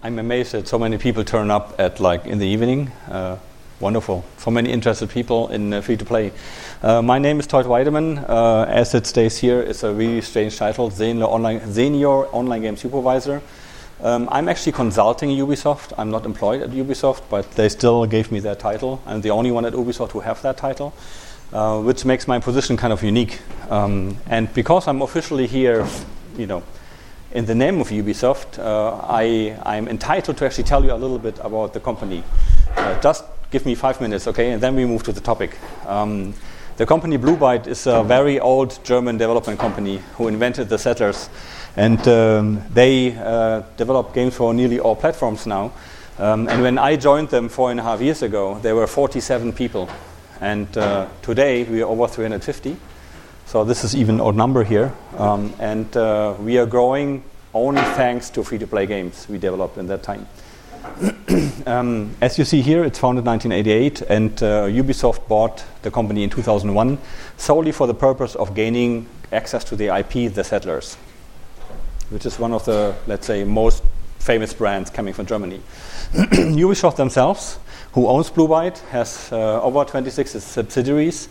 I'm amazed that so many people turn up at in the evening. Wonderful. So many interested people in free-to-play. My name is Toit Weidemann. As it stays here, it's a really strange title, Senior Online Game Supervisor. I'm actually consulting Ubisoft. I'm not employed at Ubisoft, but they still gave me that title. I'm the only one at Ubisoft who have that title, which makes my position kind of unique. And because I'm officially here, in the name of Ubisoft, I'm entitled to actually tell you a little bit about the company. Just give me 5 minutes, okay, and then we move to the topic. The company Blue Byte is a very old German development company who invented the Settlers, and they develop games for nearly all platforms now. And when I joined them 4.5 years ago, there were 47 people, and today we are over 350. So this is even odd number here, and we are growing only thanks to free-to-play games we developed in that time. As you see here, it's founded in 1988, and Ubisoft bought the company in 2001 solely for the purpose of gaining access to the IP, The Settlers, which is one of the, let's say, most famous brands coming from Germany. Ubisoft themselves, who owns Blue Byte, has over 26 subsidiaries.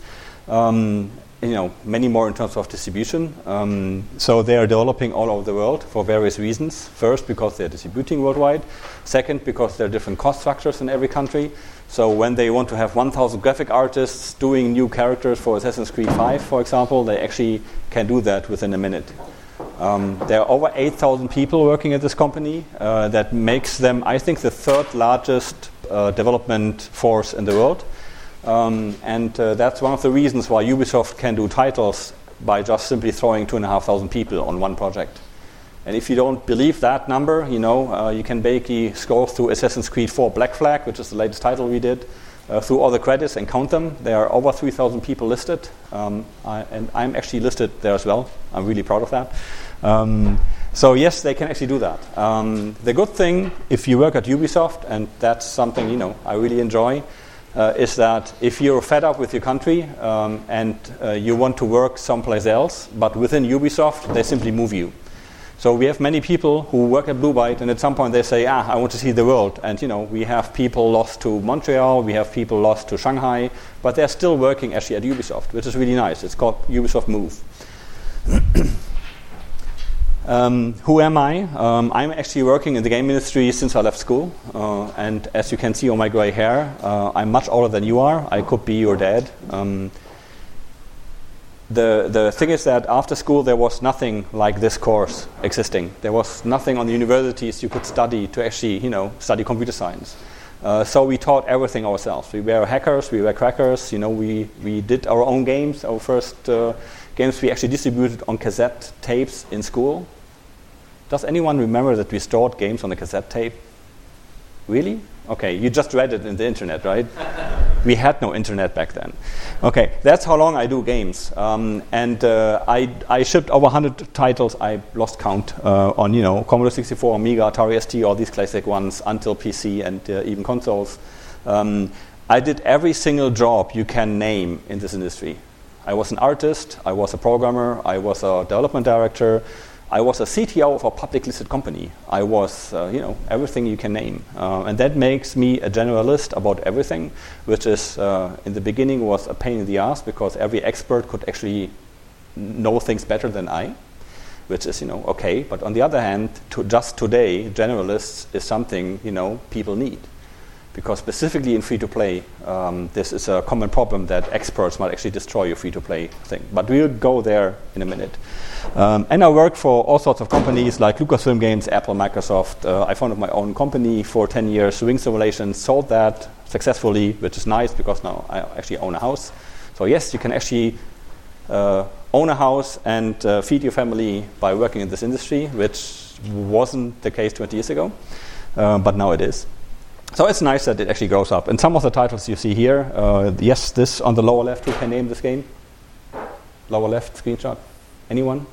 Many more in terms of distribution. So they are developing all over the world for various reasons. First, because they're distributing worldwide. Second, because there are different cost structures in every country. So when they want to have 1,000 graphic artists doing new characters for Assassin's Creed 5, for example, they actually can do that within a minute. There are over 8,000 people working at this company. That makes them, I think, the third largest development force in the world. And that's one of the reasons why Ubisoft can do titles by just simply throwing 2,500 people on one project. And if you don't believe that number, you can basically scroll through Assassin's Creed 4 Black Flag, which is the latest title we did, through all the credits and count them. There are over 3,000 people listed, and I'm actually listed there as well. I'm really proud of that. So yes, they can actually do that. The good thing, if you work at Ubisoft, and that's something I really enjoy, is that if you're fed up with your country and you want to work someplace else, but within Ubisoft, they simply move you. So we have many people who work at Blue Byte, and at some point they say, I want to see the world. And we have people lost to Montreal, we have people lost to Shanghai, but they're still working actually at Ubisoft, which is really nice. It's called Ubisoft Move. Who am I? I'm actually working in the game industry since I left school, and as you can see on my gray hair, I'm much older than you are. I could be your dad. The thing is that after school there was nothing like this course existing. There was nothing on the universities you could study to actually, study computer science. So we taught everything ourselves. We were hackers, we were crackers. We did our own games. Our first games we actually distributed on cassette tapes in school. Does anyone remember that we stored games on a cassette tape? Really? Okay, you just read it in the internet, right? We had no internet back then. Okay, that's how long I do games. And I shipped over 100 titles. I lost count on, Commodore 64, Amiga, Atari ST, all these classic ones, until PC and even consoles. I did every single job you can name in this industry. I was an artist, I was a programmer, I was a development director, I was a CTO of a public listed company. I was, everything you can name. And that makes me a generalist about everything, which is, in the beginning, was a pain in the ass because every expert could actually know things better than I, which is, okay. But on the other hand, just today, generalists is something, people need. Because specifically in free-to-play, this is a common problem that experts might actually destroy your free-to-play thing. But we'll go there in a minute. And I work for all sorts of companies like Lucasfilm Games, Apple, Microsoft. I founded my own company for 10 years, Wing Simulation, sold that successfully, which is nice because now I actually own a house. So yes, you can actually own a house and feed your family by working in this industry, which wasn't the case 20 years ago, but now it is. So it's nice that it actually grows up. And some of the titles you see here, yes, this on the lower left, who can name this game? Lower left screenshot. Anyone?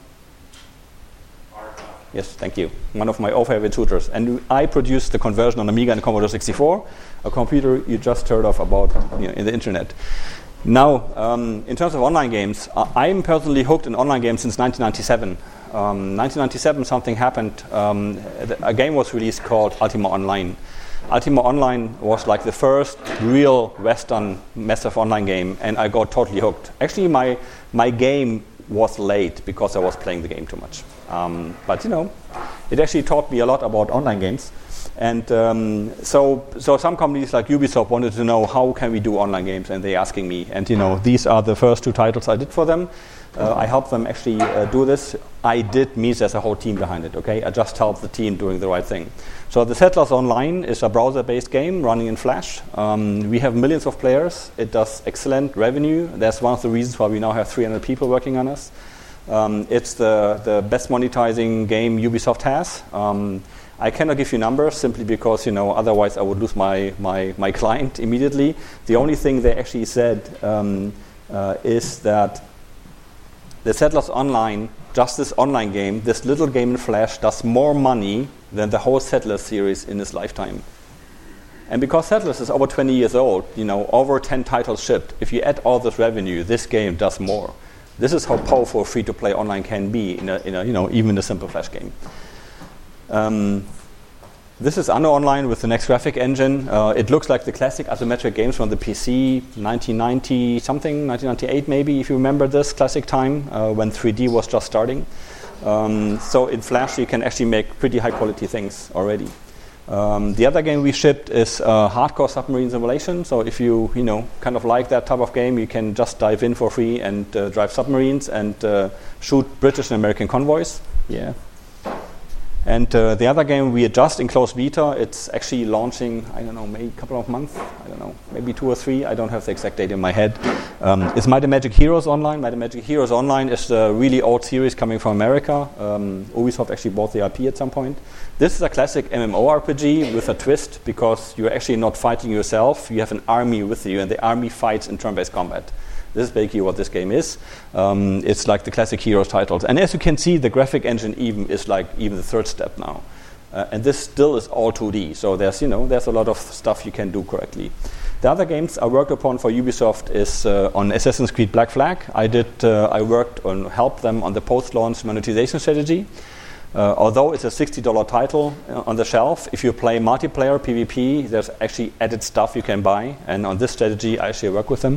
Yes, thank you. One of my old favorite tutors. And I produced the conversion on Amiga and Commodore 64, a computer you just heard of about in the internet. Now, in terms of online games, I'm personally hooked in online games since 1997. 1997, something happened. A game was released called Ultima Online. Ultima Online was like the first real Western massive online game, and I got totally hooked. Actually, my game was late because I was playing the game too much. But it actually taught me a lot about online games. And so some companies like Ubisoft wanted to know how can we do online games, and they asking me. And these are the first 2 titles I did for them. I helped them actually do this. I did means there's a whole team behind it. Okay, I just helped the team doing the right thing. So the Settlers Online is a browser-based game running in Flash. We have millions of players. It does excellent revenue. That's one of the reasons why we now have 300 people working on us. It's the best monetizing game Ubisoft has. I cannot give you numbers simply because otherwise I would lose my client immediately. The only thing they actually said is that the Settlers Online, just this online game, this little game in Flash, does more money than the whole Settlers series in its lifetime. And because Settlers is over 20 years old, over 10 titles shipped, if you add all this revenue, this game does more. This is how powerful free-to-play online can be in a even a simple Flash game. This is Anno Online with the next graphic engine. It looks like the classic asymmetric games from the PC, 1990 something, 1998 maybe, if you remember this classic time when 3D was just starting. So in Flash you can actually make pretty high quality things already. The other game we shipped is Hardcore Submarine Simulation. So if you kind of like that type of game, you can just dive in for free and drive submarines and shoot British and American convoys. Yeah. And the other game we are just in closed beta. It's actually launching, I don't know, maybe a couple of months. I don't know, maybe 2 or 3. I don't have the exact date in my head. It's Might and Magic Heroes Online. Might and Magic Heroes Online is a really old series coming from America. Ubisoft actually bought the IP at some point. This is a classic MMORPG with a twist because you're actually not fighting yourself. You have an army with you, and the army fights in turn-based combat. This is basically what this game is. It's like the classic Heroes titles. And as you can see, the graphic engine is like even the third step now. And this still is all 2D. So there's a lot of stuff you can do correctly. The other games I worked upon for Ubisoft is on Assassin's Creed Black Flag. I worked on helped them on the post-launch monetization strategy. Although it's a $60 title on the shelf, if you play multiplayer PvP, there's actually added stuff you can buy. And on this strategy, I actually work with them.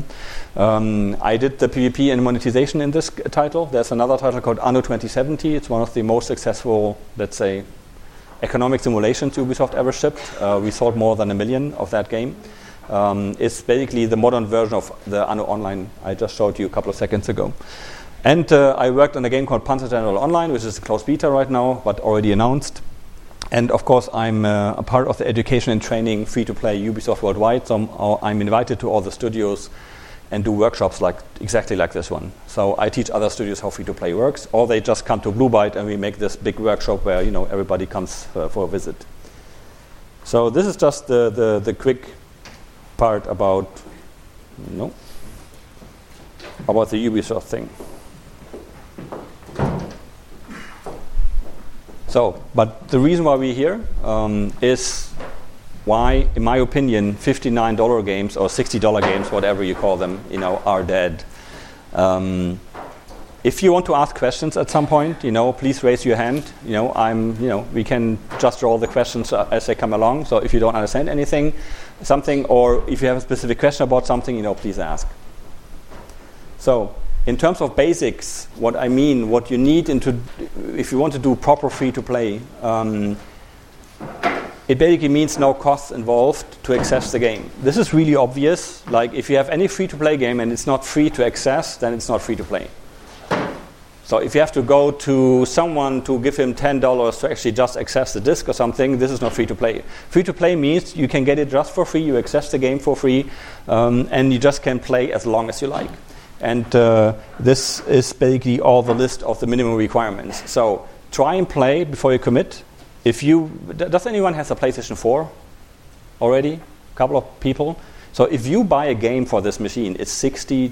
I did the PvP and monetization in this title. There's another title called Anno 2070. It's one of the most successful, let's say, economic simulations Ubisoft ever shipped. We sold more than 1 million of that game. It's basically the modern version of the Anno Online I just showed you a couple of seconds ago. And I worked on a game called Panzer General Online, which is a closed beta right now, but already announced. And of course, I'm a part of the education and training free-to-play Ubisoft Worldwide. So I'm invited to all the studios and do workshops exactly like this one. So I teach other studios how free-to-play works, or they just come to Blue Byte and we make this big workshop where everybody comes for a visit. So this is just the quick part about the Ubisoft thing. So, but the reason why we're here is why, in my opinion, $59 games or $60 games, whatever you call them, are dead. If you want to ask questions at some point, please raise your hand. We can just roll the questions as they come along. So if you don't understand something, or if you have a specific question about something, please ask. So, in terms of basics, what you need if you want to do proper free-to-play, it basically means no costs involved to access the game. This is really obvious. Like if you have any free-to-play game and it's not free to access, then it's not free-to-play. So if you have to go to someone to give him $10 to actually just access the disc or something, this is not free-to-play. Free-to-play means you can get it just for free, you access the game for free, and you just can play as long as you like. And this is basically all the list of the minimum requirements. So try and play before you commit. Does anyone has a PlayStation 4 already? A couple of people. So if you buy a game for this machine, it's $60,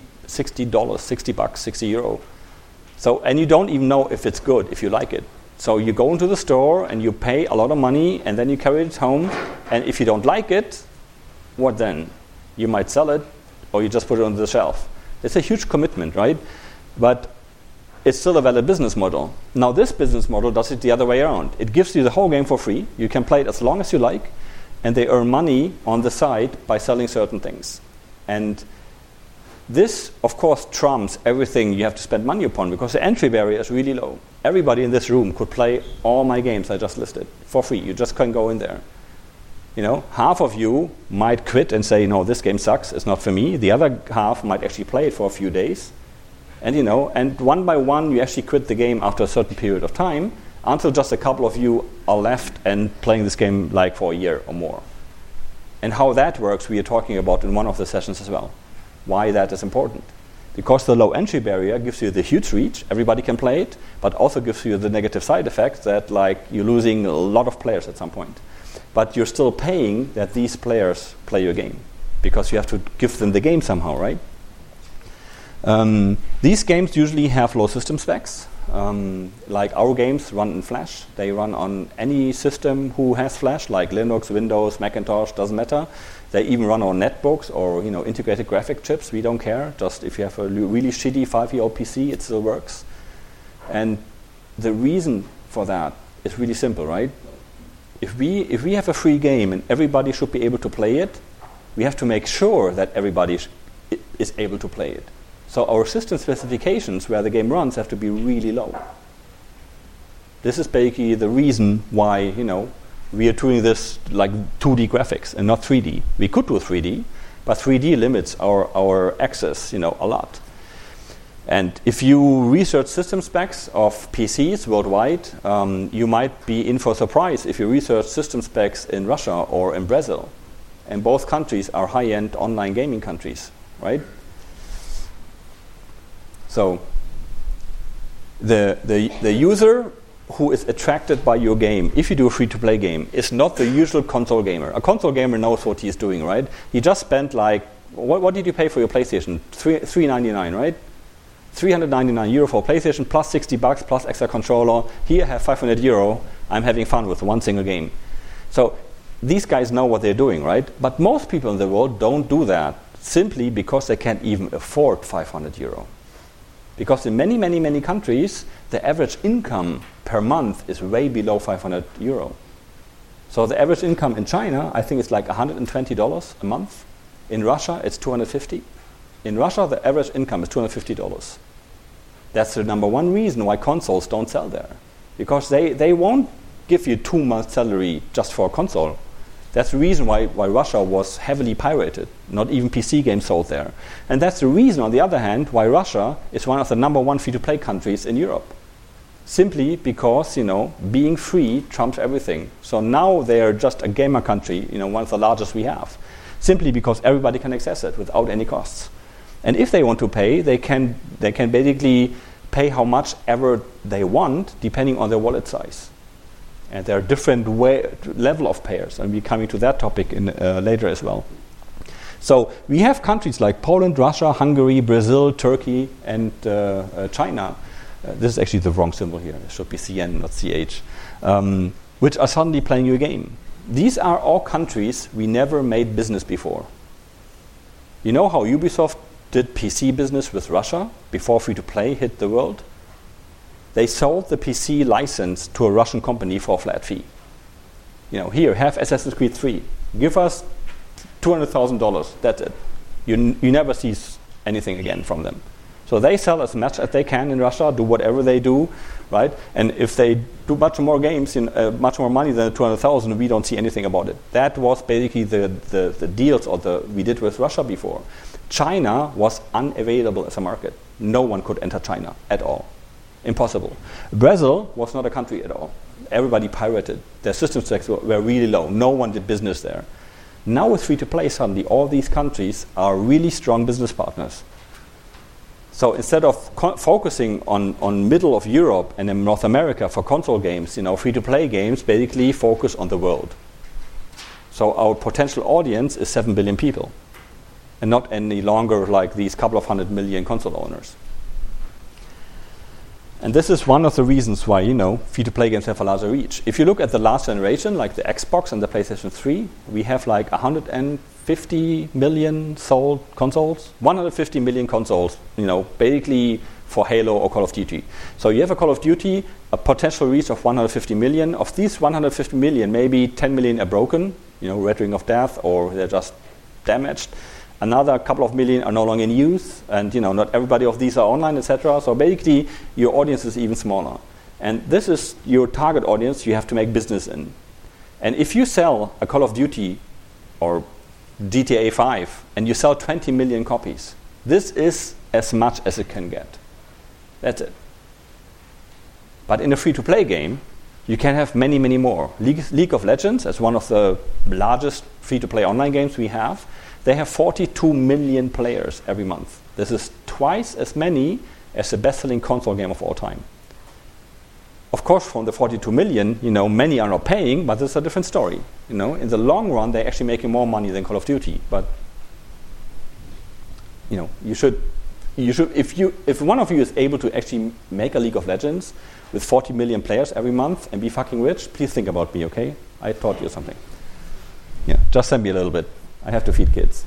€60. So, and you don't even know if it's good, if you like it. So you go into the store and you pay a lot of money and then you carry it home. And if you don't like it, what then? You might sell it or you just put it on the shelf. It's a huge commitment, right? But it's still a valid business model. Now this business model does it the other way around. It gives you the whole game for free. You can play it as long as you like, and they earn money on the side by selling certain things. And this, of course, trumps everything you have to spend money upon, because the entry barrier is really low. Everybody in this room could play all my games I just listed for free. You just can go in there. Half of you might quit and say, no, this game sucks, it's not for me. The other half might actually play it for a few days. And and one by one, you actually quit the game after a certain period of time, until just a couple of you are left and playing this game like for a year or more. And how that works, we are talking about in one of the sessions as well. Why that is important. Because the low entry barrier gives you the huge reach, everybody can play it, but also gives you the negative side effect that you're losing a lot of players at some point. But you're still paying that these players play your game, because you have to give them the game somehow, right? These games usually have low system specs. Like our games run in Flash. They run on any system who has Flash, like Linux, Windows, Macintosh, doesn't matter. They even run on netbooks or integrated graphic chips. We don't care. Just if you have a really shitty 5-year-old PC, it still works. And the reason for that is really simple, right? If we have a free game and everybody should be able to play it, we have to make sure that everybody is able to play it. So our system specifications where the game runs have to be really low. This is basically the reason why we are doing this like 2D graphics and not 3D. We could do 3D, but 3D limits our access a lot. And if you research system specs of PCs worldwide, you might be in for a surprise if you research system specs in Russia or in Brazil. And both countries are high-end online gaming countries, right? So the user who is attracted by your game, if you do a free-to-play game, is not the usual console gamer. A console gamer knows what he's doing, right? He just spent what did you pay for your PlayStation? $399, right? €399 for PlayStation plus $60 plus extra controller. Here I have €500. I'm having fun with one single game. So these guys know what they're doing, right? But most people in the world don't do that simply because they can't even afford €500. Because in many, many, many countries, the average income per month is way below €500. So the average income in China, I think it's like $120 a month. In Russia, it's $250. In Russia, the average income is $250. That's the number one reason why consoles don't sell there. Because they won't give you 2 months' salary just for a console. That's the reason why Russia was heavily pirated. Not even PC games sold there. And that's the reason, on the other hand, why Russia is one of the number one free-to-play countries in Europe. Simply because, being free trumps everything. So now they are just a gamer country, one of the largest we have. Simply because everybody can access it without any costs. And if they want to pay, they can basically pay how much ever they want, depending on their wallet size. And there are different level of payers, and we're coming to that topic later as well. So we have countries like Poland, Russia, Hungary, Brazil, Turkey, and China. This is actually the wrong symbol here. It should be CN, not CH. Which are suddenly playing your game. These are all countries we never made business before. You know how Ubisoft did PC business with Russia before free-to-play hit the world? They sold the PC license to a Russian company for a flat fee. Here, have Assassin's Creed 3. Give us $200,000. That's it. You never see anything again from them. So they sell as much as they can in Russia, do whatever they do, right? And if they do much more games, much more money than 200,000, we don't see anything about it. That was basically the deals we did with Russia before. China was unavailable as a market. No one could enter China at all. Impossible. Brazil was not a country at all. Everybody pirated. Their system specs were really low. No one did business there. Now with free-to-play, suddenly all these countries are really strong business partners. So instead of focusing on middle of Europe and in North America for console games, free-to-play games basically focus on the world. So our potential audience is 7 billion people, and not any longer like these couple of 100 million console owners. And this is one of the reasons why, free-to-play games have a larger reach. If you look at the last generation, like the Xbox and the PlayStation 3, we have like 150 million sold consoles. 150 million consoles, basically for Halo or Call of Duty. So you have a Call of Duty, a potential reach of 150 million. Of these 150 million, maybe 10 million are broken, Red Ring of Death, or they're just damaged. Another couple of million are no longer in use, and not everybody of these are online, etc. So basically, your audience is even smaller. And this is your target audience you have to make business in. And if you sell a Call of Duty or GTA 5 and you sell 20 million copies, this is as much as it can get. That's it. But in a free-to-play game, you can have many, many more. League of Legends, as one of the largest free-to-play online games we have, they have 42 million players every month. This is twice as many as the best-selling console game of all time. Of course, from the 42 million, many are not paying, but it's a different story. In the long run, they're actually making more money than Call of Duty. But you should, if one of you is able to actually make a League of Legends with 40 million players every month and be fucking rich, please think about me, okay? I taught you something. Yeah, just send me a little bit. I have to feed kids.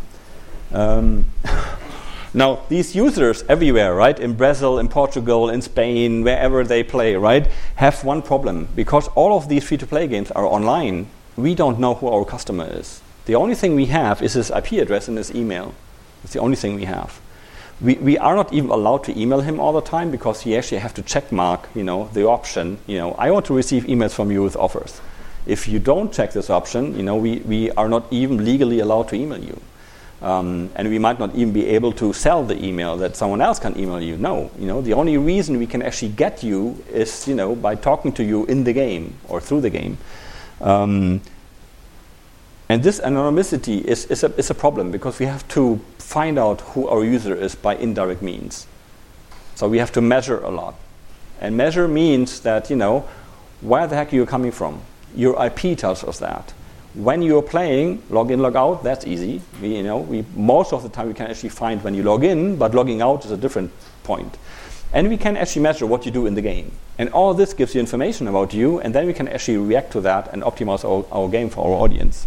Now, these users everywhere, right, in Brazil, in Portugal, in Spain, wherever they play, right, have one problem. Because all of these free-to-play games are online, we don't know who our customer is. The only thing we have is his IP address and his email. It's the only thing we have. We are not even allowed to email him all the time because he actually have to check mark, the option, I want to receive emails from you with offers. If you don't check this option, we are not even legally allowed to email you. And we might not even be able to sell the email that someone else can email you. No, the only reason we can actually get you is, by talking to you in the game or through the game. And this anonymity is a problem because we have to find out who our user is by indirect means. So we have to measure a lot. And measure means that, where the heck are you coming from? Your IP tells us that. When you're playing, log in, log out, that's easy. Most of the time we can actually find when you log in, but logging out is a different point. And we can actually measure what you do in the game. And all this gives you information about you, and then we can actually react to that and optimize our game for our audience.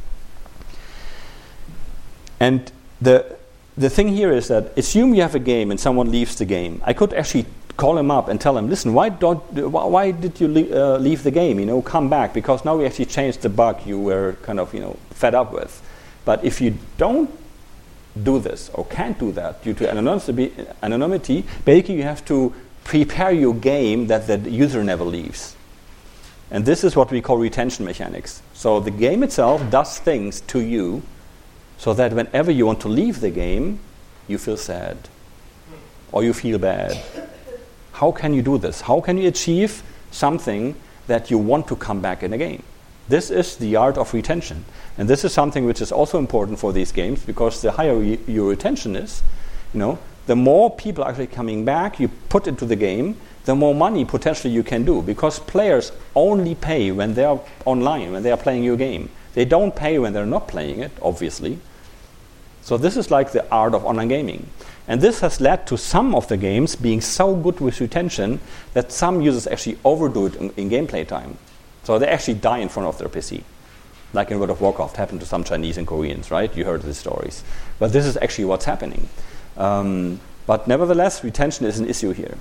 And the thing here is that assume you have a game and someone leaves the game. I could actually call him up and tell him, listen, why did you leave the game? Come back, because now we actually changed the bug you were kind of fed up with. But if you don't do this or can't do that due to anonymity, basically you have to prepare your game that the user never leaves. And this is what we call retention mechanics. So the game itself does things to you so that whenever you want to leave the game, you feel sad or you feel bad. How can you do this? How can you achieve something that you want to come back in a game? This is the art of retention. And this is something which is also important for these games because the higher your retention is, the more people are actually coming back you put into the game, the more money potentially you can do, because players only pay when they are online, when they are playing your game. They don't pay when they're not playing it, obviously. So this is like the art of online gaming. And this has led to some of the games being so good with retention that some users actually overdo it in gameplay time. So they actually die in front of their PC. Like in World of Warcraft happened to some Chinese and Koreans, right? You heard these stories. But this is actually what's happening. But nevertheless, retention is an issue here.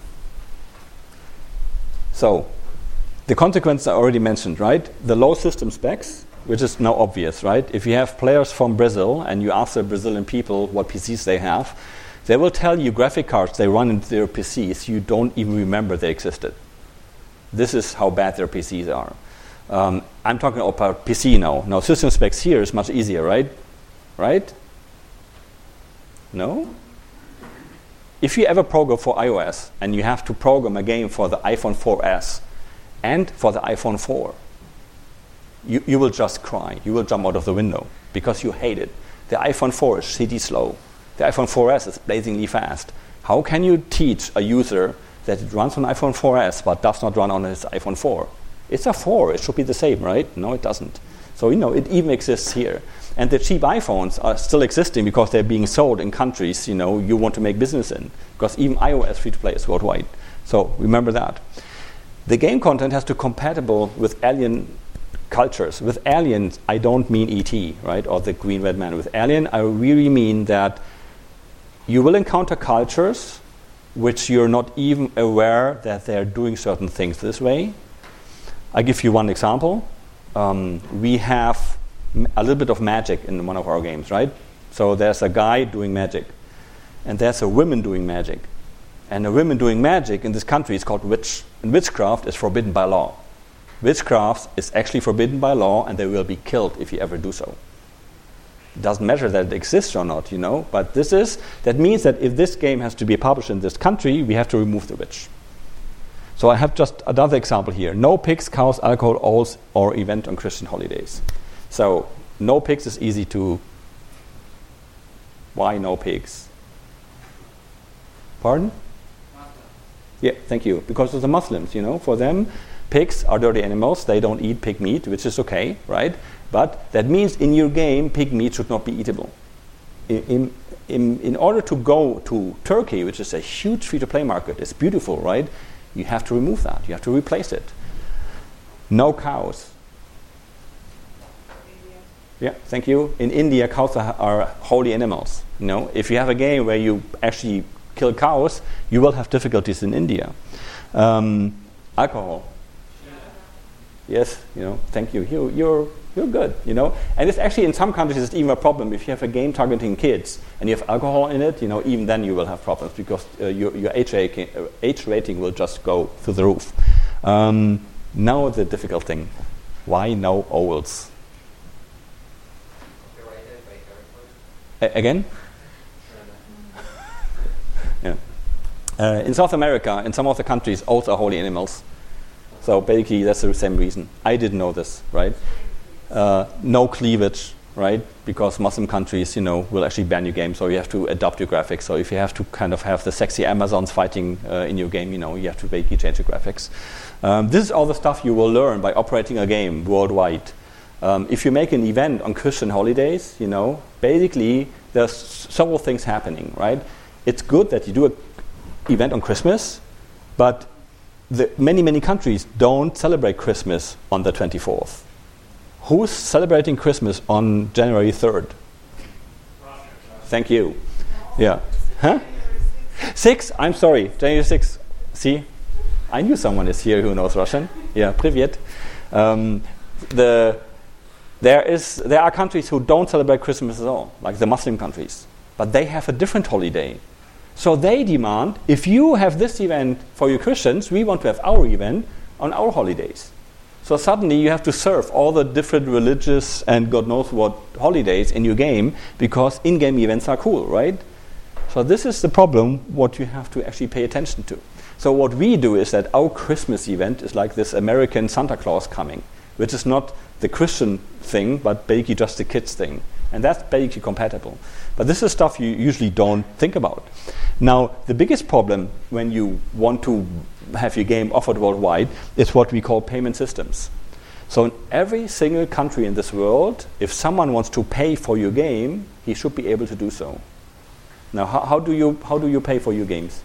So the consequences I already mentioned, right? The low system specs, which is now obvious, right? If you have players from Brazil and you ask the Brazilian people what PCs they have, they will tell you graphic cards they run into their PCs you don't even remember they existed. This is how bad their PCs are. I'm talking about PC now. Now system specs here is much easier, right? Right? No? If you ever program for iOS and you have to program a game for the iPhone 4S and for the iPhone 4, you will just cry. You will jump out of the window because you hate it. The iPhone 4 is shitty slow. The iPhone 4S is blazingly fast. How can you teach a user that it runs on iPhone 4S but does not run on his iPhone 4? It's a 4. It should be the same, right? No, it doesn't. So, it even exists here. And the cheap iPhones are still existing because they're being sold in countries, you want to make business in. Because even iOS free-to-play is worldwide. So remember that. The game content has to be compatible with alien cultures. With aliens, I don't mean E.T., right, or the Green Red Man. With alien, I really mean that you will encounter cultures which you're not even aware that they're doing certain things this way. I give you one example. We have a little bit of magic in one of our games, right? So there's a guy doing magic, and there's a woman doing magic. And a woman doing magic in this country is called witch. And witchcraft is forbidden by law. Witchcraft is actually forbidden by law, and they will be killed if you ever do so. It doesn't matter that it exists or not, but that means that if this game has to be published in this country, we have to remove the witch. So I have just another example here. No pigs, cows, alcohol, oaths, or event on Christian holidays. So no pigs is easy to... Why no pigs? Pardon? Yeah, thank you. Because of the Muslims, for them, pigs are dirty animals. They don't eat pig meat, which is okay, right? But that means in your game, pig meat should not be eatable. In order to go to Turkey, which is a huge free-to-play market, it's beautiful, right? You have to remove that. You have to replace it. No cows. Yeah, thank you. In India, cows are holy animals. If you have a game where you actually kill cows, you will have difficulties in India. Alcohol. Yes, thank you. You're good, And it's actually in some countries it's even a problem if you have a game targeting kids and you have alcohol in it. Even then you will have problems because your age rating will just go through the roof. Now the difficult thing: why no owls? Again? Yeah. In South America, in some of the countries, owls are holy animals. So basically, that's the same reason. I didn't know this, right? No cleavage, right? Because Muslim countries, will actually ban your game, so you have to adapt your graphics. So if you have to kind of have the sexy Amazons fighting in your game, you have to basically change the graphics. This is all the stuff you will learn by operating a game worldwide. If you make an event on Christian holidays, basically there's several things happening, right? It's good that you do an event on Christmas, but many countries don't celebrate Christmas on the 24th. Who's celebrating Christmas on January 3rd? Thank you. Yeah. Huh? 6? I'm sorry, January 6th. See? I knew someone is here who knows Russian. Yeah, привет. There are countries who don't celebrate Christmas at all, like the Muslim countries. But they have a different holiday. So they demand, if you have this event for your Christians, we want to have our event on our holidays. So suddenly you have to serve all the different religious and God knows what holidays in your game because in-game events are cool, right? So this is the problem, what you have to actually pay attention to. So what we do is that our Christmas event is like this American Santa Claus coming, which is not the Christian thing, but basically just the kids thing. And that's basically compatible. But this is stuff you usually don't think about. Now, the biggest problem when you want to have your game offered worldwide is what we call payment systems. So in every single country in this world, if someone wants to pay for your game, he should be able to do so. Now, how do you pay for your games?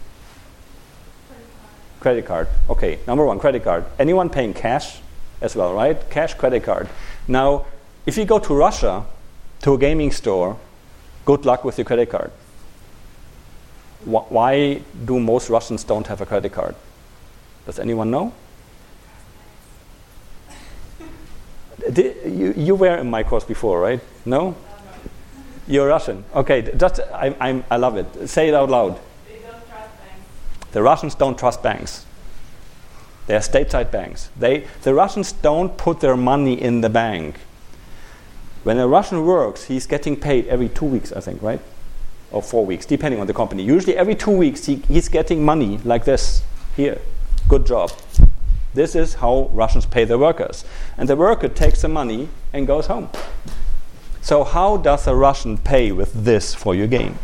Credit card. Okay, number one, credit card. Anyone paying cash as well, right? Cash, credit card. Now, if you go to Russia, to a gaming store, good luck with your credit card. Why do most Russians don't have a credit card? Does anyone know? You were in my course before, right? No? You're Russian. Okay, I love it. Say it out loud. They don't trust banks. The Russians don't trust banks. They are stateside banks. The Russians don't put their money in the bank. When a Russian works, he's getting paid every 2 weeks, I think, right? Or 4 weeks, depending on the company. Usually every 2 weeks, he's getting money like this. Here, good job. This is how Russians pay their workers. And the worker takes the money and goes home. So how does a Russian pay with this for your game?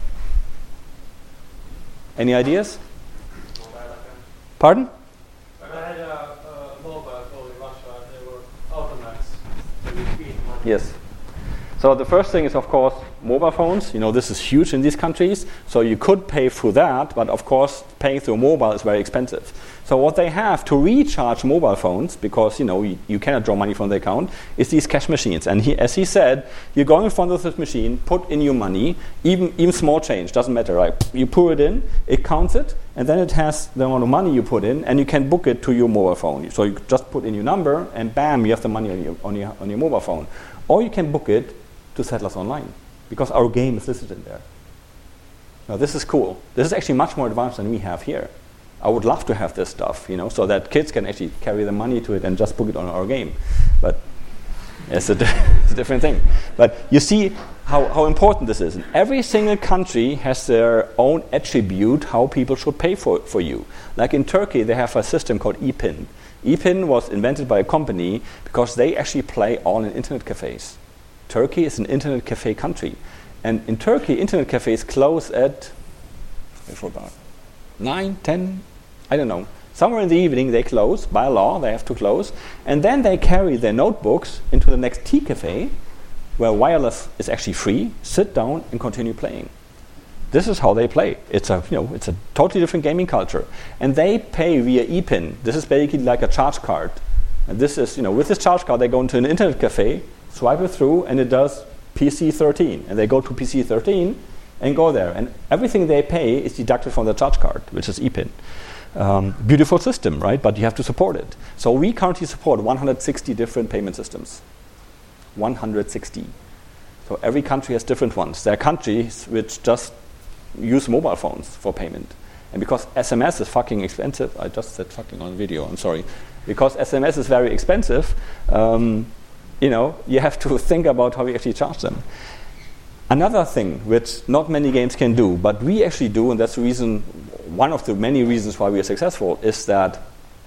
Any ideas? Pardon? I had a mobile phone in Russia and they were automats. Yes. So the first thing is, of course, mobile phones. This is huge in these countries. So you could pay through that, but of course, paying through mobile is very expensive. So what they have to recharge mobile phones, because you cannot draw money from the account, is these cash machines. And as he said, you go in front of this machine, put in your money, even small change, doesn't matter, right? You put it in, it counts it, and then it has the amount of money you put in, and you can book it to your mobile phone. So you just put in your number, and bam, you have the money on your mobile phone. Or you can book it to Settlers Online, because our game is listed in there. Now this is cool. This is actually much more advanced than we have here. I would love to have this stuff, so that kids can actually carry the money to it and just book it on our game. But it's a different thing. But you see how important this is. And every single country has their own attribute how people should pay for you. Like in Turkey, they have a system called ePIN. ePIN was invented by a company because they actually play all in internet cafes. Turkey is an internet cafe country. And in Turkey, internet cafes close at, I forgot, 9, 10, I don't know. Somewhere in the evening they close, by law they have to close. And then they carry their notebooks into the next tea cafe, where wireless is actually free, sit down and continue playing. This is how they play. It's a totally different gaming culture. And they pay via ePIN. This is basically like a charge card. And this is, with this charge card they go into an internet cafe, swipe it through, and it does PC13. And they go to PC13 and go there. And everything they pay is deducted from the charge card, which is ePIN. Beautiful system, right? But you have to support it. So we currently support 160 different payment systems. 160. So every country has different ones. There are countries which just use mobile phones for payment. And because SMS is fucking expensive, I just said fucking on video, I'm sorry. Because SMS is very expensive, you have to think about how you actually charge them. Another thing which not many games can do, but we actually do, and that's the reason, one of the many reasons why we are successful, is that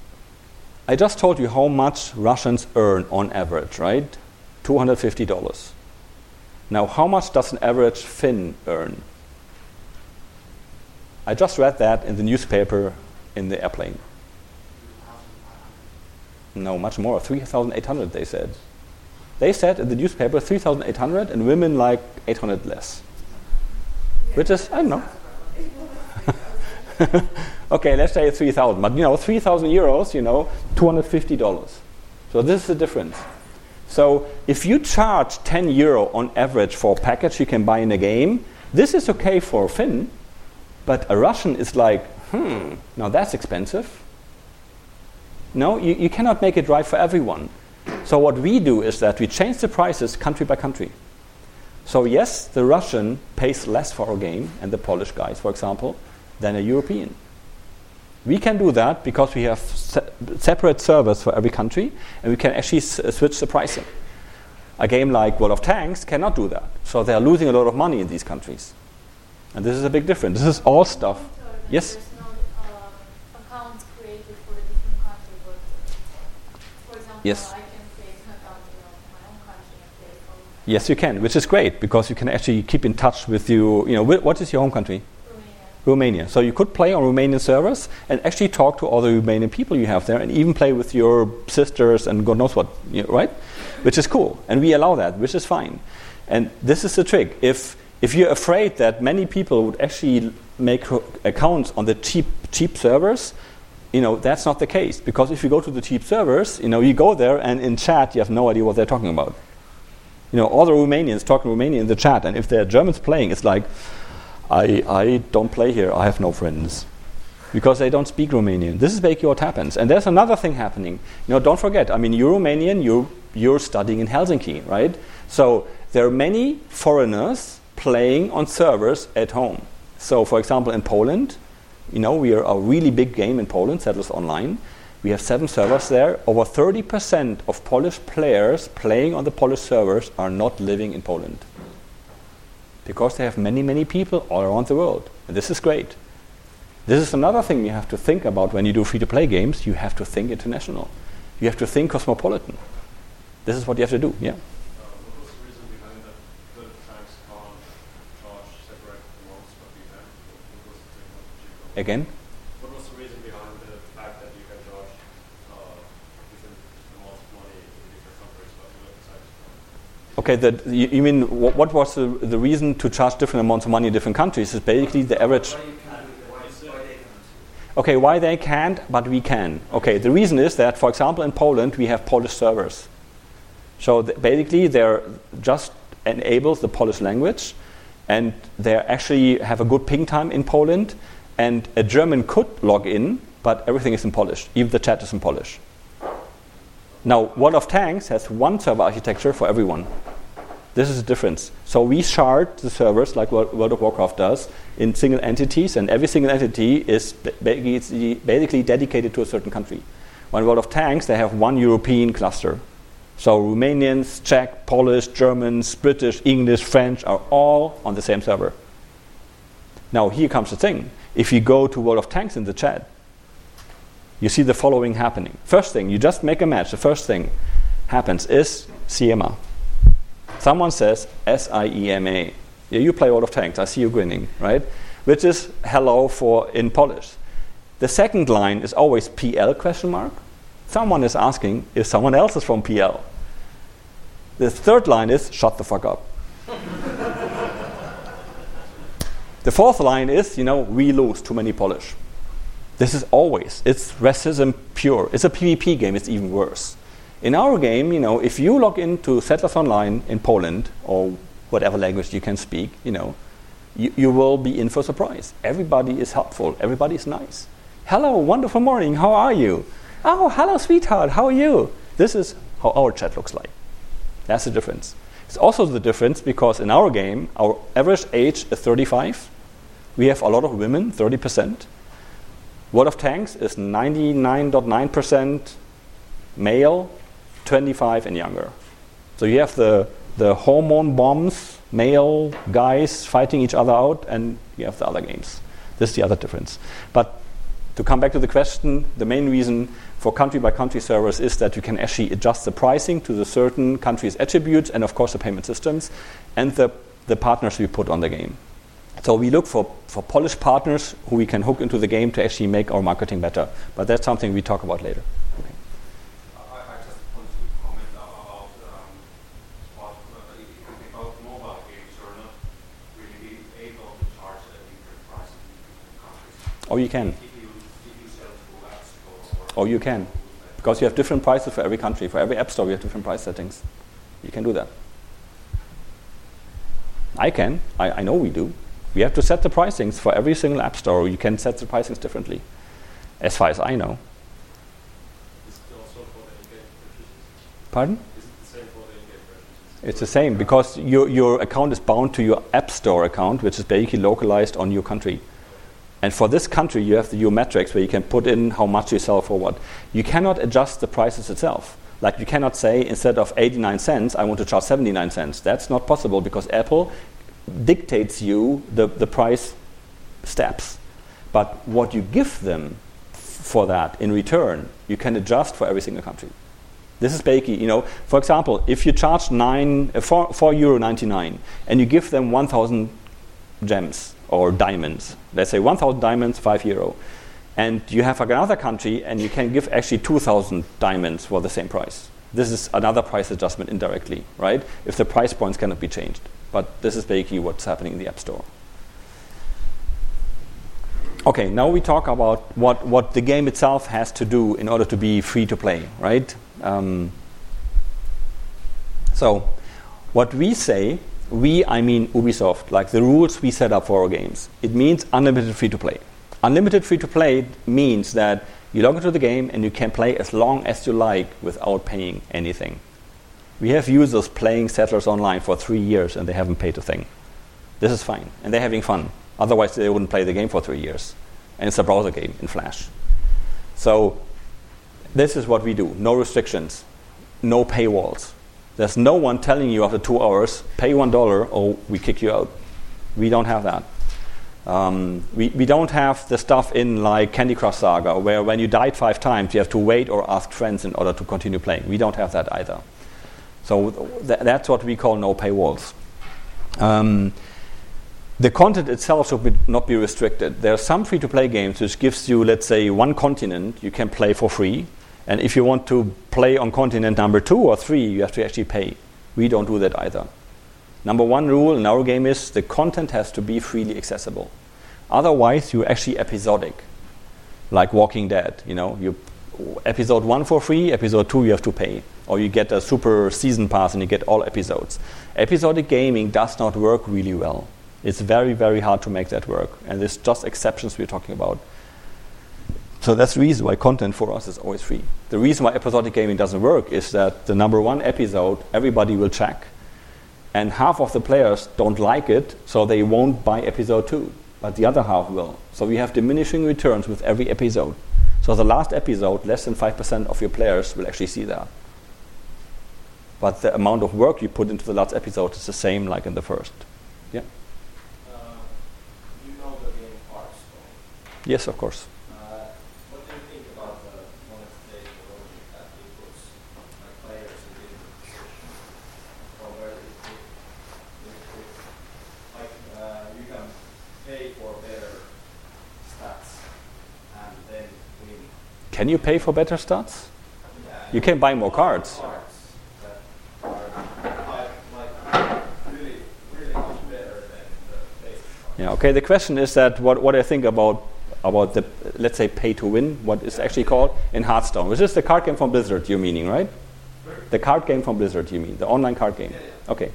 I just told you how much Russians earn on average, right? $250. Now, how much does an average Finn earn? I just read that in the newspaper in the airplane. No, much more. 3,800, they said. They said in the newspaper 3,800 and women like 800 less. Which is, I don't know. Okay, let's say 3,000. But 3,000 euros, $250. So this is the difference. So if you charge 10 euro on average for a package you can buy in a game, this is okay for a Finn, but a Russian is like, now that's expensive. No, you cannot make it right for everyone. So what we do is that we change the prices country by country. So yes, the Russian pays less for our game, and the Polish guys, for example, than a European. We can do that because we have separate servers for every country, and we can actually switch the pricing. A game like World of Tanks cannot do that. So they are losing a lot of money in these countries. And this is a big difference. This is all stuff. Yes? There's no accounts created for the different countries. For example, Yes. I can create an account in my own country and pay for Yes, you can, which is great because you can actually keep in touch with what is your home country? Romania. So you could play on Romanian servers and actually talk to all the Romanian people you have there and even play with your sisters and God knows what, right? Which is cool. And we allow that, which is fine. And this is the trick. If you're afraid that many people would actually make accounts on the cheap servers, that's not the case. Because if you go to the cheap servers, you go there and in chat you have no idea what they're talking about. All the Romanians talking Romanian in the chat, and if there are Germans playing, it's like, I don't play here, I have no friends. Because they don't speak Romanian. This is basically what happens. And there's another thing happening. Don't forget, you're Romanian, you're studying in Helsinki, right? So there are many foreigners playing on servers at home. So for example, in Poland, we are a really big game in Poland, Settlers Online. We have 7 servers there. Over 30% of Polish players playing on the Polish servers are not living in Poland. Because they have many, many people all around the world. And this is great. This is another thing you have to think about when you do free-to-play games. You have to think international. You have to think cosmopolitan. This is what you have to do, yeah? What was the reason behind that the Tanks can't charge separate amounts, but we can? What was the technology? Again? What was the reason behind the fact that you can charge different amounts of money in different countries, but the Tanks can't? Okay, you mean what was the reason to charge different amounts of money in different countries? Is basically the average. Okay, why they can't, but we can. Okay, the reason is that, for example, in Poland we have Polish servers. So basically, they're just enables the Polish language, and they actually have a good ping time in Poland. And a German could log in, but everything is in Polish. Even the chat is in Polish. Now, World of Tanks has one server architecture for everyone. This is the difference. So we shard the servers like World of Warcraft does in single entities, and every single entity is basically dedicated to a certain country. When World of Tanks, they have one European cluster. So Romanians, Czech, Polish, Germans, British, English, French are all on the same server. Now here comes the thing. If you go to World of Tanks in the chat, you see the following happening. First thing, you just make a match. The first thing happens is Siema. Someone says S-I-E-M-A. Yeah, you play World of Tanks. I see you grinning, right? Which is hello in Polish. The second line is always PL ? Someone is asking if someone else is from PL. The third line is shut the fuck up. The fourth line is, we lose too many Polish. This is it's racism pure. It's a PvP game, it's even worse. In our game, if you log into Settlers Online in Poland, or whatever language you can speak, you will be in for a surprise. Everybody is helpful, everybody is nice. Hello, wonderful morning, how are you? Oh, hello, sweetheart, how are you? This is how our chat looks like. That's the difference. It's also the difference because in our game, our average age is 35. We have a lot of women, 30%. World of Tanks is 99.9% male, 25 and younger. So you have the hormone bombs, male guys fighting each other out, and you have the other games. This is the other difference. But to come back to the question, the main reason for country-by-country servers is that you can actually adjust the pricing to the certain country's attributes and, of course, the payment systems and the partners we put on the game. So we look for Polish partners who we can hook into the game to actually make our marketing better. But that's something we talk about later. Okay. I just want to comment about mobile games. You're not really able to charge a different price in different countries. Oh, you can. If you sell to App Store. Oh, you can. Because you have different prices for every country. For every App Store, we have different price settings. You can do that. I can. I know we do. We have to set the pricings for every single App Store. You can set the pricings differently, as far as I know. Is it also for the in-game purchases? Pardon? Is it the same for the in-game purchases? It's the same, because your account is bound to your App Store account, which is basically localized on your country. And for this country, you have the metrics where you can put in how much you sell for what. You cannot adjust the prices itself. Like you cannot say, instead of 89 cents, I want to charge 79 cents. That's not possible, because Apple dictates you the price steps. But what you give them for that in return, you can adjust for every single country. This is basically, for example, if you charge €4.99 and you give them 1,000 gems or diamonds, let's say 1,000 diamonds, €5, and you have another country and you can give actually 2,000 diamonds for the same price. This is another price adjustment indirectly, right? If the price points cannot be changed. But this is basically what's happening in the App Store. Okay, now we talk about what the game itself has to do in order to be free to play, right? So what we say, I mean Ubisoft, like the rules we set up for our games. It means unlimited free to play. Unlimited free to play means that you log into the game and you can play as long as you like without paying anything. We have users playing Settlers Online for 3 years and they haven't paid a thing. This is fine, and they're having fun. Otherwise, they wouldn't play the game for 3 years. And it's a browser game in Flash. So this is what we do. No restrictions, no paywalls. There's no one telling you after 2 hours, pay $1 or we kick you out. We don't have that. We don't have the stuff in like Candy Crush Saga, where when you died 5 times, you have to wait or ask friends in order to continue playing. We don't have that either. So that's what we call no paywalls. The content itself should not be restricted. There are some free-to-play games which gives you, let's say, one continent you can play for free. And if you want to play on continent number 2 or 3, you have to actually pay. We don't do that either. Number one rule in our game is the content has to be freely accessible. Otherwise, you're actually episodic, like Walking Dead. You episode 1 for free, episode 2 you have to pay. Or you get a super season pass and you get all episodes. Episodic gaming does not work really well. It's very, very hard to make that work. And there's just exceptions we're talking about. So that's the reason why content for us is always free. The reason why episodic gaming doesn't work is that the number one episode, everybody will check. And half of the players don't like it, so they won't buy episode 2. But the other half will. So we have diminishing returns with every episode. So the last episode, less than 5% of your players will actually see that. But the amount of work you put into the last episode is the same like in the first. Yeah? You know the game Hearthstone. Yes, of course. What do you think about the monetization logic that it puts players in different positions? Or where you can pay for better stats and then win. Can you pay for better stats? Yeah, You can buy more cards. That are really much better than the basic cards. Yeah. Okay. The question is that what I think about the, let's say, pay to win, what is actually called in Hearthstone, which is the card game from Blizzard. You're meaning, right? The card game from Blizzard. You mean the online card game? Yeah. Okay.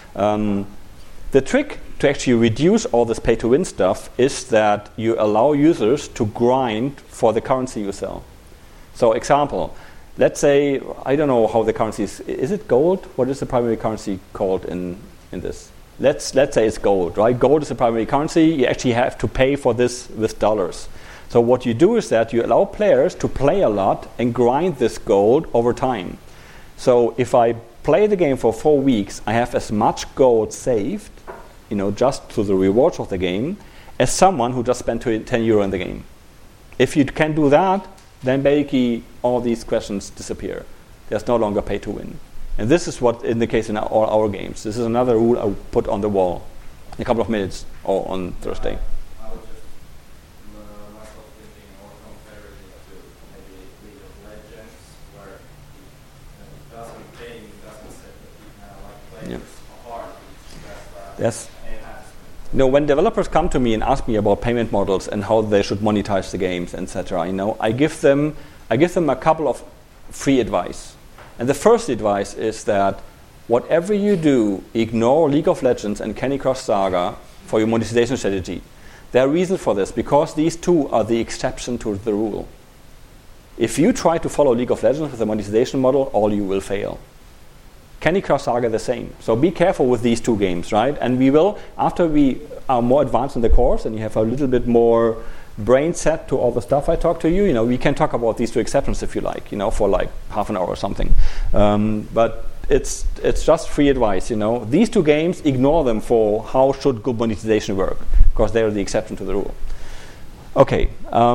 The trick to actually reduce all this pay to win stuff is that you allow users to grind for the currency you sell. So, example. Let's say, I don't know how the currency is. Is it gold? What is the primary currency called in this? Let's say it's gold, right? Gold is the primary currency. You actually have to pay for this with dollars. So what you do is that you allow players to play a lot and grind this gold over time. So if I play the game for 4 weeks, I have as much gold saved, just through the rewards of the game, as someone who just spent 10 euro in the game. If you can do that, then basically all these questions disappear. There's no longer pay to win. And this is what in the case in all our games. This is another rule I'll put on the wall in a couple of minutes or on Thursday. I was just myself thinking or comparing it to maybe League of Legends, where it doesn't set the players apart. Yes. Enhancement. When developers come to me and ask me about payment models and how they should monetize the games, etc., I give them a couple of free advice. And the first advice is that whatever you do, ignore League of Legends and Candy Crush Saga for your monetization strategy. There are reasons for this, because these two are the exception to the rule. If you try to follow League of Legends with a monetization model, all you will fail. Candy Crush Saga the same. So be careful with these two games, right? And we will, after we are more advanced in the course and you have a little bit more brain set to all the stuff I talked to you, we can talk about these two exceptions if you like, for like half an hour or something. But it's just free advice, These two games, ignore them for how should good monetization work, because they are the exception to the rule. Okay.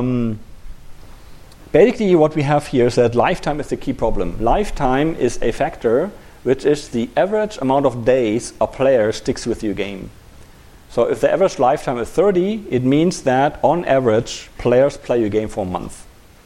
Basically, what we have here is that lifetime is the key problem. Lifetime is a factor which is the average amount of days a player sticks with your game. So if the average lifetime is 30, it means that on average, players play your game for a month.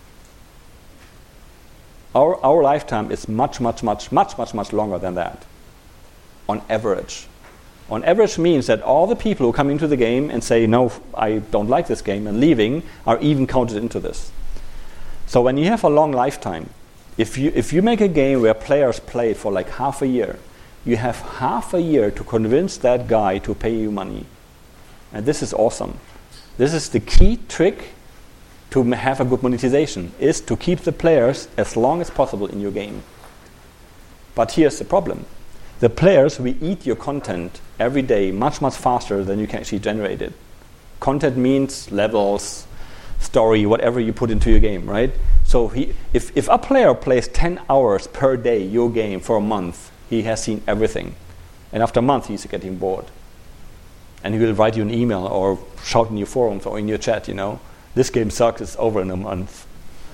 Our lifetime is much longer than that, on average. On average means that all the people who come into the game and say, no, I don't like this game, and leaving, are even counted into this. So when you have a long lifetime, if you make a game where players play it for like half a year, you have half a year to convince that guy to pay you money. And this is awesome. This is the key trick to have a good monetization, is to keep the players as long as possible in your game. But here's the problem. The players will eat your content every day much faster than you can actually generate it. Content means levels, story, whatever you put into your game, right? So if a player plays 10 hours per day your game for a month, he has seen everything. And after a month, he's getting bored. And he will write you an email or shout in your forums or in your chat, this game sucks, it's over in a month.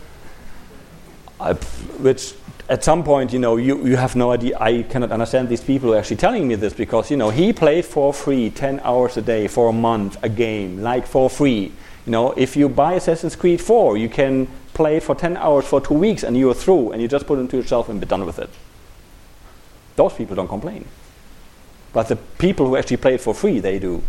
Which at some point, you have no idea. I cannot understand these people who are actually telling me this, because, he played for free 10 hours a day for a month, a game, like for free. If you buy Assassin's Creed 4, you can play it for 10 hours for 2 weeks and you're through, and you just put it into yourself and be done with it. Those people don't complain. But the people who actually play it for free, they do.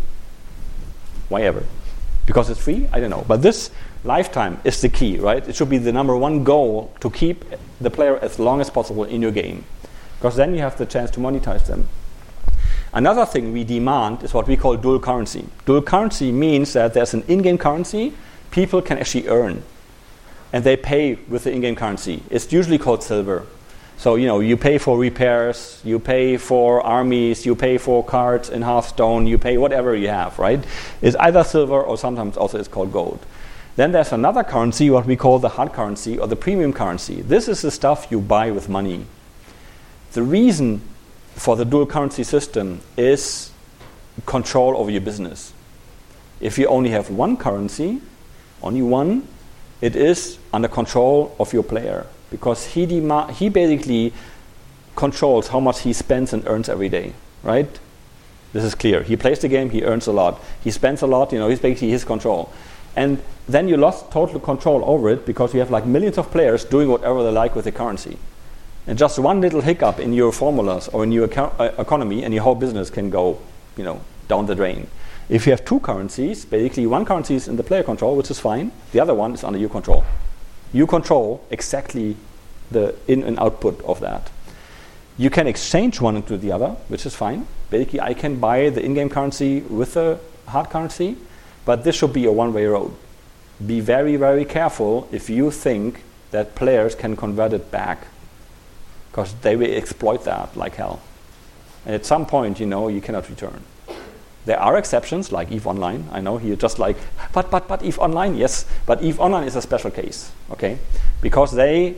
Why ever? Because it's free? I don't know. But this lifetime is the key, right? It should be the number one goal to keep the player as long as possible in your game. Because then you have the chance to monetize them. Another thing we demand is what we call dual currency. Dual currency means that there's an in-game currency people can actually earn. And they pay with the in-game currency. It's usually called silver. So, you pay for repairs, you pay for armies, you pay for cards in Hearthstone, you pay whatever you have, right? It's either silver or sometimes also it's called gold. Then there's another currency, what we call the hard currency or the premium currency. This is the stuff you buy with money. The reason for the dual currency system is control over your business. If you only have one currency, only one, it is under control of your player. Because he basically controls how much he spends and earns every day, right? This is clear. He plays the game, he earns a lot. He spends a lot, he's basically his control. And then you lost total control over it because you have like millions of players doing whatever they like with the currency. And just one little hiccup in your formulas or in your economy and your whole business can go, down the drain. If you have two currencies, basically one currency is in the player control, which is fine. The other one is under your control. You control exactly the in and output of that. You can exchange one into the other, which is fine. Basically, I can buy the in-game currency with the hard currency, but this should be a one-way road. Be very, very careful if you think that players can convert it back, because they will exploit that like hell. And at some point, you cannot return. There are exceptions, like EVE Online. I know you're just like, but EVE Online, yes. But EVE Online is a special case, okay? Because they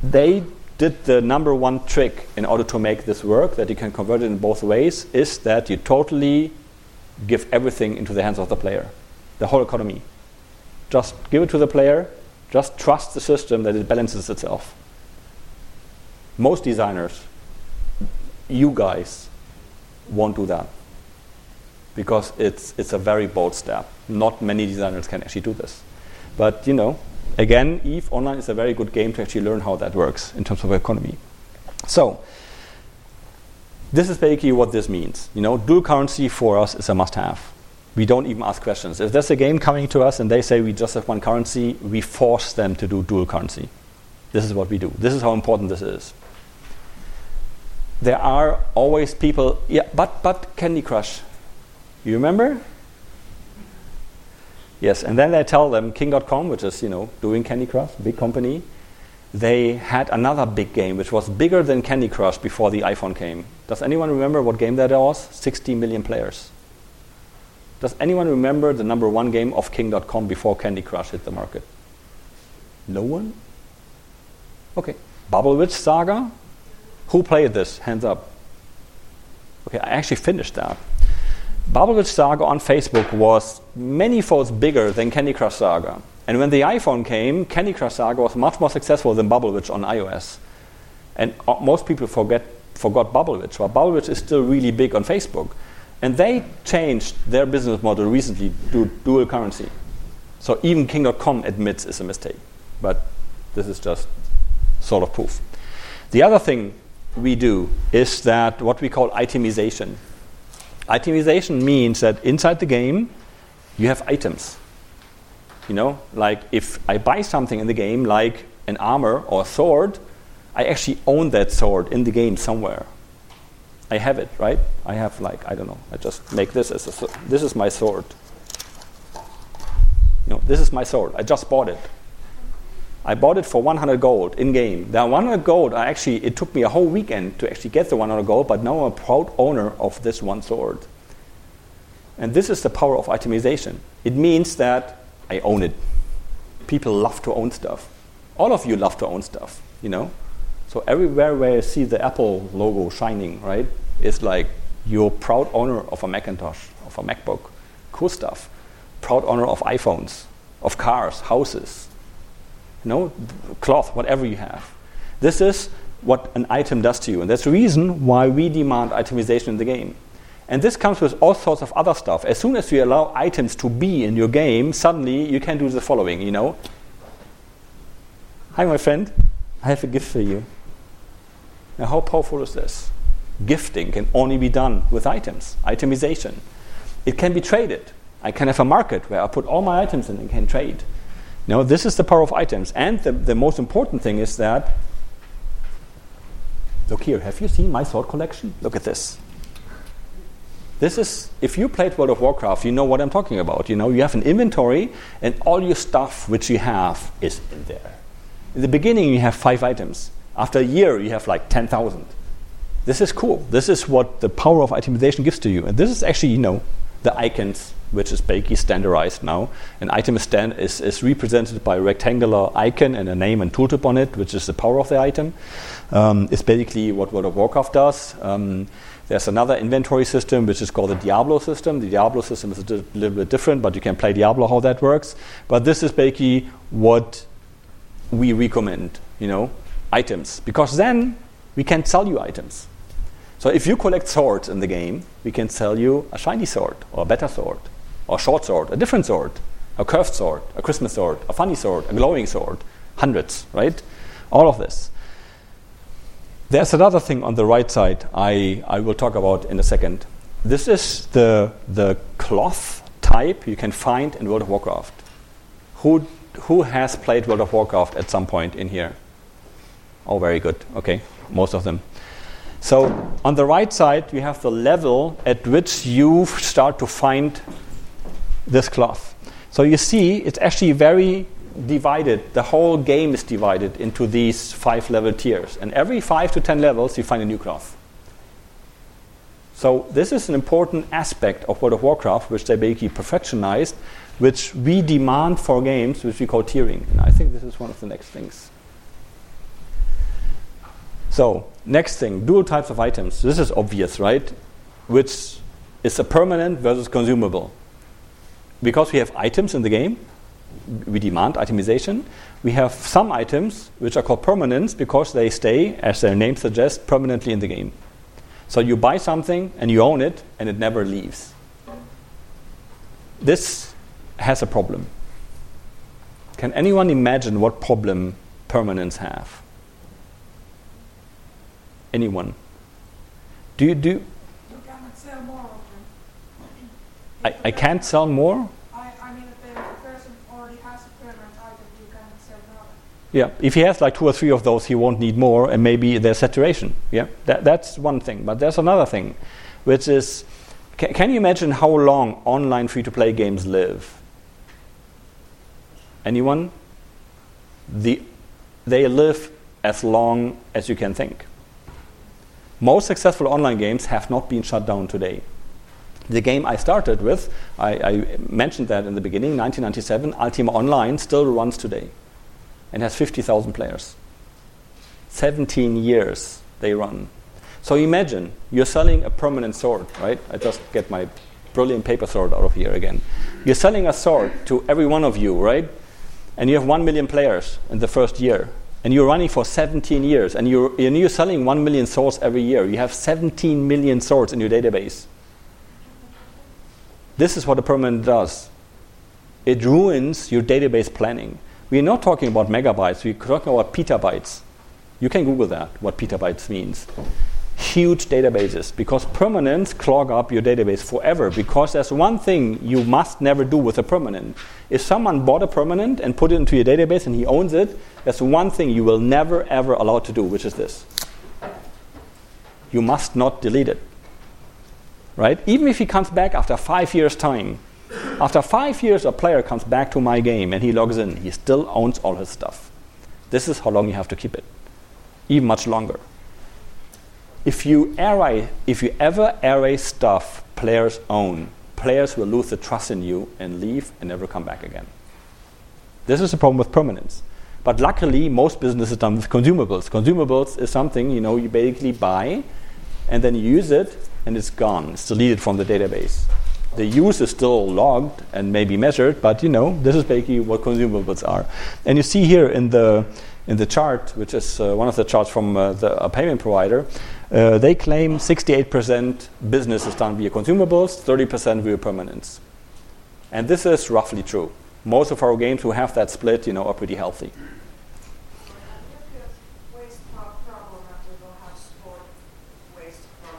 did the number one trick in order to make this work, that you can convert it in both ways, is that you totally give everything into the hands of the player, the whole economy. Just give it to the player, just trust the system that it balances itself. Most designers, you guys, won't do that. Because it's a very bold step. Not many designers can actually do this. But, again, EVE Online is a very good game to actually learn how that works in terms of economy. So, this is basically what this means. Dual currency for us is a must-have. We don't even ask questions. If there's a game coming to us and they say we just have one currency, we force them to do dual currency. This is what we do. This is how important this is. There are always people, but Candy Crush. You remember? Yes, and then they tell them, King.com, which is, doing Candy Crush, big company, they had another big game, which was bigger than Candy Crush before the iPhone came. Does anyone remember what game that was? 60 million players. Does anyone remember the number one game of King.com before Candy Crush hit the market? No one? Okay. Bubble Witch Saga? Who played this? Hands up. Okay, I actually finished that. Bubble Witch Saga on Facebook was many folds bigger than Candy Crush Saga. And when the iPhone came, Candy Crush Saga was much more successful than Bubble Witch on iOS. And most people forgot Bubble Witch, but Bubble Witch is still really big on Facebook. And they changed their business model recently to dual currency. So even King.com admits it's a mistake. But this is just sort of proof. The other thing we do is that what we call itemization. Itemization means that inside the game, you have items. Like if I buy something in the game, like an armor or a sword, I actually own that sword in the game somewhere. I have it, right? I have I just make this as this is my sword. This is my sword. I just bought it. I bought it for 100 gold in-game. The 100 gold, it took me a whole weekend to actually get the 100 gold, but now I'm a proud owner of this one sword. And this is the power of itemization. It means that I own it. People love to own stuff. All of you love to own stuff, So everywhere where you see the Apple logo shining, right, it's like you're proud owner of a Macintosh, of a MacBook. Cool stuff. Proud owner of iPhones, of cars, houses. Cloth, whatever you have. This is what an item does to you. And that's the reason why we demand itemization in the game. And this comes with all sorts of other stuff. As soon as you allow items to be in your game, suddenly you can do the following, Hi, my friend. I have a gift for you. Now, how powerful is this? Gifting can only be done with items, itemization. It can be traded. I can have a market where I put all my items in and can trade. Now, this is the power of items. And the most important thing is that, look here, have you seen my sword collection? Look at this. This is, if you played World of Warcraft, you know what I'm talking about. You know, you have an inventory and all your stuff which you have is in there. In the beginning, you have 5 items. After a year, you have like 10,000. This is cool. This is what the power of itemization gives to you. And this is actually, you know, the icons, which is basically standardized now. An item is represented by a rectangular icon and a name and tooltip on it, which is the power of the item. It's basically what World of Warcraft does. There's another inventory system, which is called the Diablo system. The Diablo system is a little bit different, but you can play Diablo how that works. But this is basically what we recommend, you know, items. Because then we can sell you items. So if you collect swords in the game, we can sell you a shiny sword, or a better sword, or a short sword, a different sword, a curved sword, a Christmas sword, a funny sword, a glowing sword. Hundreds, right? All of this. There's another thing on the right side I will talk about in a second. This is the cloth type you can find in World of Warcraft. Who has played World of Warcraft at some point in here? Oh, very good. Okay, most of them. So on the right side, you have the level at which you start to find this cloth. So you see, it's actually very divided. The whole game is divided into these 5 level tiers. And every 5 to 10 levels, you find a new cloth. So this is an important aspect of World of Warcraft, which they basically perfectionized, which we demand for games, which we call tiering. And I think this is one of the next things. So, next thing, dual types of items. This is obvious, right? Which is a permanent versus consumable. Because we have items in the game, we demand itemization. We have some items which are called permanents because they stay, as their name suggests, permanently in the game. So you buy something and you own it and it never leaves. This has a problem. Can anyone imagine what problem permanents have? Anyone? You cannot sell more of them. I can't sell more? I mean, if the person already has a permanent item, you cannot sell more. Yeah, if he has like 2 or 3 of those, he won't need more, and maybe there's saturation. Yeah, that's one thing. But there's another thing, which is, can you imagine how long online free-to-play games live? Anyone? They live as long as you can think. Most successful online games have not been shut down today. The game I started with, I mentioned that in the beginning, 1997, Ultima Online still runs today and has 50,000 players. 17 years they run. So imagine, you're selling a permanent sword, right? I just get my brilliant paper sword out of here again. You're selling a sword to every one of you, right? And you have 1 million players in the first year. And you're running for 17 years, and you're selling 1 million swords every year. You have 17 million swords in your database. This is what a permanent does. It ruins your database planning. We're not talking about megabytes, we're talking about petabytes. You can Google that, what petabytes means. Huge databases, because permanents clog up your database forever, because there's one thing you must never do with a permanent. If someone bought a permanent and put it into your database and he owns it, there's one thing you will never ever allow to do, which is this. You must not delete it. Right? Even if he comes back after 5 years' time, after 5 years a player comes back to my game and he logs in, he still owns all his stuff. This is how long you have to keep it. Even much longer. If you ever erase stuff players own, players will lose the trust in you and leave and never come back again. This is the problem with permanence. But luckily, most business is done with consumables. Consumables is something, you basically buy and then you use it and it's gone. It's deleted from the database. The use is still logged and maybe measured, but this is basically what consumables are. And you see here in the chart, which is one of the charts from a payment provider, they claim 68% business is done via consumables, 30% via permanents. And this is roughly true. Most of our games who have that split, are pretty healthy. Waste problem that we will have sport waste from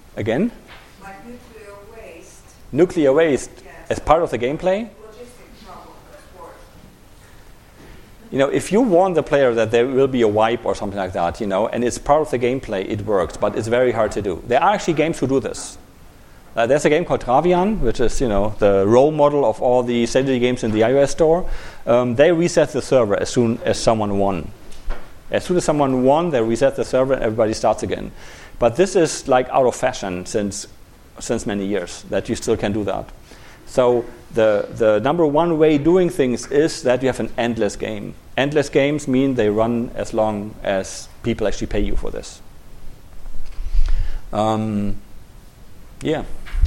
Again? Like nuclear waste. Nuclear waste Yes. as part of the gameplay? Logistic problem as worse. You know, if you warn the player that there will be a wipe or something like that, you know, and it's part of the gameplay, it works, but it's very hard to do. There are actually games who do this. There's a game called Travian, which is, you know, the role model of all the strategy games in the iOS store. They reset the server as soon as someone won. As soon as someone won, they reset the server and everybody starts again. But this is like out of fashion since many years that you still can do that. So the number one way doing things is that you have an endless game. Endless games mean they run as long as people actually pay you for this. Yeah.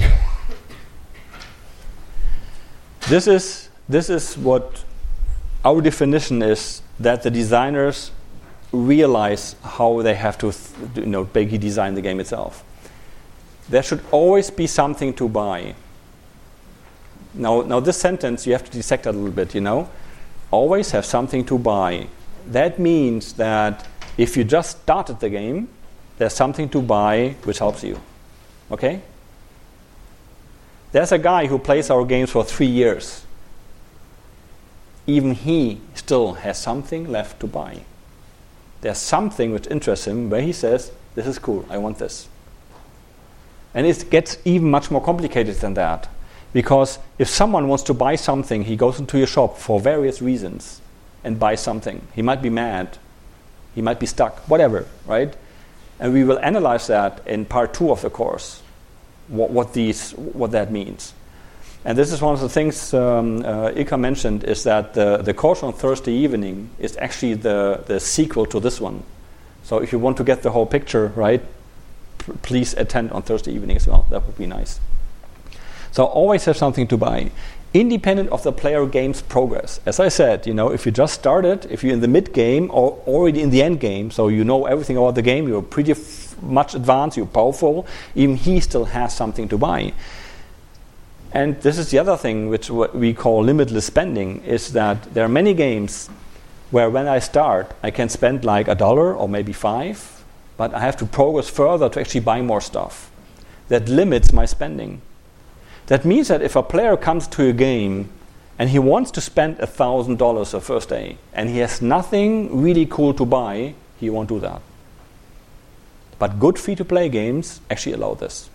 This is what our definition is, that the designers realize how they have to basically design the game itself. There should always be something to buy. Now this sentence, you have to dissect a little bit, you know. Always have something to buy. That means that if you just started the game, there's something to buy which helps you. Okay? There's a guy who plays our games for 3 years. Even he still has something left to buy. There's something which interests him where he says, this is cool, I want this. And it gets even much more complicated than that. Because if someone wants to buy something, he goes into your shop for various reasons and buys something. He might be mad, he might be stuck, whatever, right? And we will analyze that in part 2 of the course, what that means. And this is one of the things Ilka mentioned, is that the course on Thursday evening is actually the sequel to this one. So if you want to get the whole picture, right, please attend on Thursday evening as well. That would be nice. So always have something to buy, independent of the player game's progress. As I said, you know, if you just started, if you're in the mid game or already in the end game, so you know everything about the game, you're pretty much advanced, you're powerful, even he still has something to buy. And this is the other thing which what we call limitless spending, is that there are many games where when I start, I can spend like $1 or maybe $5, but I have to progress further to actually buy more stuff. That limits my spending. That means that if a player comes to a game and he wants to spend $1,000 the first day and he has nothing really cool to buy, he won't do that. But good free-to-play games actually allow this.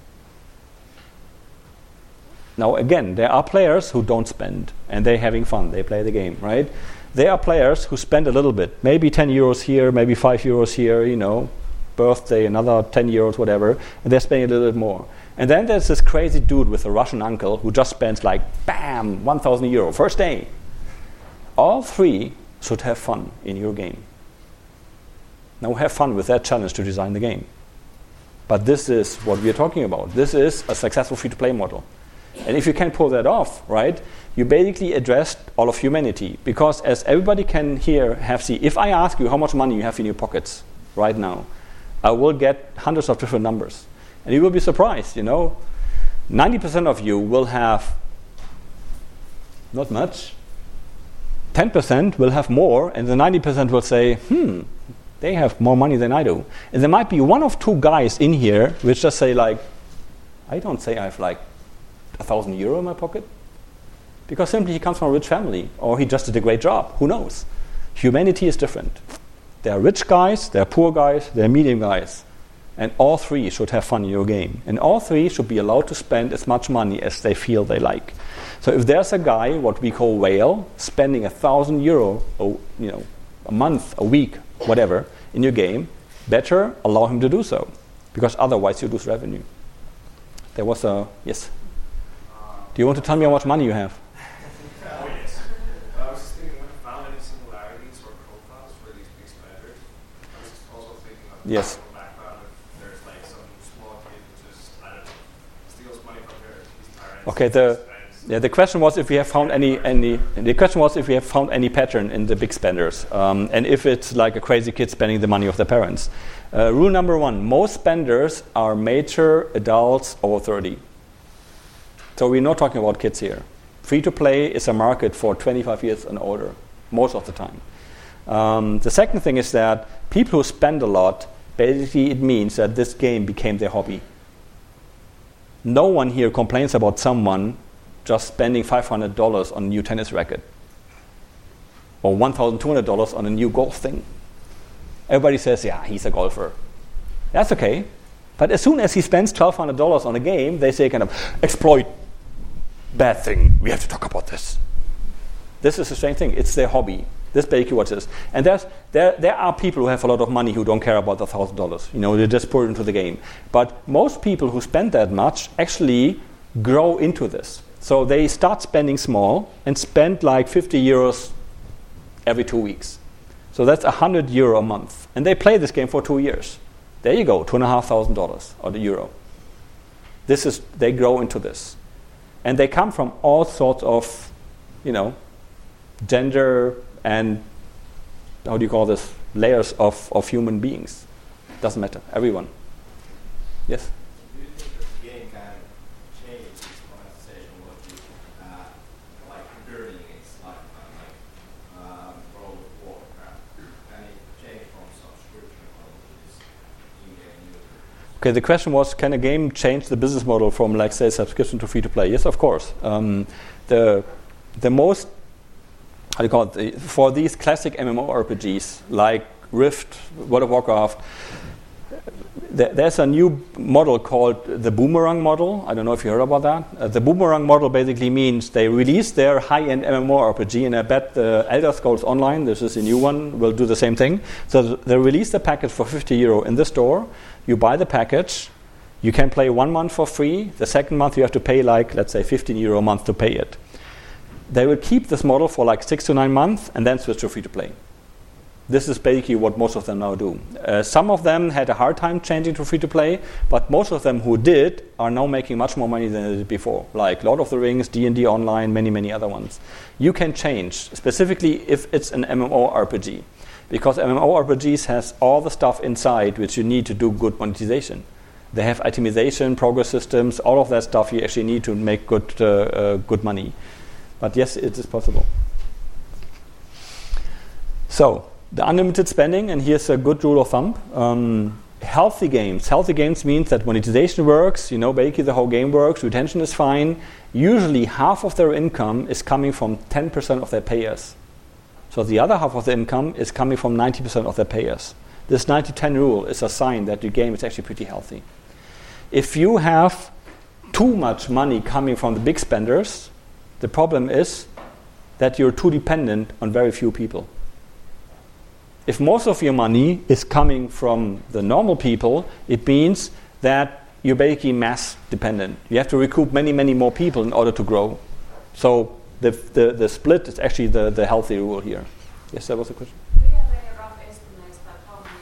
Now again, there are players who don't spend and they're having fun, they play the game, right? There are players who spend a little bit, maybe 10 euros here, maybe 5 euros here, you know, birthday, another 10 euros, whatever, and they're spending a little bit more. And then there's this crazy dude with a Russian uncle who just spends like, bam, 1,000 euro, first day. All three should have fun in your game. Now have fun with that challenge to design the game. But this is what we are talking about. This is a successful free-to-play model. And if you can pull that off, right, you basically addressed all of humanity. Because as everybody can here if I ask you how much money you have in your pockets right now, I will get hundreds of different numbers. And you will be surprised, you know. 90% of you will have not much. 10% will have more, and the 90% will say, they have more money than I do. And there might be one of two guys in here which just say like, I don't say I have like 1,000 euro in my pocket. Because simply he comes from a rich family, or he just did a great job. Who knows? Humanity is different. There are rich guys, there are poor guys, there are medium guys. And all three should have fun in your game. And all three should be allowed to spend as much money as they feel they like. So if there's a guy, what we call whale, spending 1,000 euro, a month, a week, whatever, in your game, better allow him to do so. Because otherwise you lose revenue. There was yes? Do you want to tell me how much money you have? Oh, yes. I was just thinking, have you found any similarities or profiles for these big spenders? I was also thinking of Yes. background if there's like some small kid who just, I don't know, steals money from her. He's tired. Okay, the question was if we have found any pattern in the big spenders, and if it's like a crazy kid spending the money of their parents. Rule number 1: most spenders are mature adults over 30. So we're not talking about kids here. Free to play is a market for 25 years and older, most of the time. The second thing is that people who spend a lot, basically it means that this game became their hobby. No one here complains about someone just spending $500 on a new tennis racket or $1,200 on a new golf thing. Everybody says, yeah, he's a golfer. That's okay. But as soon as he spends $1,200 on a game, they say kind of, exploit, bad thing. We have to talk about this. This is the same thing. It's their hobby. This basically what it is. And there are people who have a lot of money who don't care about the $1,000. You know, they just put it into the game. But most people who spend that much actually grow into this. So they start spending small and spend like 50 euros every 2 weeks. So that's €100 a month. And they play this game for 2 years. There you go, $2,500 or the euro. They grow into this. And they come from all sorts of, gender and, how do you call this, layers of human beings. Doesn't matter, everyone. Yes? Do you think that the game can change its monetization logic, like during its lifetime, like World of Warcraft? Can it change from subscription model to this in-game user? Okay, the question was, can a game change the business model from, like, say, subscription to free-to-play? Yes, of course. The most, how do you call it, for these classic MMORPGs, like Rift, World of Warcraft, there's a new model called the Boomerang model. I don't know if you heard about that. The Boomerang model basically means they release their high-end MMORPG, and I bet the Elder Scrolls Online, this is a new one, will do the same thing. So they release the package for €50 in the store. You buy the package. You can play 1 month for free. The second month you have to pay like, let's say, €15 a month to pay it. They will keep this model for like 6 to 9 months and then switch to free-to-play. This is basically what most of them now do. Some of them had a hard time changing to free-to-play, but most of them who did are now making much more money than they did before, like Lord of the Rings, D&D Online, many, many other ones. You can change, specifically if it's an MMORPG, because MMORPGs has all the stuff inside which you need to do good monetization. They have itemization, progress systems, all of that stuff you actually need to make good money. But yes, it is possible. So, the unlimited spending, and here's a good rule of thumb. Healthy games. Healthy games means that monetization works, basically the whole game works, retention is fine. Usually half of their income is coming from 10% of their payers. So the other half of the income is coming from 90% of their payers. This 90-10 rule is a sign that the game is actually pretty healthy. If you have too much money coming from the big spenders, the problem is that you're too dependent on very few people. If most of your money is coming from the normal people, it means that you're basically mass dependent. You have to recoup many, many more people in order to grow. So the split is actually the healthy rule here. Yes, that was the question. Do you have any rough estimates that how many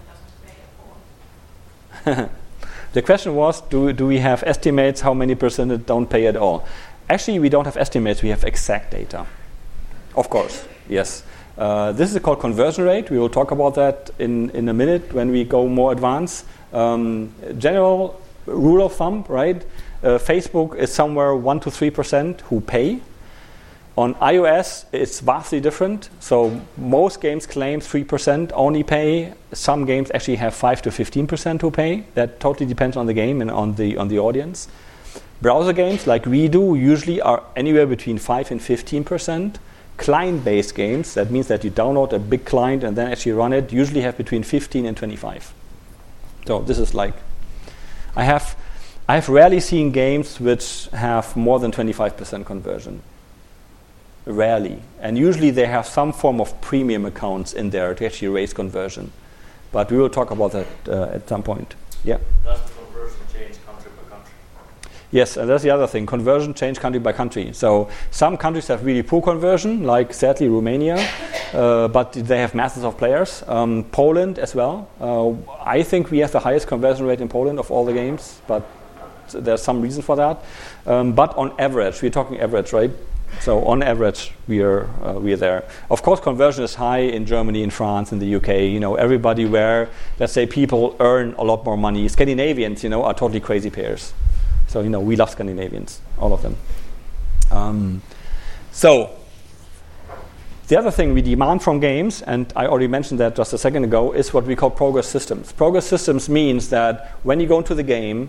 % doesn't pay at all? The question was, do we have estimates how many % that don't pay at all? Actually, we don't have estimates, we have exact data. Of course, yes. This is called conversion rate. We will talk about that in a minute when we go more advanced. General rule of thumb, right? Facebook is somewhere 1 to 3% who pay. On iOS, it's vastly different. So most games claim 3% only pay. Some games actually have 5 to 15% who pay. That totally depends on the game and on the audience. Browser games, like we do, usually are anywhere between 5 and 15%. Client-based games, that means that you download a big client and then actually run it, usually have between 15 and 25. So this is like, I have rarely seen games which have more than 25% conversion. Rarely. And usually they have some form of premium accounts in there to actually raise conversion. But we will talk about that at some point. Yeah. Does the conversion change country by country? Yes, and that's the other thing. Conversion change country by country. So some countries have really poor conversion, like sadly Romania, but they have masses of players. Poland as well. I think we have the highest conversion rate in Poland of all the games, but there's some reason for that. But on average, we're talking average, right? So on average, we are there. Of course, conversion is high in Germany, in France, in the UK. Everybody where, let's say, people earn a lot more money. Scandinavians, are totally crazy pairs. So, we love Scandinavians, all of them. So, the other thing we demand from games, and I already mentioned that just a second ago, is what we call progress systems. Progress systems means that when you go into the game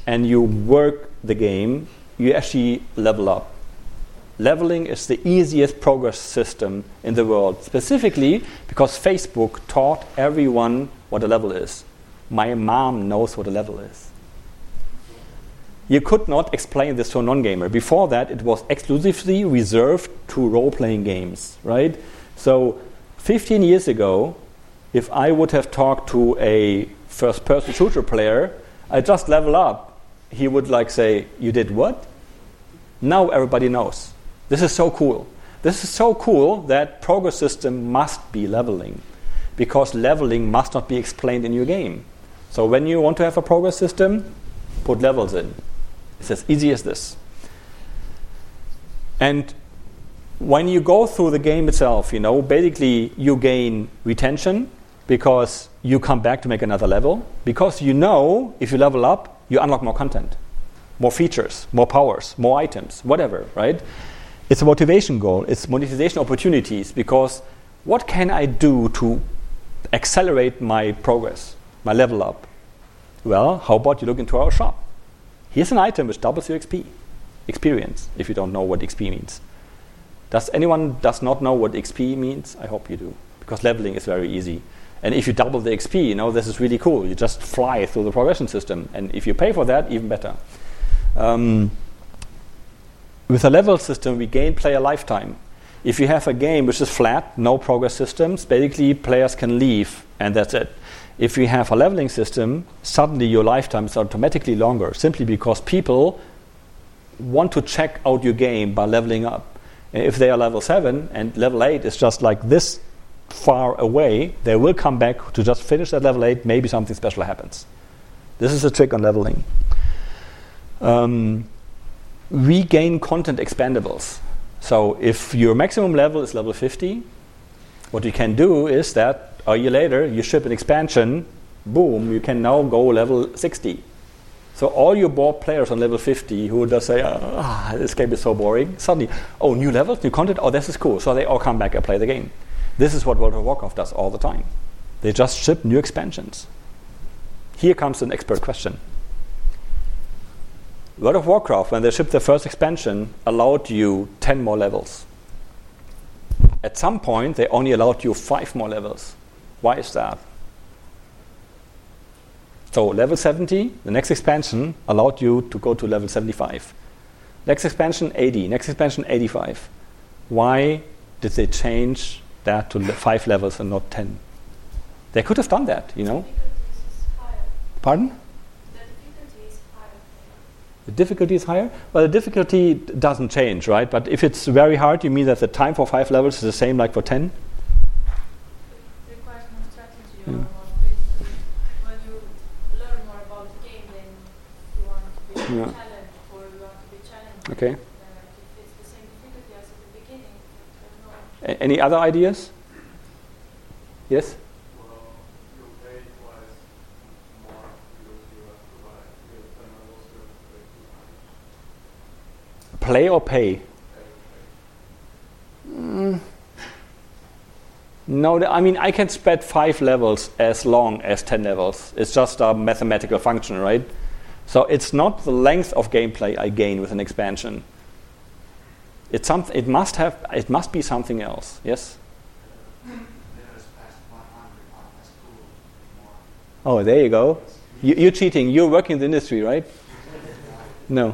and you work the game, you actually level up. Leveling is the easiest progress system in the world, specifically because Facebook taught everyone what a level is. My mom knows what a level is. You could not explain this to a non-gamer. Before that, it was exclusively reserved to role-playing games, right? So 15 years ago, if I would have talked to a first-person shooter player, I just level up, he would say, you did what? Now everybody knows. This is so cool. This is so cool that progress system must be leveling, because leveling must not be explained in your game. So when you want to have a progress system, put levels in. It's as easy as this. And when you go through the game itself, basically you gain retention because you come back to make another level, because if you level up, you unlock more content, more features, more powers, more items, whatever, right? It's a motivation goal. It's monetization opportunities, because what can I do to accelerate my progress, my level up? Well, how about you look into our shop? Here's an item which doubles your XP experience, if you don't know what XP means. Does anyone not know what XP means? I hope you do, because leveling is very easy. And if you double the XP, this is really cool. You just fly through the progression system. And if you pay for that, even better. With a level system, we gain player lifetime. If you have a game which is flat, no progress systems, basically players can leave, and that's it. If you have a leveling system, suddenly your lifetime is automatically longer, simply because people want to check out your game by leveling up. And if they are level 7 and level 8 is just like this far away, they will come back to just finish that level 8, maybe something special happens. This is a trick on leveling. We gain content expandables. So if your maximum level is level 50, what you can do is that a year later you ship an expansion, boom, you can now go level 60. So all your bored players on level 50 who just say, this game is so boring, suddenly, new levels, new content, this is cool. So they all come back and play the game. This is what World of Warcraft does all the time. They just ship new expansions. Here comes an expert question. World of Warcraft, when they shipped their first expansion, allowed you 10 more levels. At some point, they only allowed you 5 more levels. Why is that? So level 70, the next expansion, allowed you to go to level 75. Next expansion, 80. Next expansion, 85. Why did they change that to 5 levels and not 10? They could have done that, Pardon? The difficulty is higher? Well, the difficulty doesn't change, right? But if it's very hard, you mean that the time for 5 levels is the same like for 10? It requires more strategy or more basically. When you learn more about the game, then you want to be challenged or you want to be challenged. Okay. If it's the same difficulty as at the beginning, there's no... Any other ideas? Yes? Play or pay? No, I can spread 5 levels as long as 10 levels. It's just a mathematical function, right? So it's not the length of gameplay I gain with an expansion. It must be something else. Yes? Oh, there you go. You're cheating. You're working in the industry, right? No.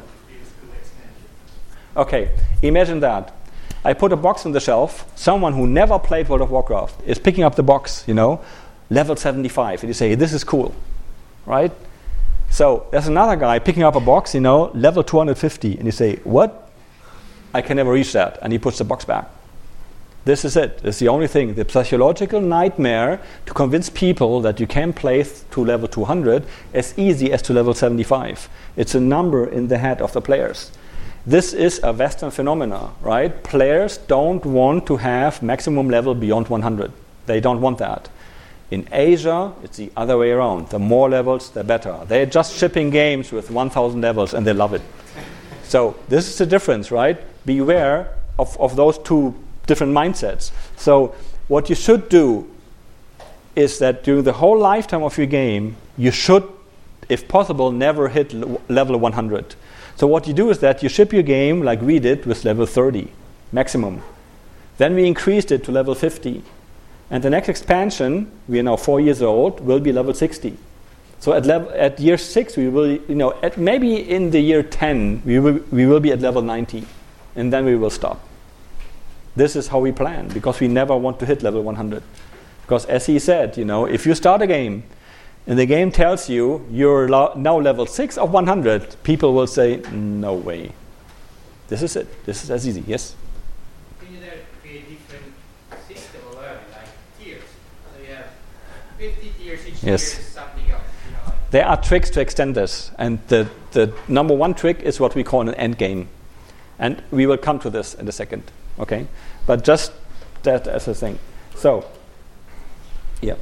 Okay, imagine that. I put a box on the shelf. Someone who never played World of Warcraft is picking up the box, level 75. And you say, this is cool, right? So there's another guy picking up a box, level 250. And you say, what? I can never reach that. And he puts the box back. This is it. It's the only thing. The psychological nightmare to convince people that you can play to level 200 as easy as to level 75. It's a number in the head of the players. This is a Western phenomena, right? Players don't want to have maximum level beyond 100. They don't want that. In Asia, it's the other way around. The more levels, the better. They're just shipping games with 1,000 levels and they love it. So this is the difference, right? Beware of those two different mindsets. So what you should do is that during the whole lifetime of your game, you should if possible, never hit level 100. So what you do is that you ship your game like we did with level 30 maximum. Then we increased it to level 50. And the next expansion, we are now 4 years old, will be level 60. So at year 6, we will, maybe in the year 10, we will be at level 90. And then we will stop. This is how we plan, because we never want to hit level 100. Because as he said, if you start a game, and the game tells you you're now level 6 of 100, people will say, no way. This is it. This is as easy. Yes? Can you there create different system of learning, like tiers? So you have 50 tiers, each tier is something else. There are tricks to extend this. And the number one trick is what we call an end game. And we will come to this in a second. Okay? But just that as a thing. So, yeah.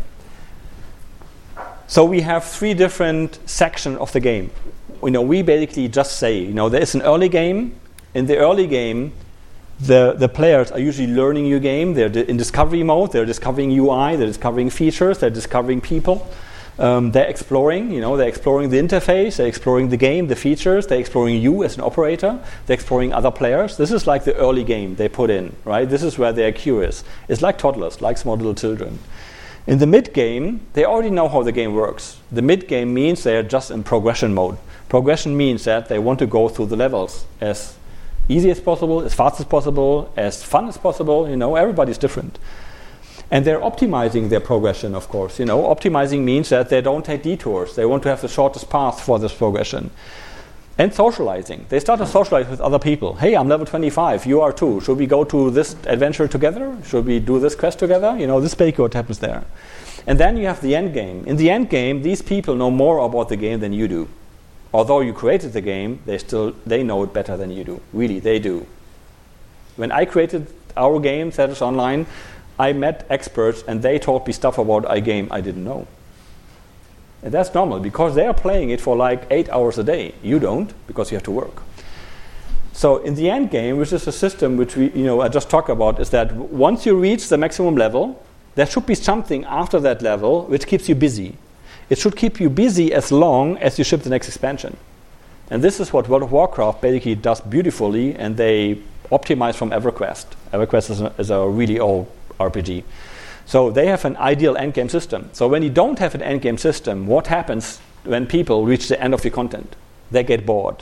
So we have 3 different sections of the game. We basically just say, there is an early game. In the early game, the players are usually learning your game. They're in discovery mode. They're discovering UI. They're discovering features. They're discovering people. They're exploring. They're exploring the interface. They're exploring the game, the features. They're exploring you as an operator. They're exploring other players. This is like the early game they put in, right? This is where they're curious. It's like toddlers, like small little children. In the mid-game, they already know how the game works. The mid-game means they are just in progression mode. Progression means that they want to go through the levels as easy as possible, as fast as possible, as fun as possible. Everybody's different. And they're optimizing their progression, of course. Optimizing means that they don't take detours. They want to have the shortest path for this progression. And socializing. They start to socialize with other people. Hey, I'm level 25. You are too. Should we go to this adventure together? Should we do this quest together? This is basically what happens there. And then you have the end game. In the end game, these people know more about the game than you do. Although you created the game, they know it better than you do. Really, they do. When I created our game, Thetis Online, I met experts and they taught me stuff about our game I didn't know. And that's normal, because they are playing it for like 8 hours a day. You don't, because you have to work. So in the end game, which is a system which I just talked about, is that once you reach the maximum level, there should be something after that level which keeps you busy. It should keep you busy as long as you ship the next expansion. And this is what World of Warcraft basically does beautifully, and they optimize from EverQuest. EverQuest is a really old RPG. So they have an ideal endgame system. So when you don't have an endgame system, what happens when people reach the end of the content? They get bored.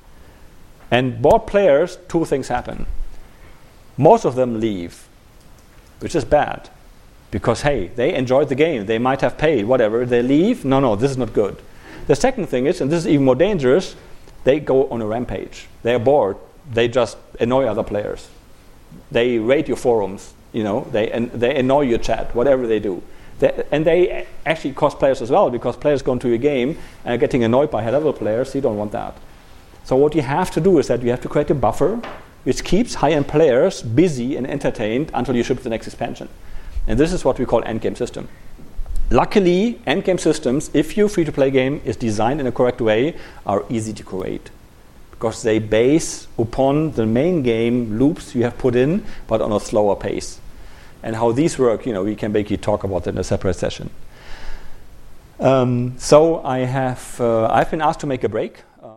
And bored players, 2 things happen. Most of them leave, which is bad. Because, hey, they enjoyed the game. They might have paid, whatever. They leave. No, this is not good. The second thing is, and this is even more dangerous, they go on a rampage. They are bored. They just annoy other players. They raid your forums. They annoy your chat, whatever they do. They actually cost players as well, because players go into your game and are getting annoyed by high-level players. So you don't want that. So what you have to do is that you have to create a buffer which keeps high-end players busy and entertained until you ship the next expansion. And this is what we call endgame system. Luckily, endgame systems, if your free-to-play game is designed in a correct way, are easy to create, because they base upon the main game loops you have put in, but on a slower pace. And how these work, we can basically talk about in a separate session. So I've been asked to make a break.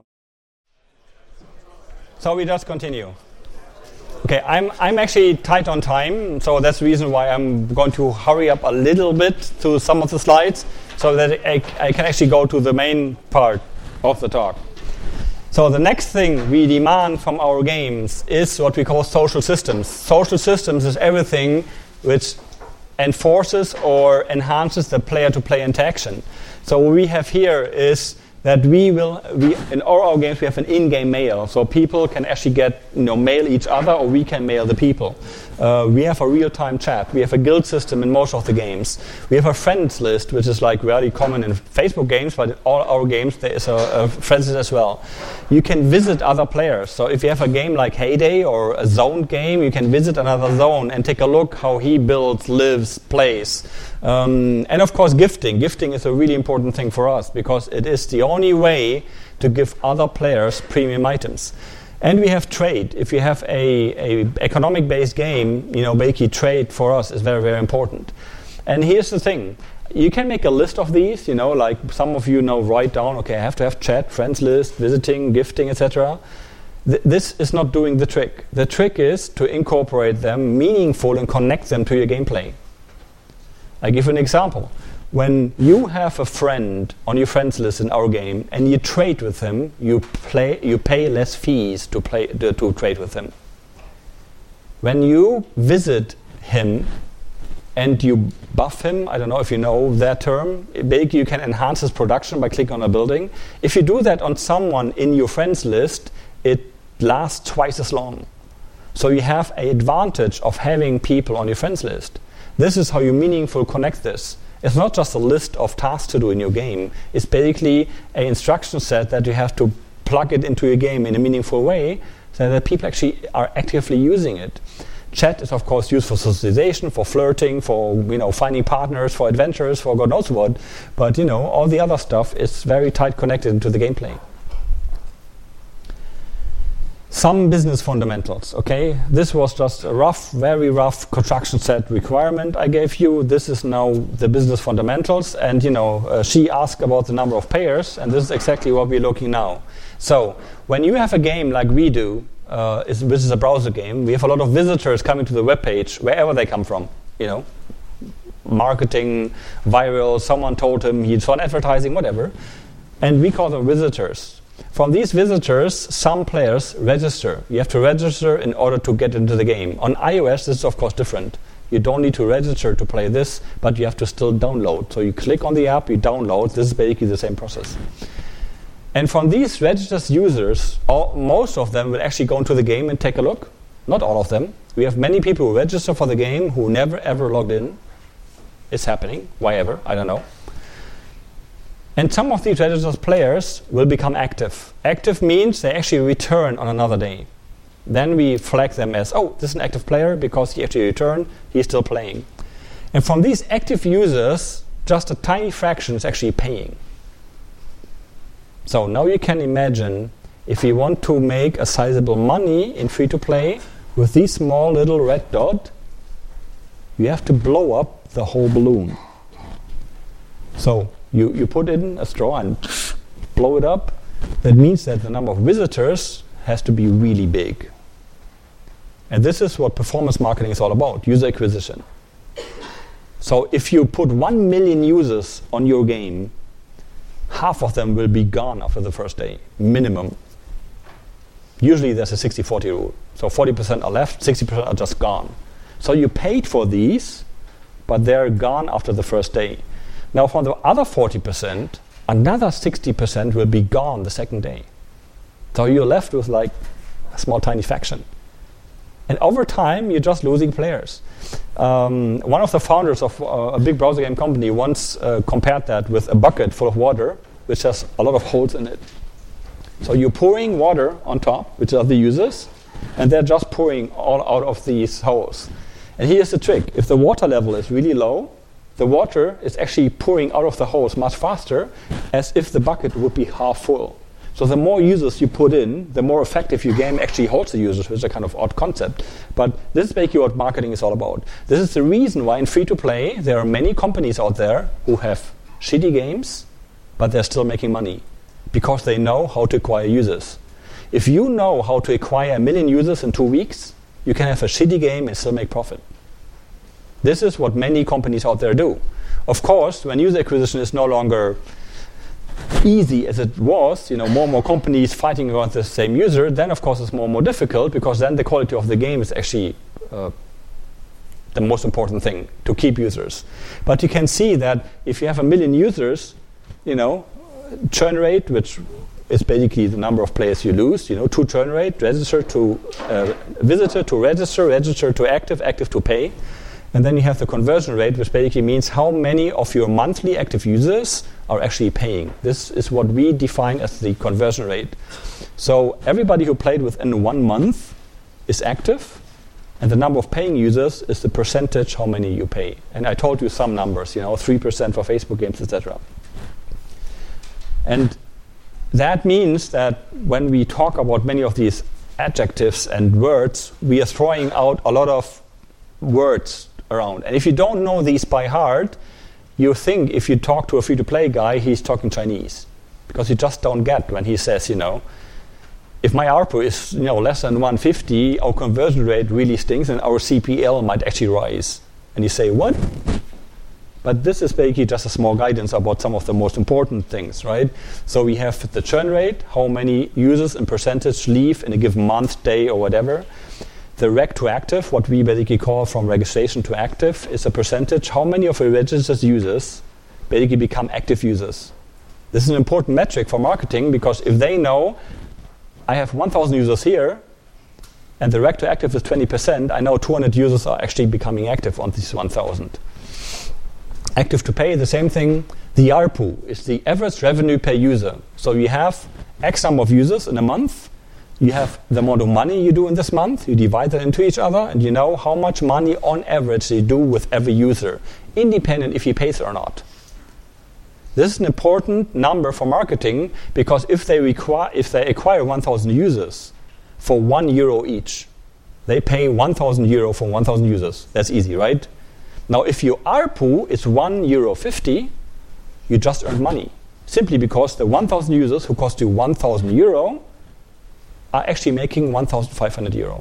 So we just continue. Okay, I'm actually tight on time, so that's the reason why I'm going to hurry up a little bit to some of the slides, so that I can actually go to the main part of the talk. So the next thing we demand from our games is what we call social systems. Social systems is everything which enforces or enhances the player-to-player interaction. So what we have here is that we in all our games we have an in-game mail, so people can actually get mail each other, or we can mail the people. We have a real-time chat. We have a guild system in most of the games. We have a friends list, which is like very common in Facebook games, but in all our games there is a friends list as well. You can visit other players. So if you have a game like Heyday or a zone game, you can visit another zone and take a look how he builds, lives, plays. And of course gifting. Gifting is a really important thing for us, because it is the only way to give other players premium items. And we have trade. If you have a economic-based game, basically trade for us is very, very important. And here's the thing. you can make a list of these, like some of you know, write down, okay, I have to have chat, friends list, visiting, gifting, etc. This is not doing the trick. The trick is to incorporate them meaningful and connect them to your gameplay. I give an example. When you have a friend on your friends list in our game and you trade with him, you pay less fees to trade with him. When you visit him and you buff him, I don't know if you know that term, basically you can enhance his production by clicking on a building. If you do that on someone in your friends list, it lasts twice as long. So you have an advantage of having people on your friends list. This is how you meaningfully connect this. It's not just a list of tasks to do in your game. It's basically an instruction set that you have to plug it into your game in a meaningful way so that people actually are actively using it. Chat is, of course, used for socialization, for flirting, for finding partners, for adventures, for God knows what. But all the other stuff is very tight connected into the gameplay. Some business fundamentals, okay? This was just a very rough construction set requirement I gave you. This is now the business fundamentals. And, she asked about the number of payers, and this is exactly what we're looking now. So, when you have a game like we do, which is a browser game, we have a lot of visitors coming to the web page, wherever they come from, marketing, viral, someone told him he saw an advertising, whatever. And we call them visitors. From these visitors, some players register. You have to register in order to get into the game. On iOS, this is of course different. You don't need to register to play this, but you have to still download. So you click on the app, you download. This is basically the same process. And from these registered users, most of them will actually go into the game and take a look. Not all of them. We have many people who register for the game who never ever logged in. It's happening. Why ever? I don't know. And some of these registered players will become active. Active means they actually return on another day. Then we flag them as, this is an active player because he actually returned, he's still playing. And from these active users, just a tiny fraction is actually paying. So now you can imagine if you want to make a sizable money in free-to-play with this small little red dot, you have to blow up the whole balloon. So you put in a straw and blow it up. That means that the number of visitors has to be really big. And this is what performance marketing is all about, user acquisition. So if you put 1 million users on your game, half of them will be gone after the first day, minimum. Usually there's a 60-40 rule. So 40% are left, 60% are just gone. So you paid for these, but they're gone after the first day. Now from the other 40%, another 60% will be gone the second day. So you're left with like a small tiny fraction. And over time, you're just losing players. One of the founders of a big browser game company once compared that with a bucket full of water, which has a lot of holes in it. So you're pouring water on top, which are the users, and they're just pouring all out of these holes. And here's the trick. If the water level is really low, the water is actually pouring out of the holes much faster, as if the bucket would be half full. So the more users you put in, the more effective your game actually holds the users, which is a kind of odd concept. But this is basically what marketing is all about. This is the reason why in free-to-play, there are many companies out there who have shitty games, but they're still making money, because they know how to acquire users. If you know how to acquire 1 million users in 2 weeks, you can have a shitty game and still make profit. This is what many companies out there do. Of course, when user acquisition is no longer easy as it was, more and more companies fighting against the same user, then of course it's more and more difficult, because then the quality of the game is actually the most important thing, to keep users. But you can see that if you have 1 million users, churn rate, which is basically the number of players you lose, to churn rate, register to visitor to register, register to active, active to pay. And then you have the conversion rate, which basically means how many of your monthly active users are actually paying. This is what we define as the conversion rate. So everybody who played within 1 month is active, and the number of paying users is the percentage how many you pay. And I told you some numbers, 3% for Facebook games, etc. And that means that when we talk about many of these adjectives and words, we are throwing out a lot of words around. And if you don't know these by heart, you think if you talk to a free-to-play guy, he's talking Chinese. Because you just don't get when he says, if my ARPU is less than 150, our conversion rate really stinks and our CPL might actually rise. And you say, what? But this is basically just a small guidance about some of the most important things, right? So we have the churn rate, how many users in percentage leave in a given month, day, or whatever. The reg to active, what we basically call from registration to active, is a percentage. How many of the registered users basically become active users? This is an important metric for marketing, because if they know I have 1,000 users here and the reg to active is 20%, I know 200 users are actually becoming active on this 1,000. Active to pay, the same thing. The ARPU is the average revenue per user. So you have X number of users in a month. You have the amount of money you do in this month. You divide that into each other, and you know how much money on average they do with every user, independent if he pays or not. This is an important number for marketing, because if they acquire 1,000 users for €1 each, they pay €1,000 for 1,000 users. That's easy, right? Now, if your ARPU is €1.50, you just earned money. Simply because the 1,000 users who cost you €1,000 are actually making €1,500.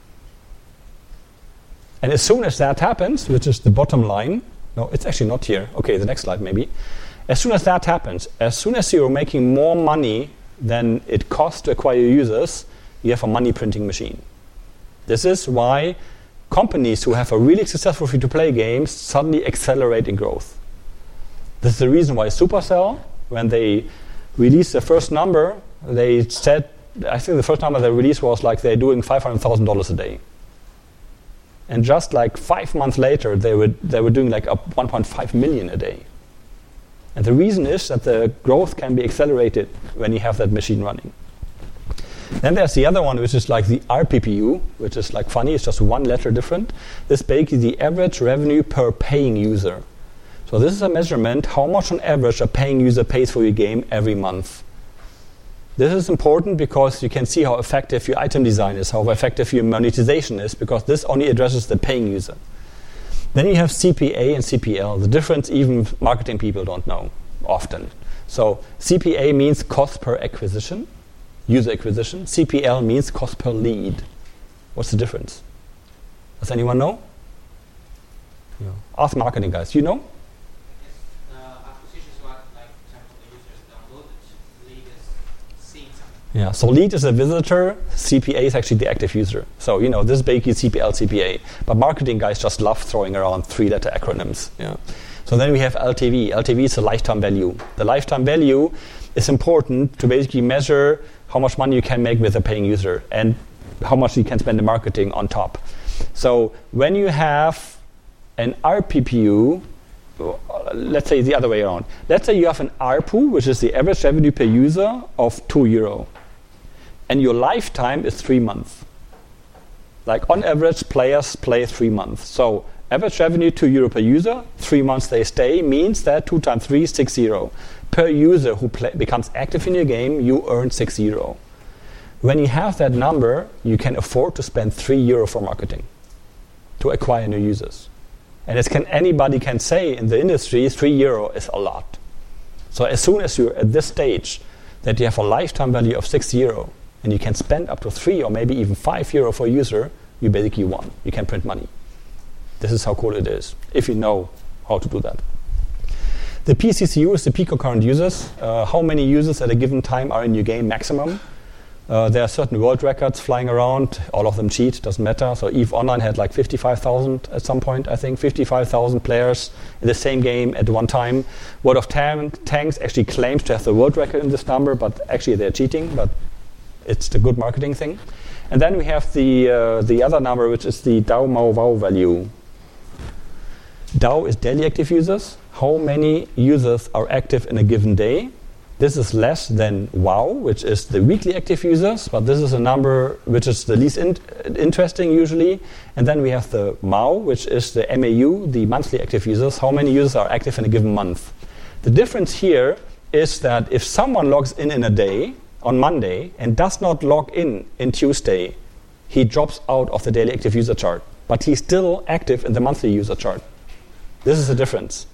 And as soon as that happens, which is the bottom line, no, it's actually not here. Okay, the next slide maybe. As soon as that happens, as soon as you're making more money than it costs to acquire users, you have a money printing machine. This is why companies who have a really successful free-to-play game suddenly accelerate in growth. This is the reason why Supercell, when they released the first number, they said, I think the first number they released was like they're doing $500,000 a day. And just like 5 months later, they were doing like 1.5 million a day. And the reason is that the growth can be accelerated when you have that machine running. Then there's the other one, which is like the RPPU, which is like funny, it's just one letter different. This is basically the average revenue per paying user. So this is a measurement, how much on average a paying user pays for your game every month. This is important because you can see how effective your item design is, how effective your monetization is, because this only addresses the paying user. Then you have CPA and CPL. The difference even marketing people don't know often. So CPA means cost per acquisition, user acquisition. CPL means cost per lead. What's the difference? Does anyone know? Yeah. Ask marketing guys. You know? Acquisition is what, like, for example, the users downloaded. Lead is seeing something. Yeah. So lead is a visitor. CPA is actually the active user. So this is basically CPL, CPA. But marketing guys just love throwing around 3-letter acronyms. Yeah. So then we have LTV. LTV is the lifetime value. The lifetime value is important to basically measure how much money you can make with a paying user and how much you can spend in marketing on top. So when you have an RPPU, let's say the other way around. Let's say you have an ARPU, which is the average revenue per user of €2, and your lifetime is 3 months. Like on average, players play 3 months. So average revenue €2 per user, 3 months they stay, means that 2 times 3 is €60. Per user who becomes active in your game, you earn €60. When you have that number, you can afford to spend €3 for marketing to acquire new users. And anybody can say in the industry, €3 is a lot. So as soon as you're at this stage that you have a lifetime value of €6 and you can spend up to 3 or maybe even €5 for a user, you basically won. You can print money. This is how cool it is, if you know how to do that. The PCCU is the peak concurrent users. How many users at a given time are in your game maximum? There are certain world records flying around. All of them cheat, doesn't matter. So EVE Online had like 55,000 at some point, I think. 55,000 players in the same game at one time. World of Tanks actually claims to have the world record in this number, but actually they're cheating, but it's the good marketing thing. And then we have the other number, which is the DAU Mau Wow value. DAU is daily active users. How many users are active in a given day? This is less than WOW, which is the weekly active users, but this is a number which is the least interesting usually. And then we have the MAU, which is the MAU, the monthly active users. How many users are active in a given month? The difference here is that if someone logs in a day, on Monday, and does not log in Tuesday, he drops out of the daily active user chart, but he's still active in the monthly user chart. This is the difference.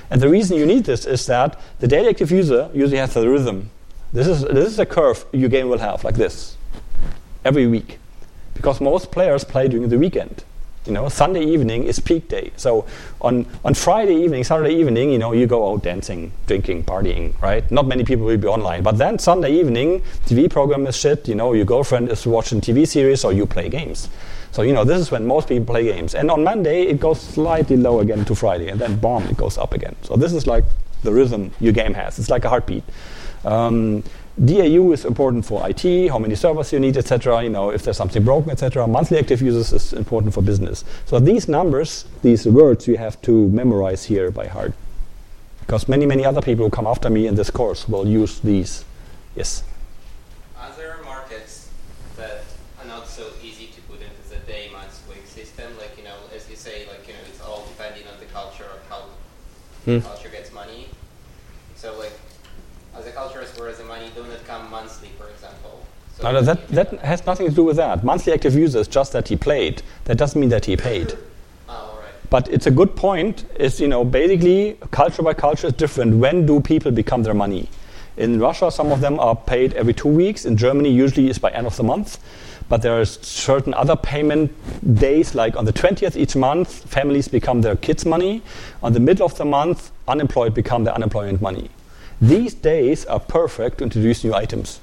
And the reason you need this is that the daily active user usually has a rhythm. This is a curve your game will have, like this, every week. Because most players play during the weekend. Sunday evening is peak day. So on Friday evening, Saturday evening, you go out dancing, drinking, partying, right? Not many people will be online. But then Sunday evening, TV program is shit, your girlfriend is watching TV series, or you play games. So, this is when most people play games. And on Monday, it goes slightly low again to Friday, and then boom, it goes up again. So this is like the rhythm your game has. It's like a heartbeat. DAU is important for IT, how many servers you need, etc. If there's something broken, etc. Monthly active users is important for business. So these numbers, these words, you have to memorize here by heart. Because many, many other people who come after me in this course will use these. Yes? Are there markets that are not so easy to put into the day, month, week system? Like, as you say, it's all depending on the culture of how the culture gets money. So, other cultures where the money do not come monthly, for example. So no, that has nothing to do with that. Monthly active user is just that he played. That doesn't mean that he paid. All right. But it's a good point. Is basically culture by culture is different. When do people become their money? In Russia, some of them are paid every 2 weeks. In Germany, usually is by end of the month. But there are certain other payment days, like on the 20th each month, families become their kids' money. On the middle of the month, unemployed become their unemployment money. These days are perfect to introduce new items.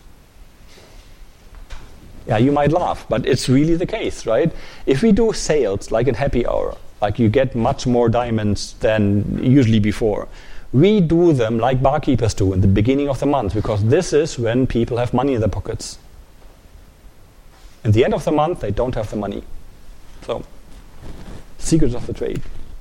Yeah, you might laugh, but it's really the case, right? If we do sales, like in happy hour, like you get much more diamonds than usually before, we do them like barkeepers do in the beginning of the month, because this is when people have money in their pockets. In the end of the month, they don't have the money. So, secrets of the trade.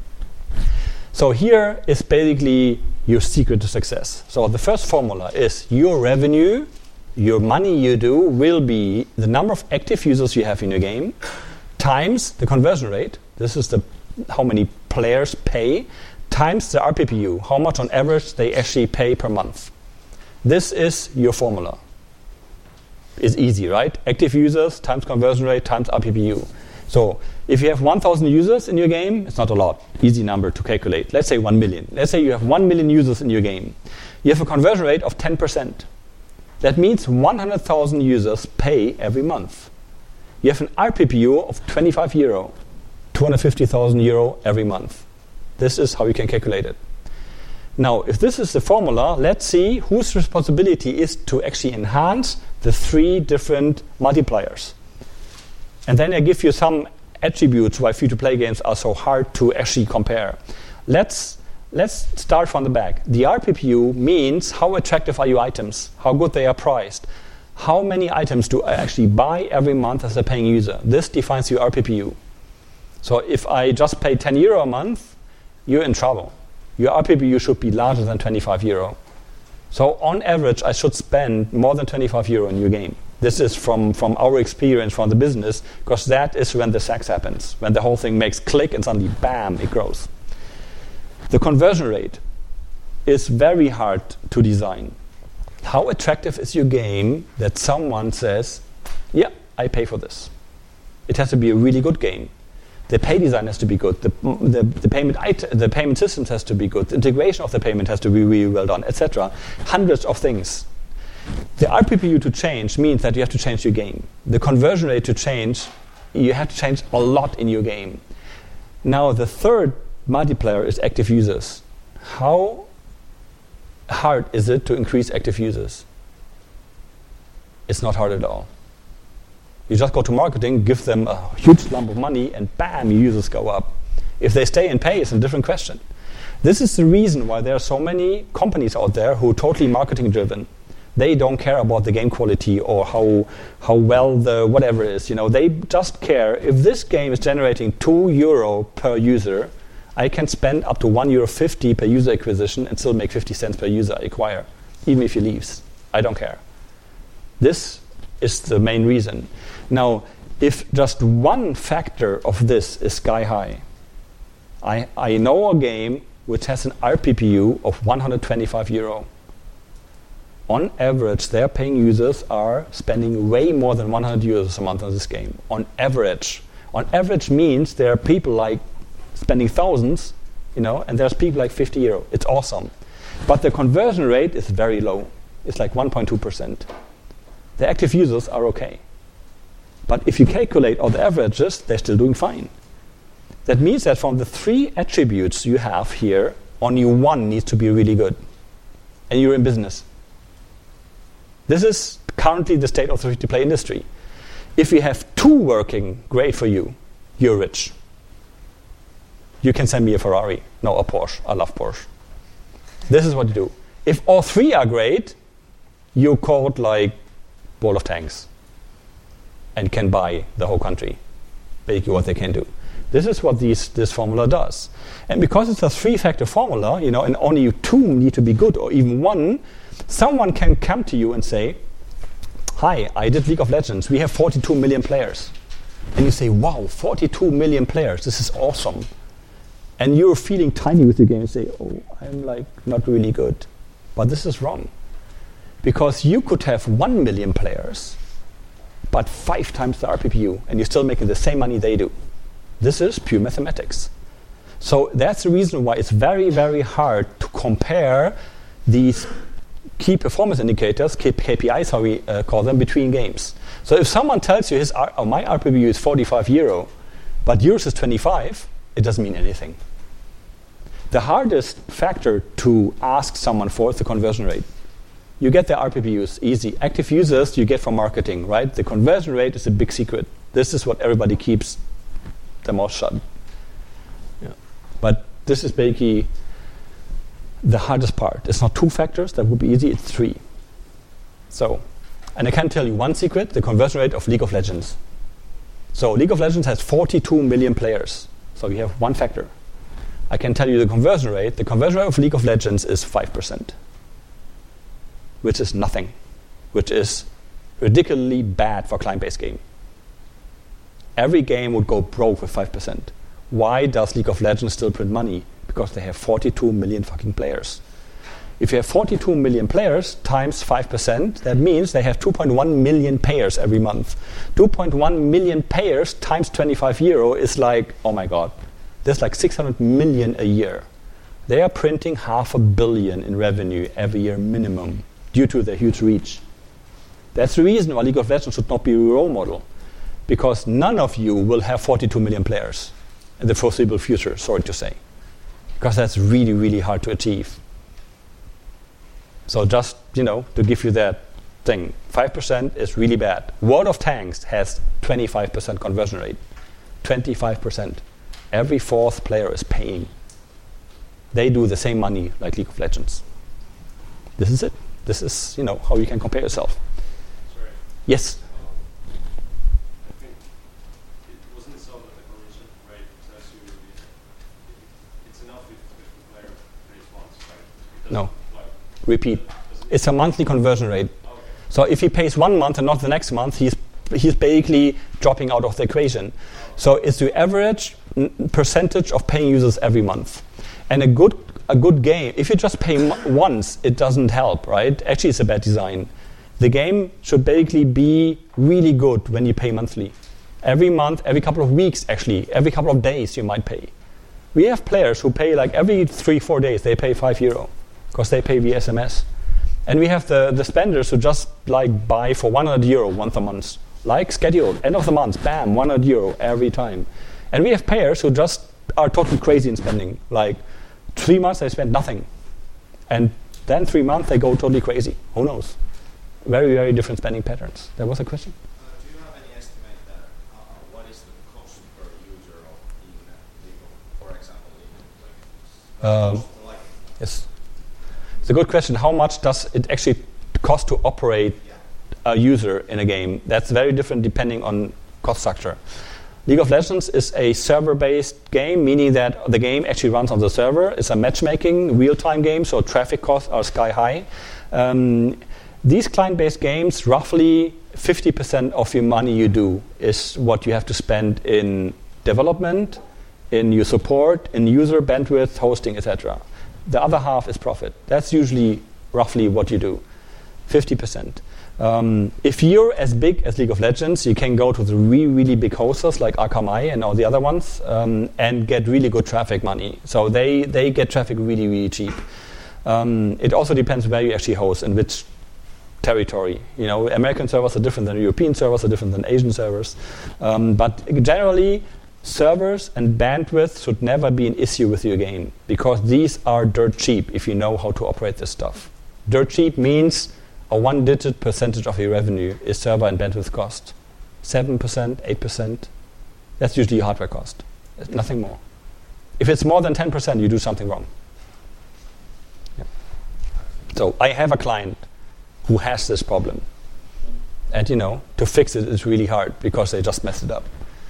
So here is basically your secret to success. So the first formula is your revenue, your money you do, will be the number of active users you have in your game, times the conversion rate. This is how many players pay, times the RPPU, how much on average they actually pay per month. This is your formula. It's easy, right? Active users times conversion rate times RPPU. So if you have 1,000 users in your game, it's not a lot. Easy number to calculate. Let's say 1 million. Let's say you have 1 million users in your game. You have a conversion rate of 10%. That means 100,000 users pay every month. You have an RPPU of 25 euro, 250,000 euro every month. This is how you can calculate it. Now, if this is the formula, let's see whose responsibility is to actually enhance the 3 different multipliers. And then I give you some attributes why free-to-play games are so hard to actually compare. Let's start from the back. The RPPU means how attractive are your items, how good they are priced, how many items do I actually buy every month as a paying user. This defines your RPPU. So if I just pay 10 euro a month, you're in trouble. Your RPPU should be larger than 25 euro. So on average, I should spend more than 25 euro in your game. This is from our experience from the business, because that is when the sex happens, when the whole thing makes click and suddenly, bam, it grows. The conversion rate is very hard to design. How attractive is your game that someone says, yeah, I pay for this? It has to be a really good game. The pay design has to be good. The payment systems has to be good. The integration of the payment has to be really well done, etc. Hundreds of things. The RPPU to change means that you have to change your game. The conversion rate to change, you have to change a lot in your game. Now, the third multiplier is active users. How hard is it to increase active users? It's not hard at all. You just go to marketing, give them a huge lump of money, and bam, your users go up. If they stay and pay, it's a different question. This is the reason why there are so many companies out there who are totally marketing driven. They don't care about the game quality or how well the whatever is. They just care if this game is generating 2 euro per user, I can spend up to 1.50 euro per user acquisition and still make 50 cents per user I acquire, even if he leaves. I don't care. This is the main reason. Now, if just one factor of this is sky high, I know a game which has an RPPU of 125 euro. On average, their paying users are spending way more than 100 euros a month on this game. On average. On average means there are people like spending thousands and there's people like €50. It's awesome. But the conversion rate is very low. It's like 1.2%. The active users are okay. But if you calculate all the averages, they're still doing fine. That means that from the 3 attributes you have here, only one needs to be really good. And you're in business. This is currently the state of the free-to-play industry. If you have 2 working great for you, you're rich. You can send me a Ferrari. No, a Porsche. I love Porsche. This is what you do. If all 3 are great, you're called like World of Tanks and can buy the whole country. Basically what they can do. This is what this formula does. And because it's a 3-factor formula, and only 2 need to be good, or even 1, someone can come to you and say, hi, I did League of Legends. We have 42 million players. And you say, wow, 42 million players. This is awesome. And you're feeling tiny with the game and say, oh, I'm like not really good. But this is wrong. Because you could have 1 million players, but 5 times the RPPU, and you're still making the same money they do. This is pure mathematics. So that's the reason why it's very, very hard to compare these key performance indicators, KPIs, how we call them, between games. So if someone tells you my RPPU is €45, but yours is 25, it doesn't mean anything. The hardest factor to ask someone for is the conversion rate. You get the RPPUs, easy. Active users you get from marketing, right? The conversion rate is a big secret. This is what everybody keeps their mouth shut. Yeah. But this is basically the hardest part. It's not 2 factors, that would be easy, it's 3. So, and I can tell you one secret, the conversion rate of League of Legends. So League of Legends has 42 million players. So you have 1 factor. I can tell you the conversion rate. The conversion rate of League of Legends is 5%, which is nothing, which is ridiculously bad for a client-based game. Every game would go broke with 5%. Why does League of Legends still print money? Because they have 42 million fucking players. If you have 42 million players times 5%, that means they have 2.1 million payers every month. 2.1 million payers times €25 is like, oh my god, there's like 600 million a year. They are printing $500 million in revenue every year minimum due to their huge reach. That's the reason why League of Legends should not be a role model. Because none of you will have 42 million players in the foreseeable future, sorry to say. Because that's really, really hard to achieve. So just, to give you that thing, 5% is really bad. World of Tanks has 25% conversion rate. 25%. Every 4th player is paying. They do the same money like League of Legends. This is it. This is, how you can compare yourself. Sorry. Yes? I think it wasn't so that the conversion rate tells you it's enough if the player plays once, right? No. Repeat. It's a monthly conversion rate. Okay. So if he pays 1 month and not the next month, he's basically dropping out of the equation. So it's the average percentage of paying users every month. And a good game, if you just pay once, it doesn't help, right? Actually, it's a bad design. The game should basically be really good when you pay monthly. Every month, every couple of weeks, actually, every couple of days you might pay. We have players who pay like every 3-4 days, they pay €5 because they pay via SMS. And we have the spenders who just like buy for €100 once a month. Like scheduled, end of the month, bam, €100 every time. And we have payers who just are totally crazy in spending. Like 3 months they spend nothing. And then 3 months they go totally crazy. Who knows? Very, very different spending patterns. There was a question? Do you have any estimate that what is the cost per user of legal, for example, Yes. It's a good question. How much does it actually cost to operate a user in a game? That's very different depending on cost structure. League of Legends is a server-based game, meaning that the game actually runs on the server. It's a matchmaking, real-time game, so traffic costs are sky high. These client-based games, roughly 50% of your money you do is what you have to spend in development, in your support, in user bandwidth, hosting, etc. The other half is profit. That's usually roughly what you do. 50%. If you're as big as League of Legends, you can go to the really big hosters like Akamai and all the other ones and get really good traffic money. So they get traffic really cheap. It also depends where you actually host and which territory. You know, American servers are different than European servers, are different than Asian servers. But generally, servers and bandwidth should never be an issue with your game because these are dirt cheap if you know how to operate this stuff. Dirt cheap means a one-digit percentage of your revenue is server and bandwidth cost. 7%, 8%. That's usually your hardware cost. It's nothing more. If it's more than 10%, you do something wrong. Yeah. So I have a client who has this problem. And, you know, to fix it is really hard because they just messed it up.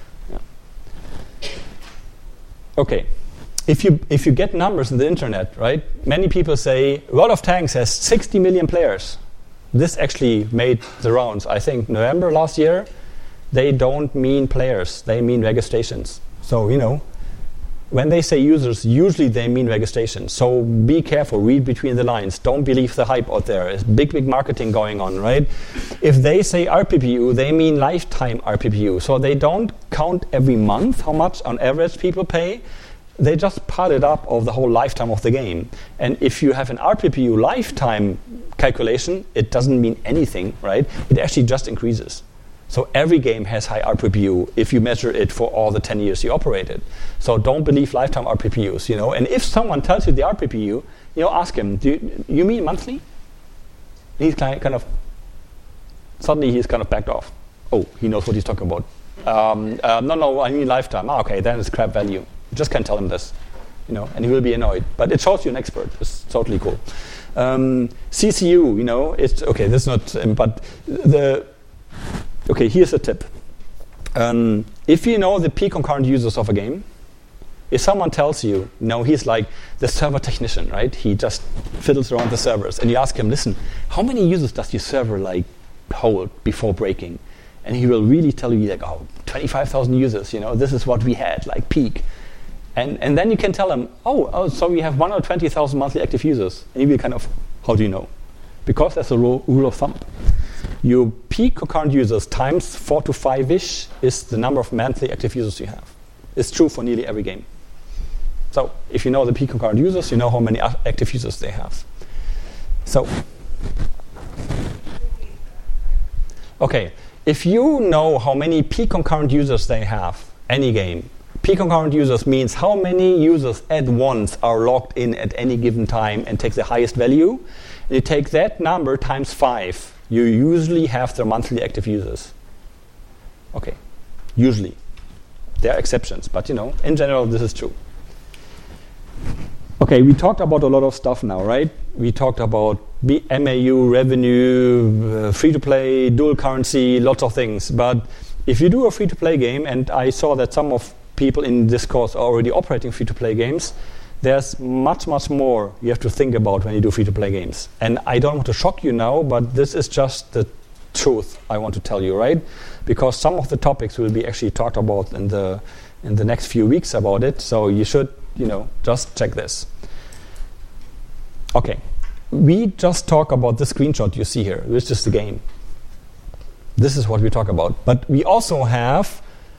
Yeah. Okay. If you get numbers in the internet, right, many people say World of Tanks has 60 million players. This actually made the rounds. I think November last year, they don't mean players. They mean registrations. So, you know, when they say users, usually they mean registrations. So be careful. Read between the lines. Don't believe the hype out there. There's big marketing going on, right? If they say RPPU, they mean lifetime RPPU. So they don't count every month how much on average people pay. They just part it up of the whole lifetime of the game. And if you have an RPPU lifetime calculation, it doesn't mean anything, right? It actually just increases. So every game has high RPPU if you measure it for all the 10 years you operated. So don't believe lifetime RPPUs, you know. And if someone tells you the RPPU, you know, ask him, do you mean monthly? And he's kind of, suddenly he's kind of backed off. Oh, he knows what he's talking about. No, I mean lifetime. Okay, then it's crap value. You just can't tell him this, you know, and he will be annoyed. But it shows you an expert. It's totally cool. CCU, you know, it's okay. This is not, but okay. Here's a tip. If you know the peak concurrent users of a game, if someone tells you, he's like the server technician, right? He just fiddles around the servers, and you ask him, listen, how many users does your server like hold before breaking? And he will really tell you, like, 25,000 users. You know, this is what we had, like peak. And then you can tell him, so we have 120,000 monthly active users. And he will kind of, how do you know? Because that's a rule of thumb. Your peak concurrent users times 4 to 5-ish is the number of monthly active users you have. It's true for nearly every game. So if you know the peak concurrent users, you know how many active users they have. So, okay, if you know how many peak concurrent users they have, any game, peak concurrent users means how many users at once are logged in at any given time and take the highest value. And you take that number times 5. You usually have the monthly active users. Okay, usually. There are exceptions, but in general, this is true. Okay, we talked about a lot of stuff now, right? We talked about MAU, revenue, free-to-play, dual currency, lots of things. But if you do a free-to-play game, and I saw that some of people in this course are already operating free-to-play games, there's much more you have to think about when you do free-to-play games. And I don't want to shock you now, but this is just the truth I want to tell you, right? Because some of the topics will be actually talked about in the next few weeks about it. So you should, just check this. Okay, we just talk about the screenshot you see here, which is the game. This is what we talk about. But we also have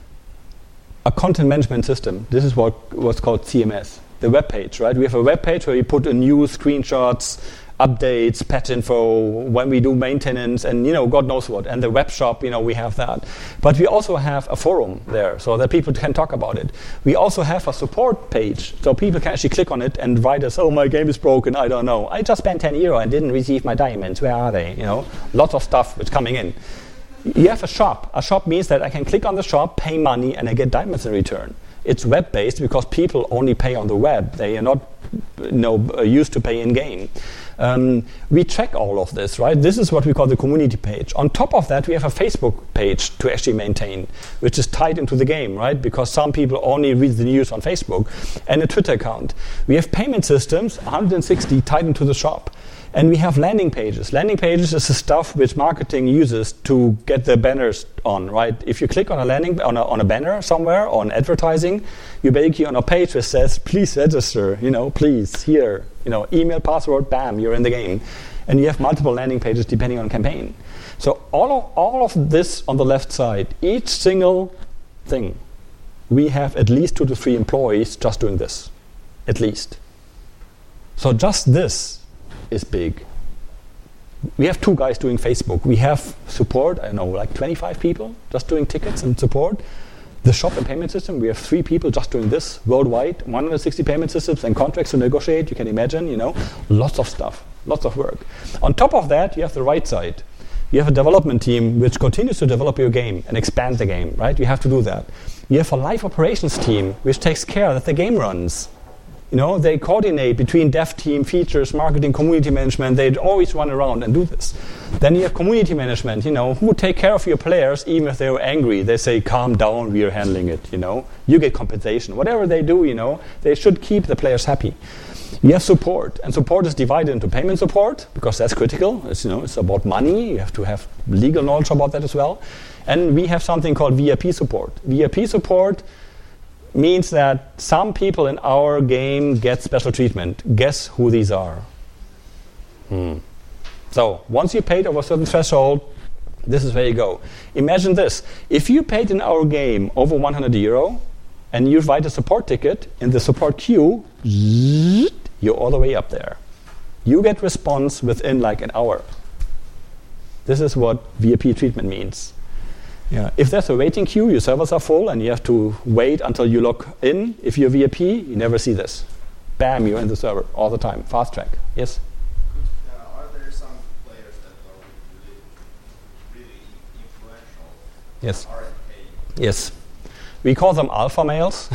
a content management system. This is what's called CMS, the web page, right? We have a web page where we put in new screenshots, updates, patch info, when we do maintenance, and God knows what. And the web shop, we have that. But we also have a forum there so that people can talk about it. We also have a support page so people can actually click on it and write us, my game is broken, I don't know. I just spent €10 and didn't receive my diamonds. Where are they? Lots of stuff which coming in. You have a shop. A shop means that I can click on the shop, pay money, and I get diamonds in return. It's web-based because people only pay on the web. They are not used to pay in-game. We track all of this, right? This is what we call the community page. On top of that, we have a Facebook page to actually maintain, which is tied into the game, right? Because some people only read the news on Facebook, and a Twitter account. We have payment systems, 160 tied into the shop. And we have landing pages. Landing pages is the stuff which marketing uses to get the banners on, right? If you click on a banner somewhere on advertising, you're basically on a page that says, please register, please, here, email, password, bam, you're in the game. And you have multiple landing pages depending on campaign. So all of this on the left side, each single thing, we have at least 2 to 3 employees just doing this, at least. So just this is big. We have 2 guys doing Facebook. We have support, I don't know, like 25 people just doing tickets and support. The shop and payment system, we have 3 people just doing this worldwide, 160 payment systems and contracts to negotiate, you can imagine, lots of stuff, lots of work. On top of that, you have the right side. You have a development team which continues to develop your game and expand the game, right? You have to do that. You have a live operations team which takes care that the game runs. They coordinate between dev team, features, marketing, community management. They always run around and do this. Then you have community management, who take care of your players even if they're angry. They say, calm down, we are handling it, You get compensation. Whatever they do, they should keep the players happy. You have support, and support is divided into payment support, because that's critical. It's about money. You have to have legal knowledge about that as well. And we have something called VIP support. VIP support means that some people in our game get special treatment. Guess who these are? So once you paid over a certain threshold, this is where you go. Imagine this. If you paid in our game over €100 and you write a support ticket in the support queue, you're all the way up there. You get response within like an hour. This is what VIP treatment means. Yeah. If there's a waiting queue, your servers are full and you have to wait until you log in. If you're VIP, you never see this. Bam, you're in the server all the time. Fast track. Yes? Are there some players that are really influential? Yes. Aren't paid? Yes. We call them alpha males.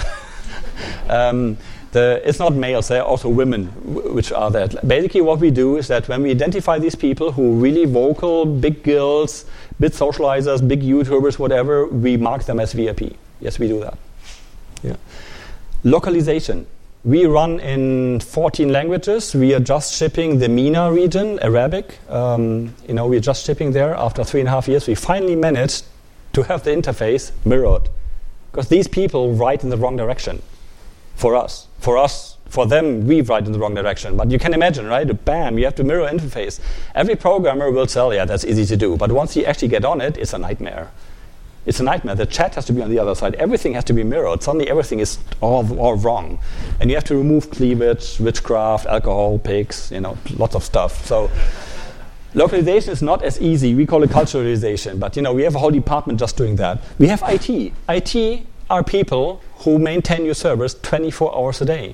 It's not males, they're also women which are that. Basically what we do is that when we identify these people who are really vocal, big guilds, big socializers, big YouTubers, whatever, we mark them as VIP. Yes, we do that. Yeah. Localization. We run in 14 languages. We are just shipping the MENA region, Arabic. We're just shipping there after 3.5 years. We finally managed to have the interface mirrored. Because these people write in the wrong direction. For us, for them, we write in the wrong direction. But you can imagine, right? Bam, you have to mirror interface. Every programmer will tell, yeah, that's easy to do. But once you actually get on it, it's a nightmare. It's a nightmare. The chat has to be on the other side. Everything has to be mirrored. Suddenly everything is all wrong. And you have to remove cleavage, witchcraft, alcohol, pigs, lots of stuff. So localization is not as easy. We call it culturalization. But, we have a whole department just doing that. We have IT. IT are people who maintain your servers 24 hours a day.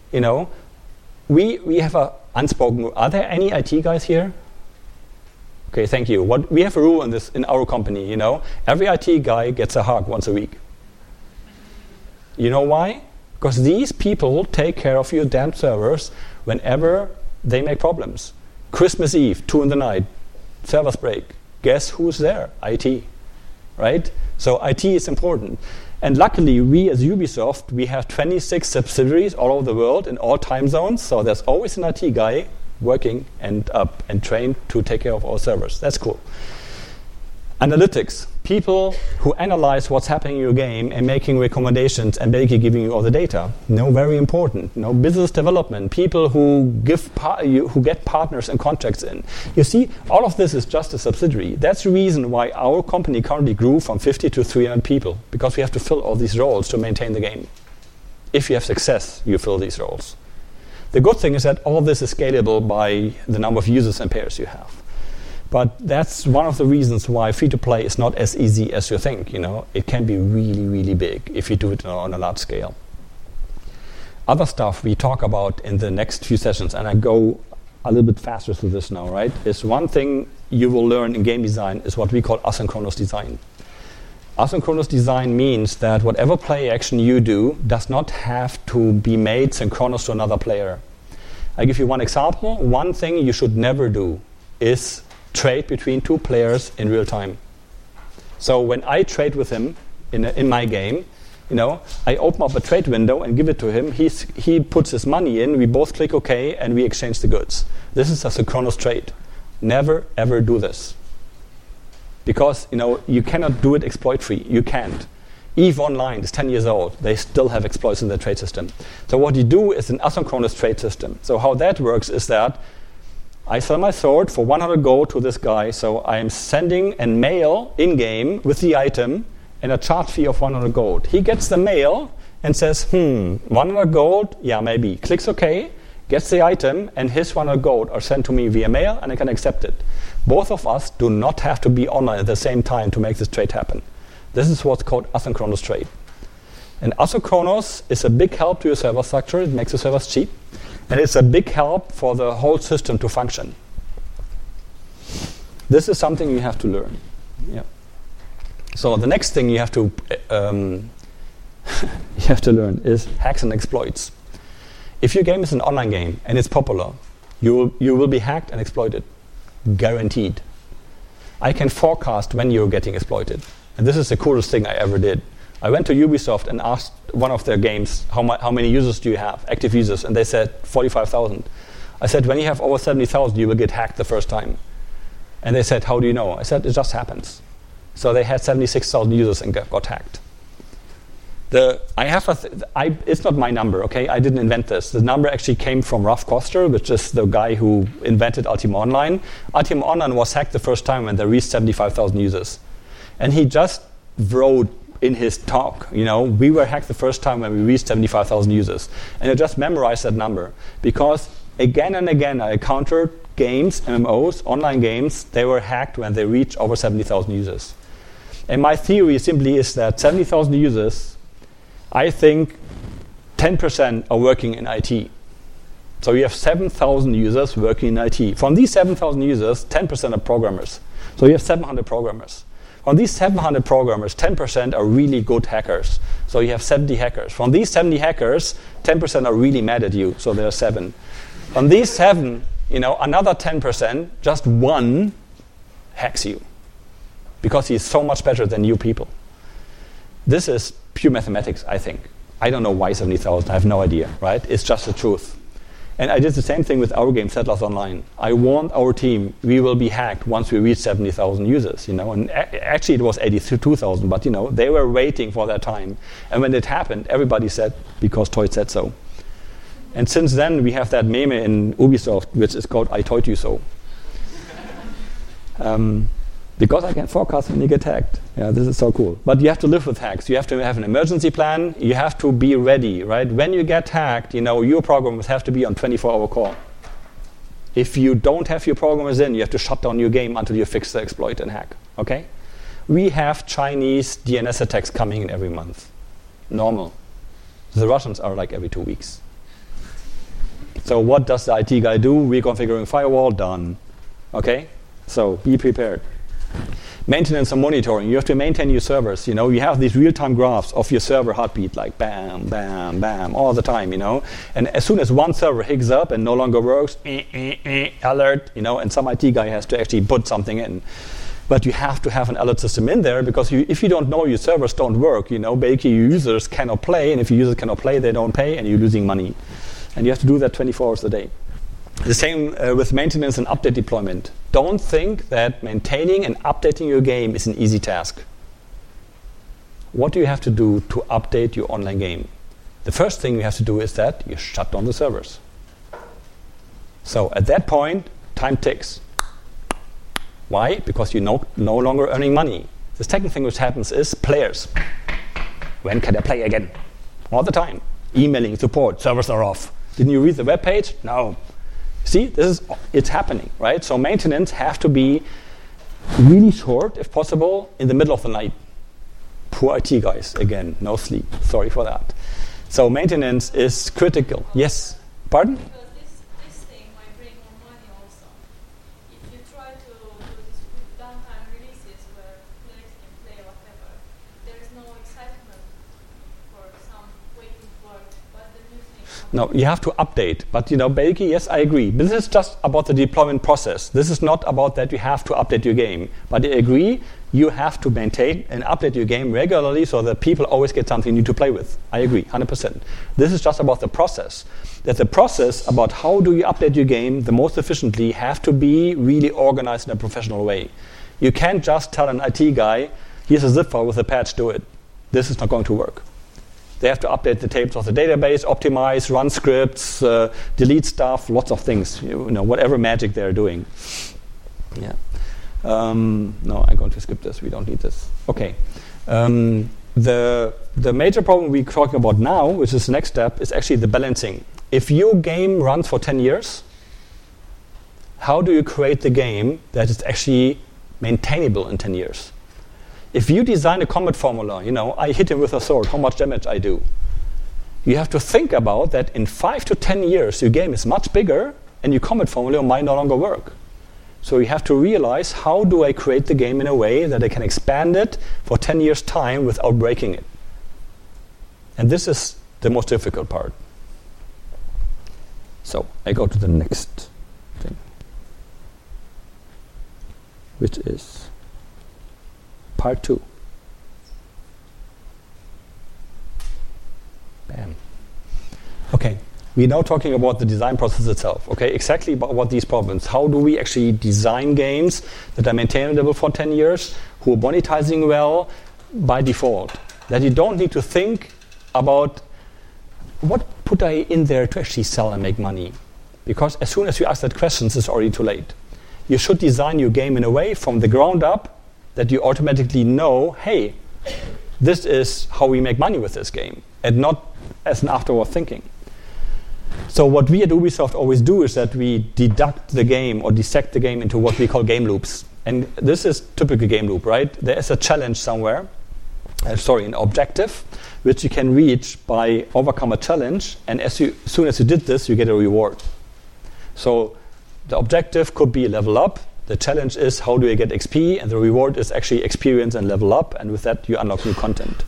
We have a unspoken rule. Are there any IT guys here? Okay, thank you. We have a rule in our company, Every IT guy gets a hug once a week. You know why? Because these people take care of your damn servers whenever they make problems. Christmas Eve, 2 a.m, servers break. Guess who's there? IT, right? So IT is important. And luckily, we as Ubisoft, we have 26 subsidiaries all over the world in all time zones. So there's always an IT guy working and trained to take care of our servers. That's cool. Analytics. People who analyze what's happening in your game and making recommendations and basically giving you all the data. Very important. Business development. People who get partners and contracts in. You see, all of this is just a subsidiary. That's the reason why our company currently grew from 50 to 300 people, because we have to fill all these roles to maintain the game. If you have success, you fill these roles. The good thing is that all this is scalable by the number of users and payers you have. But that's one of the reasons why free-to-play is not as easy as you think. It can be really, really big if you do it on a large scale. Other stuff we talk about in the next few sessions, and I go a little bit faster through this now, right? Is one thing you will learn in game design is what we call asynchronous design. Asynchronous design means that whatever play action you do does not have to be made synchronous to another player. I give you one example. One thing you should never do is trade between 2 players in real time. So when I trade with him in my game, I open up a trade window and give it to him. He puts his money in, we both click OK, and we exchange the goods. This is a synchronous trade. Never, ever do this. Because, you cannot do it exploit-free. You can't. EVE Online is 10 years old. They still have exploits in their trade system. So what you do is an asynchronous trade system. So how that works is that I sell my sword for 100 gold to this guy, so I am sending a mail in-game with the item and a charge fee of 100 gold. He gets the mail and says, 100 gold, yeah, maybe. Clicks OK, gets the item, and his 100 gold are sent to me via mail, and I can accept it. Both of us do not have to be online at the same time to make this trade happen. This is what's called asynchronous trade. And asynchronous is a big help to your server structure. It makes the servers cheap. And it's a big help for the whole system to function. This is something you have to learn. Yeah. So the next thing you have to learn is hacks and exploits. If your game is an online game and it's popular, you will be hacked and exploited. Guaranteed. I can forecast when you're getting exploited. And this is the coolest thing I ever did. I went to Ubisoft and asked one of their games, how many users do you have, active users? And they said 45,000. I said, when you have over 70,000, you will get hacked the first time. And they said, how do you know? I said, it just happens. So they had 76,000 users and got hacked. It's not my number, okay? I didn't invent this. The number actually came from Ralph Koster, which is the guy who invented Ultima Online. Ultima Online was hacked the first time when they reached 75,000 users. And he just wrote in his talk, we were hacked the first time when we reached 75,000 users. And I just memorized that number. Because again and again I encountered games, MMOs, online games, they were hacked when they reached over 70,000 users. And my theory simply is that 70,000 users, I think 10% are working in IT. So you have 7,000 users working in IT. From these 7,000 users, 10% are programmers. So you have 700 programmers. From these 700 programmers, 10% are really good hackers. So you have 70 hackers. From these 70 hackers, 10% are really mad at you. So there are 7. From these 7, another 10%, just one hacks you. Because he's so much better than you people. This is pure mathematics, I think. I don't know why 70,000. I have no idea, right? It's just the truth. And I did the same thing with our game, Settlers Online. I warned our team we will be hacked once we reach 70,000 users, And actually it was 82,000, but they were waiting for that time. And when it happened, everybody said, because Toy said so. And since then, we have that meme in Ubisoft, which is called I told you so. Because I can forecast when you get hacked. Yeah, this is so cool. But you have to live with hacks. You have to have an emergency plan. You have to be ready, right? When you get hacked, your programmers have to be on 24-hour call. If you don't have your programmers in, you have to shut down your game until you fix the exploit and hack. Okay? We have Chinese DNS attacks coming in every month. Normal. The Russians are like every 2 weeks. So what does the IT guy do? Reconfiguring firewall, done. Okay? So be prepared. Maintenance and monitoring. You have to maintain your servers. You have these real-time graphs of your server heartbeat, like bam, bam, bam, all the time. And as soon as one server hicks up and no longer works, alert. And some IT guy has to actually put something in. But you have to have an alert system in there because if you don't know your servers don't work, basically your users cannot play, and if your users cannot play, they don't pay, and you're losing money. And you have to do that 24 hours a day. The same with maintenance and update deployment. Don't think that maintaining and updating your game is an easy task. What do you have to do to update your online game? The first thing you have to do is that you shut down the servers. So at that point, time ticks. Why? Because you're no longer earning money. The second thing which happens is players. When can I play again? All the time. Emailing support, servers are off. Didn't you read the web page? No. See, it's happening, right? So maintenance have to be really short, if possible, in the middle of the night. Poor IT guys, again, no sleep. Sorry for that. So maintenance is critical. Yes? Pardon? Because this thing might bring more money also. If you try to do this with downtime releases where players can play whatever, there is no excitement for some waiting for what's the new thing. No, you have to update. But, basically, yes, I agree. But this is just about the deployment process. This is not about that you have to update your game. But I agree, you have to maintain and update your game regularly so that people always get something new to play with. I agree, 100%. This is just about the process. That the process about how do you update your game the most efficiently have to be really organized in a professional way. You can't just tell an IT guy, here's a zip file with a patch, do it. This is not going to work. They have to update the tables of the database, optimize, run scripts, delete stuff, lots of things, whatever magic they're doing. Yeah. No, I'm going to skip this. We don't need this. Okay. The major problem we're talking about now, which is the next step, is actually the balancing. If your game runs for 10 years, how do you create the game that is actually maintainable in 10 years? If you design a combat formula, I hit him with a sword, how much damage I do? You have to think about that in 5 to 10 years, your game is much bigger and your combat formula might no longer work. So you have to realize, how do I create the game in a way that I can expand it for 10 years' time without breaking it? And this is the most difficult part. So I go to the next thing, which is part 2. Bam. Okay. We're now talking about the design process itself, okay? Exactly about these problems. How do we actually design games that are maintainable for 10 years, who are monetizing well by default? That you don't need to think about what put I in there to actually sell and make money. Because as soon as you ask that question, it's already too late. You should design your game in a way from the ground up that you automatically know, hey, this is how we make money with this game, and not as an afterward thinking. So what we at Ubisoft always do is that we deduct the game or dissect the game into what we call game loops. And this is typical game loop, right? There is a challenge somewhere, an objective, which you can reach by overcome a challenge. And as soon as you did this, you get a reward. So the objective could be level up. The challenge is how do you get XP? And the reward is actually experience and level up. And with that, you unlock new content.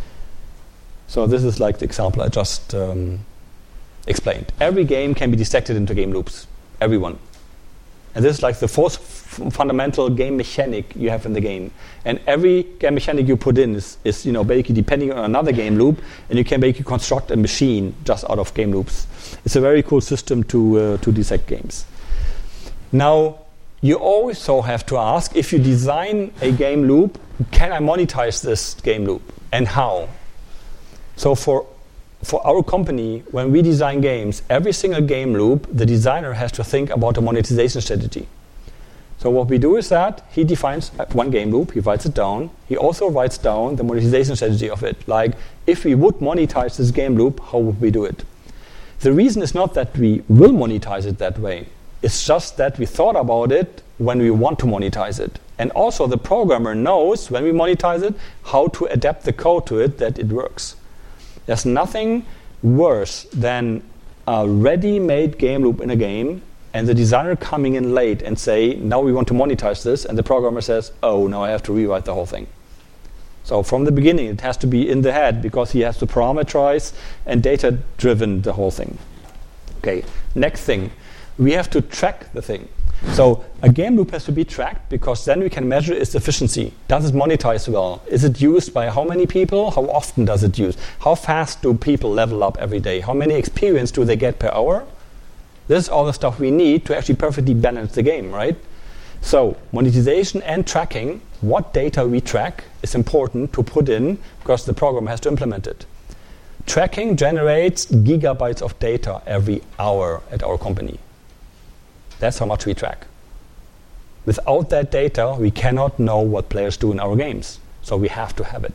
So this is like the example I just explained. Every game can be dissected into game loops. Every one. And this is like the fourth fundamental game mechanic you have in the game. And every game mechanic you put in is basically depending on another game loop, and you can basically construct a machine just out of game loops. It's a very cool system to dissect games. Now, you also have to ask, if you design a game loop, can I monetize this game loop? And how? So for our company, when we design games, every single game loop, the designer has to think about a monetization strategy. So what we do is that he defines one game loop, he writes it down. He also writes down the monetization strategy of it. Like, if we would monetize this game loop, how would we do it? The reason is not that we will monetize it that way. It's just that we thought about it when we want to monetize it. And also the programmer knows, when we monetize it, how to adapt the code to it that it works. There's nothing worse than a ready-made game loop in a game and the designer coming in late and say, now we want to monetize this, and the programmer says, oh, now I have to rewrite the whole thing. So from the beginning, it has to be in the head because he has to parameterize and data-driven the whole thing. Okay, next thing, we have to track the thing. So a game loop has to be tracked because then we can measure its efficiency. Does it monetize well? Is it used by how many people? How often does it use? How fast do people level up every day? How many experience do they get per hour? This is all the stuff we need to actually perfectly balance the game, right? So monetization and tracking, what data we track is important to put in because the program has to implement it. Tracking generates gigabytes of data every hour at our company. That's how much we track. Without that data, we cannot know what players do in our games. So we have to have it.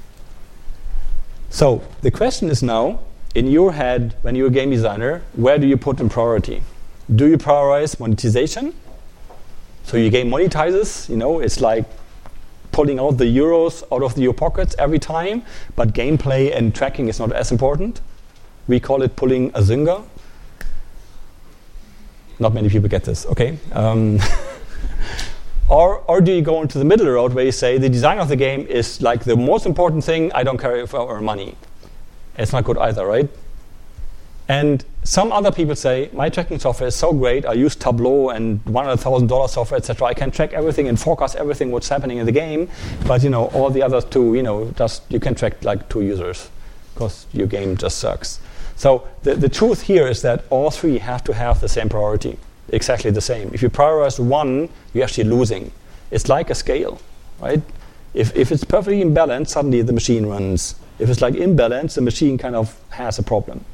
So the question is now, in your head, when you're a game designer, where do you put in priority? Do you prioritize monetization? So your game monetizes, it's like pulling out the euros out of your pockets every time, but gameplay and tracking is not as important. We call it pulling a Zynga. Not many people get this, okay? Or do you go into the middle road where you say the design of the game is like the most important thing, I don't care if I earn money. It's not good either, right? And some other people say, my tracking software is so great, I use Tableau and $100,000 software, etc. I can track everything and forecast everything what's happening in the game, but all the others too, just you can track like 2 users because your game just sucks. So the truth here is that all three have to have the same priority, exactly the same. If you prioritize one, you're actually losing. It's like a scale, right? If it's perfectly in balance, suddenly the machine runs If it's like imbalanced, the machine kind of has a problem.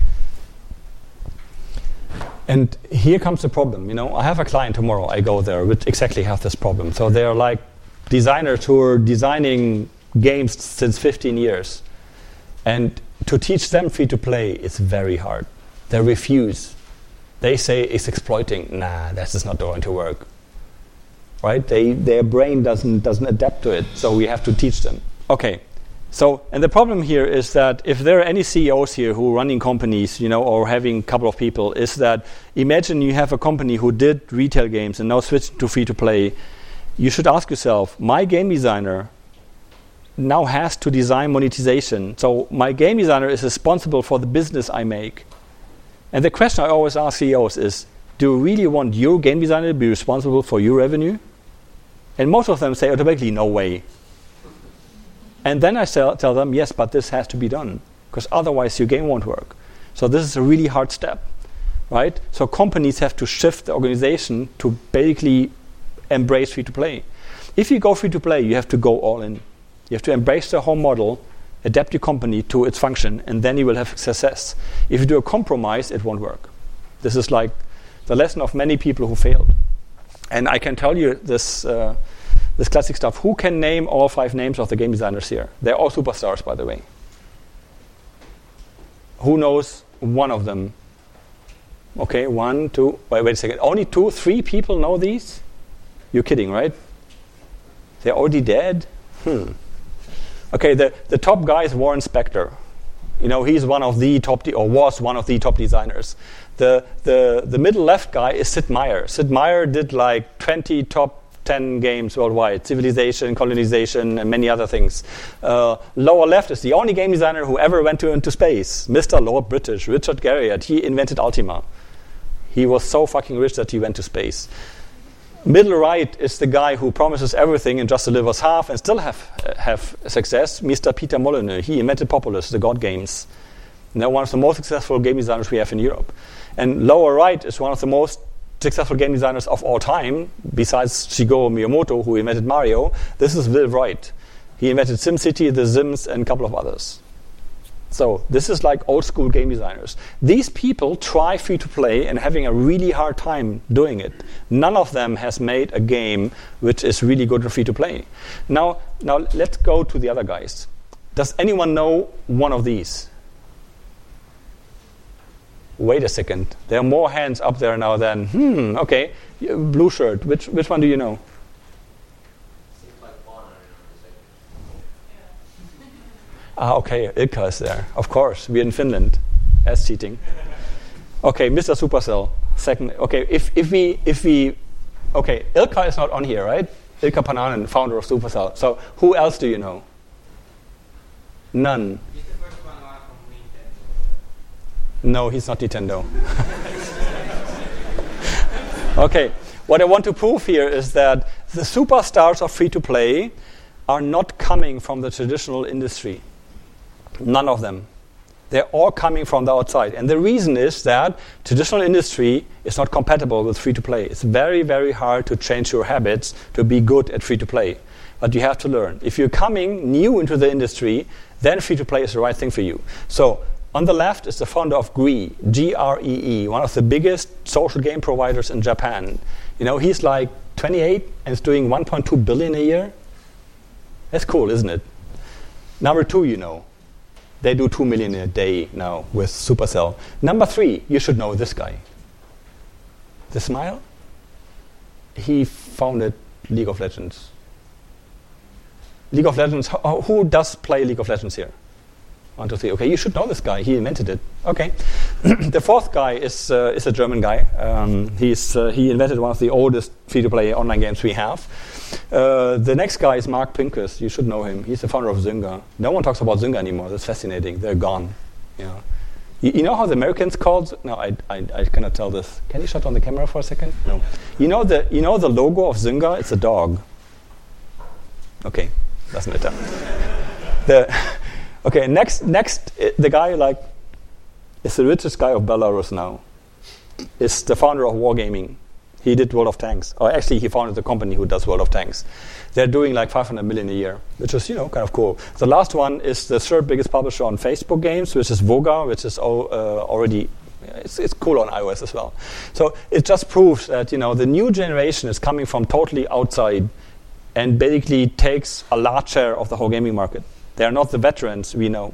And here comes the problem. I have a client tomorrow. I go there, which exactly have this problem. So they're like designers who are designing games since 15 years. And to teach them free-to-play is very hard. They refuse. They say it's exploiting. Nah, this is not going to work. Right? Their brain doesn't adapt to it, so we have to teach them. Okay. So, and the problem here is that if there are any CEOs here who are running companies, or having a couple of people, is that imagine you have a company who did retail games and now switched to free-to-play. You should ask yourself, my game designer now has to design monetization. So my game designer is responsible for the business I make. And the question I always ask CEOs is, do you really want your game designer to be responsible for your revenue? And most of them say automatically, no way. And then I tell them, yes, but this has to be done, because otherwise your game won't work. So this is a really hard step, right? So companies have to shift the organization to basically embrace free-to-play. If you go free-to-play, you have to go all in. You have to embrace the whole model, adapt your company to its function, and then you will have success. If you do a compromise, it won't work. This is like the lesson of many people who failed. And I can tell you this classic stuff. Who can name all 5 names of the game designers here? They're all superstars, by the way. Who knows one of them? Okay, 1, 2. Wait a second. Only 2, 3 people know these? You're kidding, right? They're already dead? Okay, the top guy is Warren Spector. He's one of the top, or was one of the top designers. The middle left guy is Sid Meier. Sid Meier did like 20 top 10 games worldwide, Civilization, Colonization, and many other things. Lower left is the only game designer who ever went into space. Mr. Lord British, Richard Garriott. He invented Ultima. He was so fucking rich that he went to space. Middle right is the guy who promises everything and just delivers half and still have success. Mr. Peter Molyneux. He invented Populous, the God games. One of the most successful game designers we have in Europe. And lower right is one of the most successful game designers of all time, besides Shigeru Miyamoto, who invented Mario. This is Will Wright. He invented SimCity, The Sims, and a couple of others. So this is like old school game designers. These people try free-to-play and having a really hard time doing it. None of them has made a game which is really good for free-to-play. Now let's go to the other guys. Does anyone know one of these? Wait a second. There are more hands up there now than, okay. Blue shirt. Which one do you know? Seems like Bonner. Okay, Ilkka is there. Of course, we're in Finland. That's cheating. Okay, Mr. Supercell. Second. Okay, if we, okay, Ilkka is not on here, right? Ilkka Pananen, founder of Supercell. So who else do you know? None. He's the first one from Nintendo. No, he's not Nintendo. Okay, what I want to prove here is that the superstars of free-to-play are not coming from the traditional industry. None of them. They're all coming from the outside. And the reason is that traditional industry is not compatible with free-to-play. It's very, very hard to change your habits to be good at free-to-play. But you have to learn. If you're coming new into the industry, then free-to-play is the right thing for you. So on the left is the founder of Gree, Gree, one of the biggest social game providers in Japan. He's like 28 and is doing 1.2 billion a year. That's cool, isn't it? Number 2, they do 2 million a day now with Supercell. Number 3, you should know this guy. The Smile? He founded League of Legends. League of Legends, who does play League of Legends here? 1, 2, 3. Okay, you should know this guy. He invented it. Okay. The fourth guy is a German guy. He invented one of the oldest free-to-play online games we have. The next guy is Mark Pincus. You should know him. He's the founder of Zynga. No one talks about Zynga anymore. That's fascinating. They're gone. You know how the Americans called? No, I cannot tell this. Can you shut on the camera for a second? No. You know the logo of Zynga? It's a dog. Okay, doesn't matter. Okay, next, the guy is the richest guy of Belarus now. Is the founder of Wargaming. He did World of Tanks. Or actually, he founded the company who does World of Tanks. They're doing like 500 million a year, which is, kind of cool. The last one is the third biggest publisher on Facebook games, which is Voga, which is already, it's cool on iOS as well. So it just proves that, the new generation is coming from totally outside and basically takes a large share of the whole gaming market. They are not the veterans we know.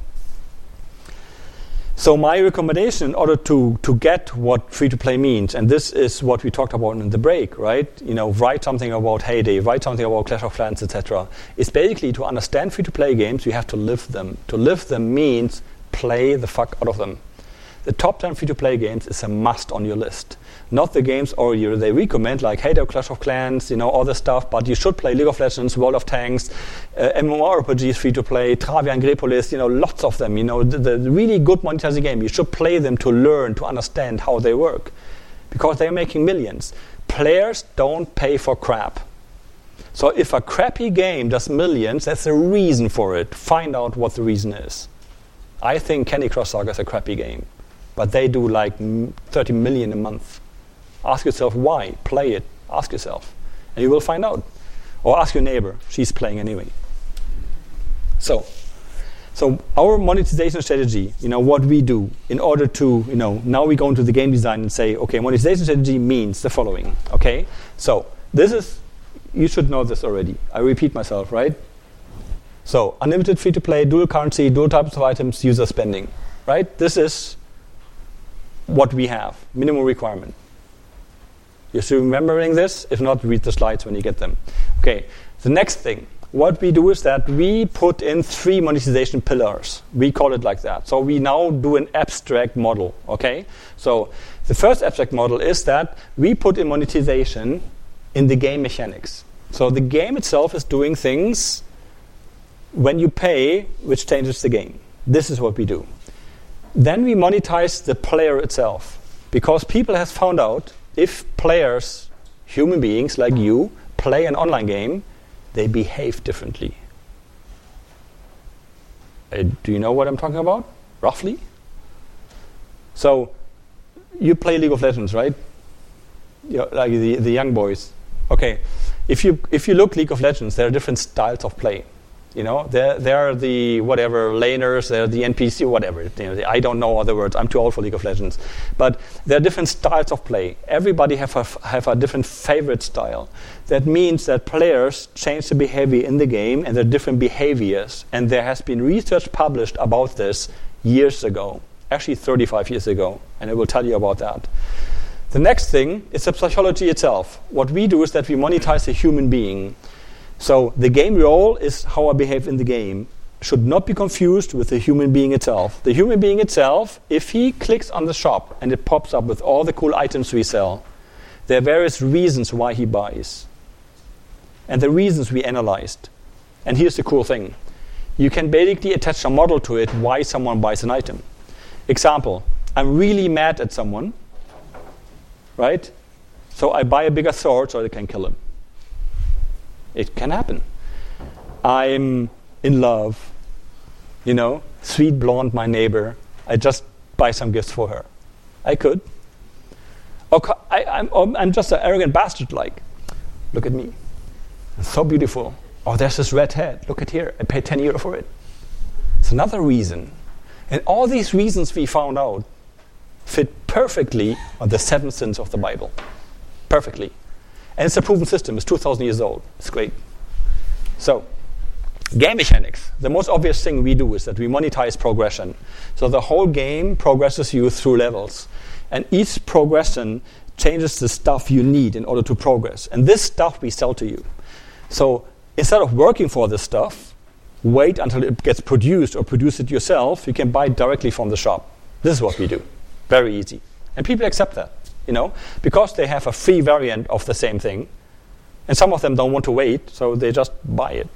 So my recommendation in order to get what free-to-play means, and this is what we talked about in the break, right? Write something about Heyday, write something about Clash of Clans, etc. Is basically to understand free-to-play games, you have to live them. To live them means play the fuck out of them. The top 10 free-to-play games is a must on your list. Not the games they recommend, like Heyday, Clash of Clans, all this stuff, but you should play League of Legends, World of Tanks, MMORPGs free-to-play, Travian, Grepolis, lots of them, the really good monetizing game. You should play them to learn, to understand how they work, because they're making millions. Players don't pay for crap. So if a crappy game does millions, that's a reason for it. Find out what the reason is. I think Candy Crush Saga is a crappy game, but they do like 30 million a month. Ask yourself why. Play it. Ask yourself. And you will find out. Or ask your neighbor. She's playing anyway. So our monetization strategy, what we do in order to, now we go into the game design and say, okay, monetization strategy means the following. Okay? So this is, you should know this already. I repeat myself, right? So unlimited free-to-play, dual currency, dual types of items, user spending. Right? This is what we have. Minimum requirement. You're still remembering this? If not, read the slides when you get them. Okay, the next thing. What we do is that we put in 3 monetization pillars. We call it like that. So we now do an abstract model, okay? So the first abstract model is that we put in monetization in the game mechanics. So the game itself is doing things when you pay, which changes the game. This is what we do. Then we monetize the player itself, because people have found out if players, human beings like you, play an online game, they behave differently. Do you know what I'm talking about? Roughly? So, you play League of Legends, right? Like the young boys. Okay, if you look League of Legends, there are different styles of play. There are the whatever laners, there are the NPC, whatever. I don't know other words. I'm too old for League of Legends. But there are different styles of play. Everybody have a different favorite style. That means that players change the behavior in the game, and there are different behaviors. And there has been research published about this years ago, actually 35 years ago, and I will tell you about that. The next thing is the psychology itself. What we do is that we monetize a human being. So the game role is how I behave in the game. Should not be confused with the human being itself. The human being itself, if he clicks on the shop and it pops up with all the cool items we sell, there are various reasons why he buys. And the reasons we analyzed. And here's the cool thing. You can basically attach a model to it why someone buys an item. Example, I'm really mad at someone, right? So I buy a bigger sword so I can kill him. It can happen. I'm in love, sweet blonde, my neighbor. I just buy some gifts for her. I could. Okay, I'm just an arrogant bastard. Like, look at me, it's so beautiful. Oh, there's this red head. Look at here. I paid 10 euro for it. It's another reason, and all these reasons we found out fit perfectly on the 7 sins of the Bible. Perfectly. And it's a proven system. It's 2,000 years old. It's great. So, game mechanics. The most obvious thing we do is that we monetize progression. So the whole game progresses you through levels. And each progression changes the stuff you need in order to progress. And this stuff we sell to you. So instead of working for this stuff, wait until it gets produced or produce it yourself. You can buy it directly from the shop. This is what we do. Very easy. And people accept that. Because they have a free variant of the same thing. And some of them don't want to wait, so they just buy it.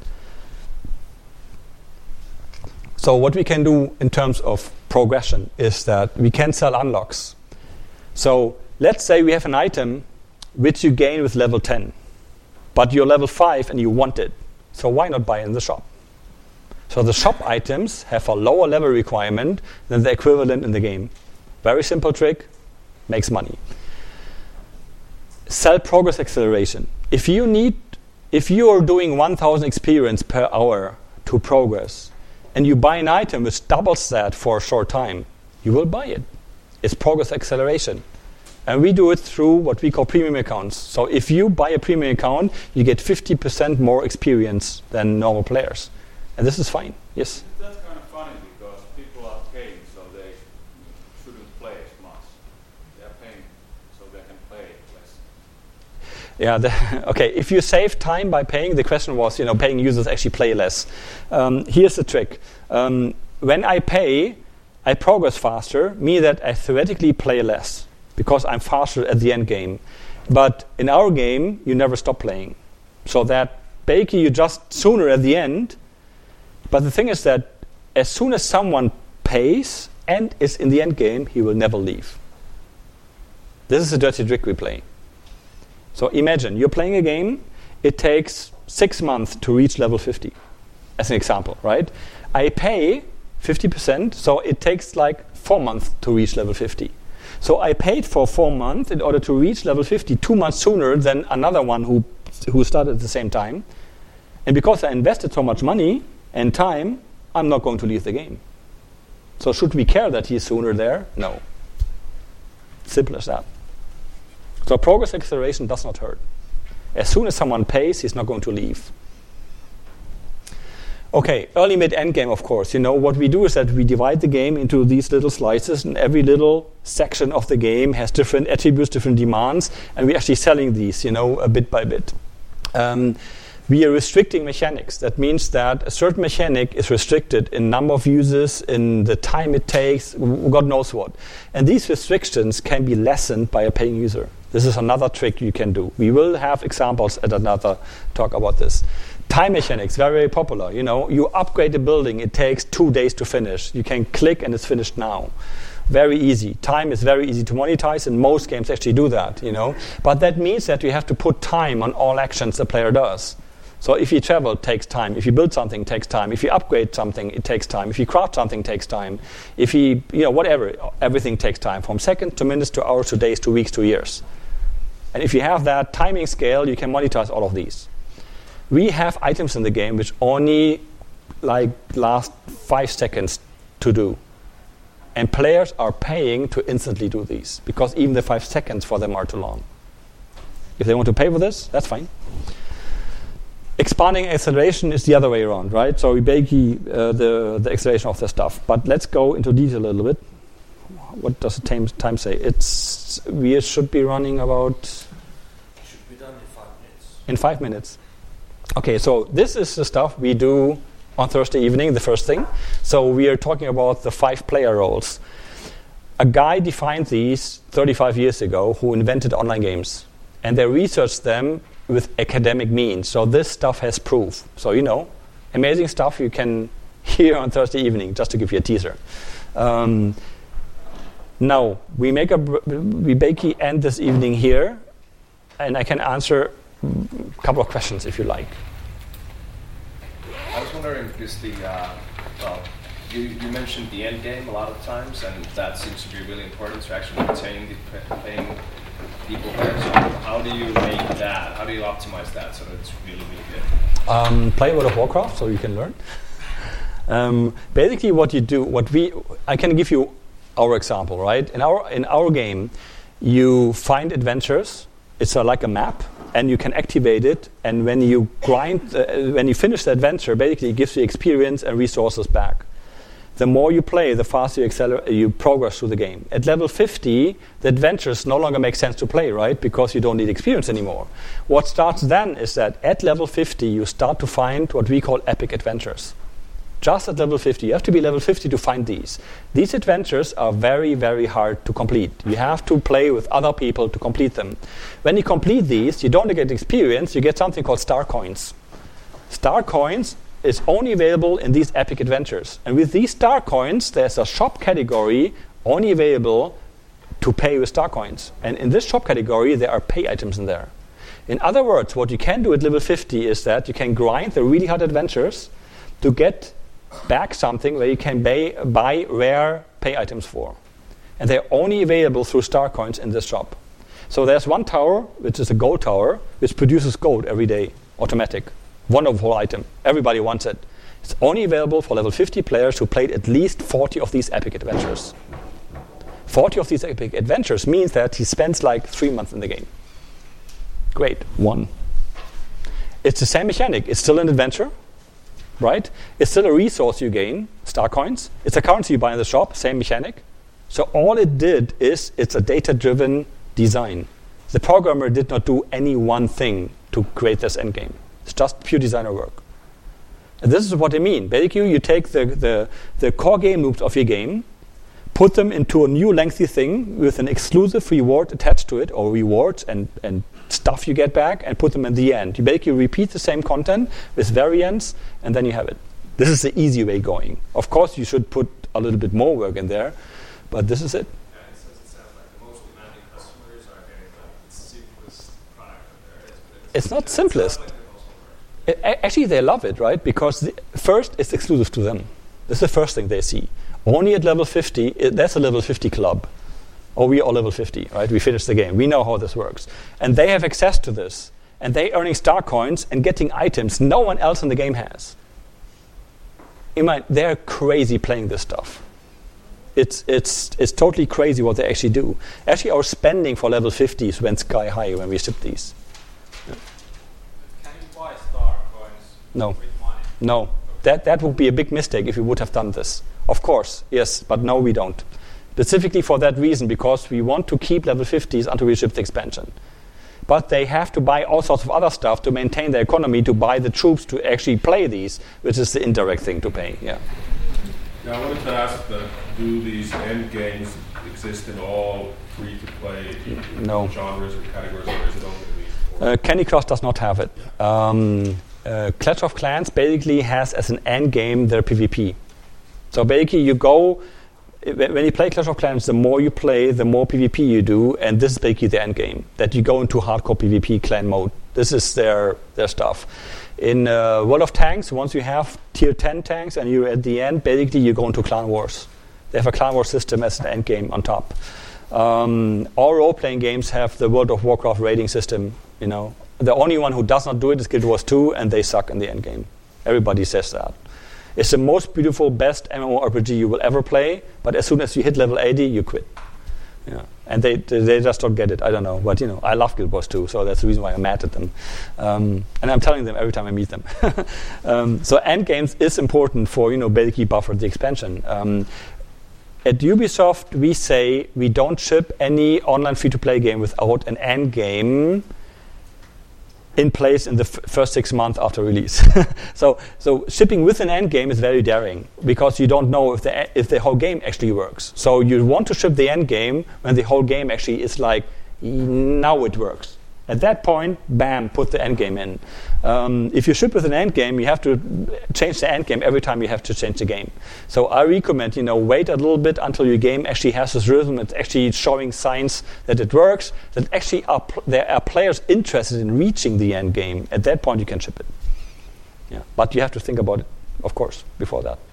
So what we can do in terms of progression is that we can sell unlocks. So let's say we have an item which you gain with level 10, but you're level 5 and you want it. So why not buy it in the shop? So the shop items have a lower level requirement than the equivalent in the game. Very simple trick, makes money. Sell progress acceleration. If you are doing 1,000 experience per hour to progress, and you buy an item which doubles that for a short time, you will buy it. It's progress acceleration. And we do it through what we call premium accounts. So if you buy a premium account, you get 50% more experience than normal players. And this is fine. Yes? That's kind of funny because people are paying so they shouldn't play as much. They are paying so they can play less. Yeah, okay, if you save time by paying, the question was, paying users actually play less. Here's the trick. When I pay, I progress faster, meaning that I theoretically play less because I'm faster at the end game. But in our game, you never stop playing. So that basically you just sooner at the end. But the thing is that as soon as someone pays and is in the end game, he will never leave. This is a dirty trick we play. So imagine, you're playing a game, it takes 6 months to reach level 50, as an example, right? I pay 50%, so it takes like 4 months to reach level 50. So I paid for 4 months in order to reach level 50 2 months sooner than another one who started at the same time. And because I invested so much money and time, I'm not going to leave the game. So should we care that he's sooner there? No. Simple as that. So progress acceleration does not hurt. As soon as someone pays, he's not going to leave. Okay, early, mid, end game, of course. What we do is that we divide the game into these little slices, and every little section of the game has different attributes, different demands, and we're actually selling these, a bit by bit. We are restricting mechanics. That means that a certain mechanic is restricted in number of users, in the time it takes, God knows what. And these restrictions can be lessened by a paying user. This is another trick you can do. We will have examples at another talk about this. Time mechanics, very, very popular. You upgrade a building, it takes 2 days to finish. You can click and it's finished now. Very easy. Time is very easy to monetize, and most games actually do that, But that means that you have to put time on all actions the player does. So if you travel, it takes time. If you build something, it takes time. If you upgrade something, it takes time. If you craft something, it takes time. If you, whatever, everything takes time. From seconds to minutes to hours to days to weeks to years. And if you have that timing scale, you can monetize all of these. We have items in the game which only last 5 seconds to do. And players are paying to instantly do these because even the 5 seconds for them are too long. If they want to pay for this, that's fine. Expanding acceleration is the other way around, right? So we basically the acceleration of the stuff. But let's go into detail a little bit. What does the time say? We should be running about... It should be done in 5 minutes. In 5 minutes. Okay, so this is the stuff we do on Thursday evening, the first thing. So we are talking about the 5 player roles. A guy defined these 35 years ago who invented online games. And they researched them with academic means. So this stuff has proof. So, amazing stuff you can hear on Thursday evening, just to give you a teaser. Now, we basically end this evening here, and I can answer a couple of questions if you like. I was wondering, because you mentioned the end game a lot of times, and that seems to be really important to actually retain the paying people there. So how do you make that? How do you optimize that so that it's really, really good? Play World of Warcraft so you can learn. Basically, what you do, I can give you our example, right? In our game, you find adventures. It's like a map, and you can activate it. And when you when you finish the adventure, basically it gives you experience and resources back. The more you play, the faster you progress through the game. At level 50, the adventures no longer make sense to play, right? Because you don't need experience anymore. What starts then is that at level 50, you start to find what we call epic adventures. Just at level 50. You have to be level 50 to find these. These adventures are very, very hard to complete. You have to play with other people to complete them. When you complete these, you don't get experience, you get something called star coins. Star coins is only available in these epic adventures. And with these star coins, there's a shop category only available to pay with star coins. And in this shop category, there are pay items in there. In other words, what you can do at level 50 is that you can grind the really hard adventures to get back something where you can buy rare pay items for. And they're only available through star coins in this shop. So there's one tower, which is a gold tower, which produces gold every day, automatic. Wonderful item. Everybody wants it. It's only available for level 50 players who played at least 40 of these epic adventures. 40 of these epic adventures means that he spends like 3 months in the game. Great, 1. It's the same mechanic. It's still an adventure, right? It's still a resource you gain, star coins. It's a currency you buy in the shop, same mechanic. So all it did is it's a data-driven design. The programmer did not do any one thing to create this endgame. It's just pure designer work. And this is what I mean. Basically, you take the core game loops of your game, put them into a new lengthy thing with an exclusive reward attached to it, or rewards and stuff you get back, and put them in the end. You basically repeat the same content with variants, and then you have it. This is the easy way going. Of course, you should put a little bit more work in there, but this is it. Yeah, it sounds like the most demanding customers are getting the simplest product there. It's not simplest. Actually, they love it, right? Because first, it's exclusive to them. This is the first thing they see. Only at level 50, that's a level 50 club. Or we are level 50, right? We finished the game. We know how this works. And they have access to this. And they earning star coins and getting items no one else in the game has. They're crazy playing this stuff. It's totally crazy what they actually do. Actually, our spending for level 50s went sky high when we shipped these. Yeah. Can you buy star coins No. with money? No. That would be a big mistake if we would have done this. Of course, yes, but no, we don't. Specifically for that reason, because we want to keep level 50s until we ship the expansion. But they have to buy all sorts of other stuff to maintain their economy, to buy the troops to actually play these, which is the indirect thing to pay. Yeah. Now, I wanted to ask, do these end games exist in all free-to-play genres or categories, or is it only these? Candy Crush does not have it. Clash of Clans basically has as an end game their PvP. So basically you go, when you play Clash of Clans, the more you play, the more PvP you do, and this is basically the end game, that you go into hardcore PvP clan mode. This is their stuff. In World of Tanks, once you have tier 10 tanks and you're at the end, basically you go into Clan Wars. They have a Clan Wars system as an end game on top. All role-playing games have the World of Warcraft rating system. The only one who does not do it is Guild Wars 2, and they suck in the end game. Everybody says that. It's the most beautiful, best MMORPG you will ever play, but as soon as you hit level 80, you quit. Yeah. And they just don't get it. I don't know. But, I love Guild Wars 2, so that's the reason why I'm mad at them. And I'm telling them every time I meet them. So endgames is important for, basically buffer the expansion. At Ubisoft, we say we don't ship any online free-to-play game without an endgame in place in the first 6 months after release. So shipping with an end game is very daring because you don't know if the whole game actually works. So you want to ship the end game when the whole game actually is like, now it works. At that point, bam, put the end game in. If you ship with an end game, you have to change the end game every time you have to change the game. So I recommend, wait a little bit until your game actually has this rhythm. It's actually showing signs that it works, that actually there are players interested in reaching the end game. At that point, you can ship it. Yeah, but you have to think about it, of course, before that.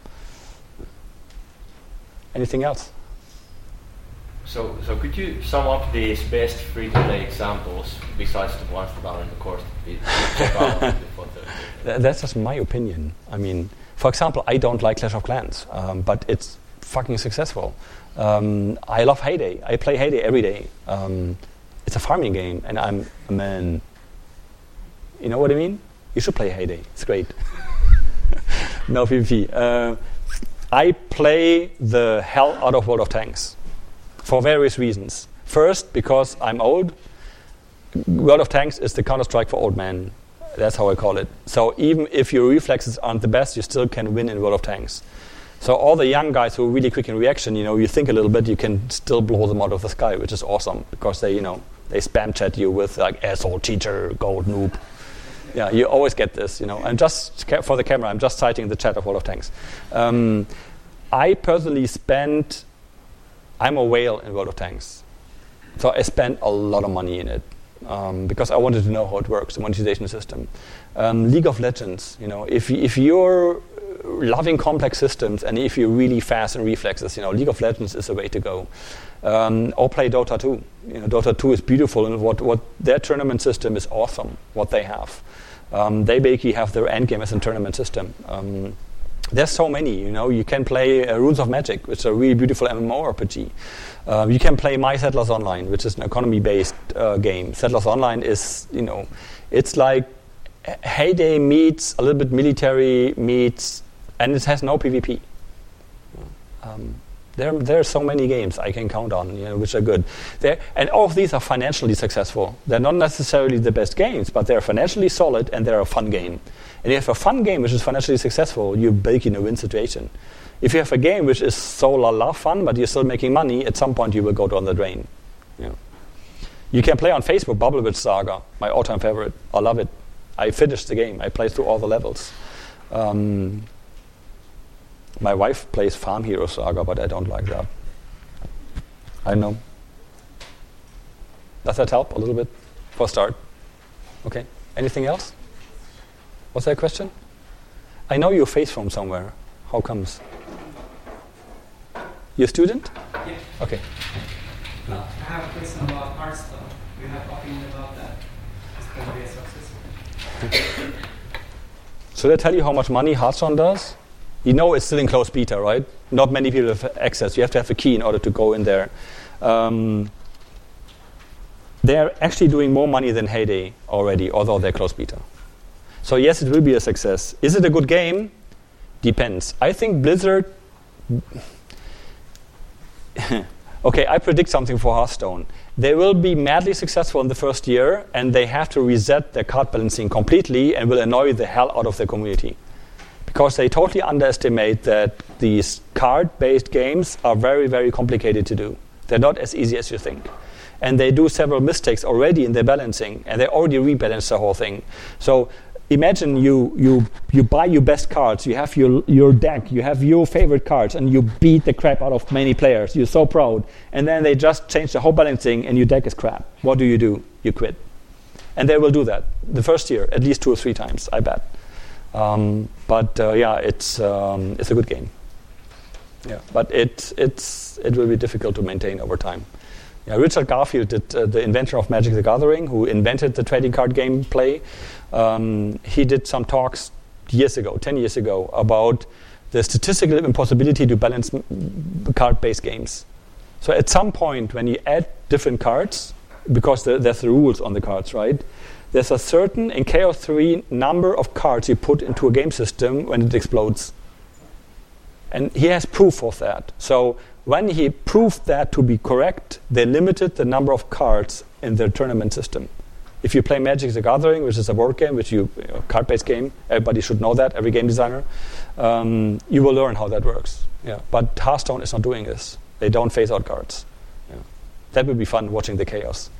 Anything else? So could you sum up these best free-to-play examples besides the ones that are in the course to check out before the That's just my opinion. I mean, for example, I don't like Clash of Clans, but it's fucking successful. I love Heyday. I play Heyday every day. It's a farming game, and I'm a man. You know what I mean? You should play Heyday. It's great. No PvP. I play the hell out of World of Tanks. For various reasons. First, because I'm old. World of Tanks is the Counter-Strike for old men. That's how I call it. So even if your reflexes aren't the best, you still can win in World of Tanks. So all the young guys who are really quick in reaction, you think a little bit, you can still blow them out of the sky, which is awesome because they spam chat you with like asshole, cheater, gold, noob. Yeah, you always get this, And just for the camera, I'm just citing the chat of World of Tanks. I personally I'm a whale in World of Tanks. So I spent a lot of money in it because I wanted to know how it works, the monetization system. League of Legends, if you're loving complex systems and if you're really fast in reflexes, League of Legends is the way to go. Or play Dota 2. Dota 2 is beautiful, and what their tournament system is awesome. What they have, they basically have their endgame as a tournament system. There's so many. You can play Runes of Magic, which is a really beautiful MMORPG. You can play My Settlers Online, which is an economy-based game. Settlers Online is, it's like Heyday meets a little bit military meets, and it has no PvP. There are so many games I can count on, which are good. And all of these are financially successful. They're not necessarily the best games, but they're financially solid and they're a fun game. And if you have a fun game which is financially successful, you're basically in a win situation. If you have a game which is so la fun, but you're still making money, at some point you will go down the drain. You can play on Facebook Bubble Witch Saga, my all-time favorite. I love it. I finished the game. I played through all the levels. My wife plays Farm Hero Saga, but I don't like that. I know. Does that help a little bit for a start? Okay. Anything else? Was there a question? I know your face from somewhere. How comes? You a student? Yeah. Okay. I have a question about Hearthstone. Do you have an opinion about that? It's going to be a success. Should I tell you how much money Hearthstone does? It's still in closed beta, right? Not many people have access. You have to have a key in order to go in there. They're actually doing more money than Heyday already, although they're closed beta. So yes, it will be a success. Is it a good game? Depends. I think Blizzard... Okay, I predict something for Hearthstone. They will be madly successful in the first year, and they have to reset their card balancing completely and will annoy the hell out of their community. Because they totally underestimate that these card-based games are very, very complicated to do. They're not as easy as you think. And they do several mistakes already in their balancing, and they already rebalance the whole thing. So imagine you buy your best cards, you have your deck, you have your favorite cards, and you beat the crap out of many players. You're so proud. And then they just change the whole balancing, and your deck is crap. What do? You quit. And they will do that the first year, at least 2 or 3 times, I bet. It's a good game. Yeah, but it will be difficult to maintain over time. Yeah, Richard Garfield, the inventor of Magic the Gathering, who invented the trading card game play, he did some talks 10 years ago, about the statistical impossibility to balance card-based games. So at some point, when you add different cards, because there's the rules on the cards, right? There's a certain, in Chaos 3, number of cards you put into a game system when it explodes. And he has proof of that. So when he proved that to be correct, they limited the number of cards in their tournament system. If you play Magic the Gathering, which is a board game, card-based game, everybody should know that, every game designer, you will learn how that works. Yeah. But Hearthstone is not doing this. They don't phase out cards. Yeah. That would be fun, watching the chaos.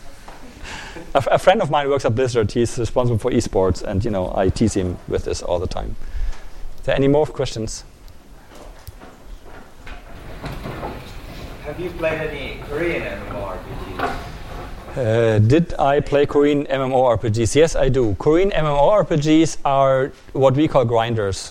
A friend of mine works at Blizzard. He's responsible for esports, and I tease him with this all the time. Are there any more questions? Have you played any Korean MMORPGs? Did I play Korean MMORPGs? Yes, I do. Korean MMORPGs are what we call grinders.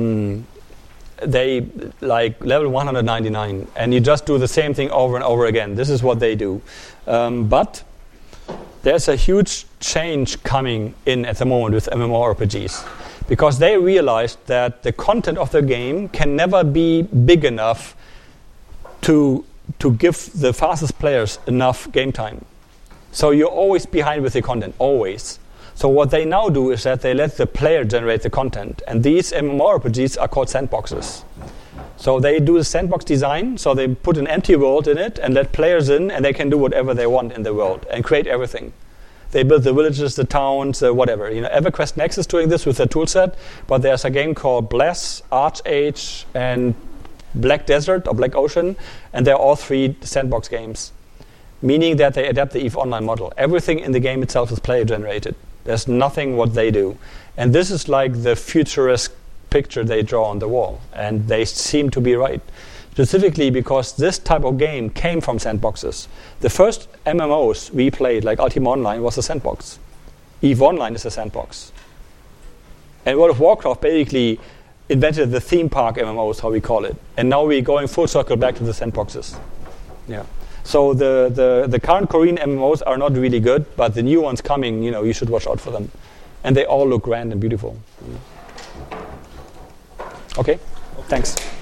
They like level 199, and you just do the same thing over and over again. This is what they do. But there's a huge change coming in at the moment with MMORPGs, because they realized that the content of the game can never be big enough to give the fastest players enough game time. So you're always behind with the content, always. So what they now do is that they let the player generate the content. And these MMORPGs are called sandboxes. So they do the sandbox design, so they put an empty world in it and let players in, and they can do whatever they want in the world and create everything. They build the villages, the towns, whatever. EverQuest Next is doing this with their toolset, but there's a game called Bless, ArchAge, and Black Desert or Black Ocean, and they're all 3 sandbox games, meaning that they adapt the EVE Online model. Everything in the game itself is player-generated. There's nothing what they do. And this is like the futurist picture they draw on the wall, and they seem to be right. Specifically because this type of game came from sandboxes. The first MMOs we played, like Ultima Online, was a sandbox. EVE Online is a sandbox. And World of Warcraft basically invented the theme park MMOs, how we call it. And now we're going full circle back to the sandboxes. Yeah. So the current Korean MMOs are not really good, but the new ones coming, you should watch out for them. And they all look grand and beautiful. Okay, thanks.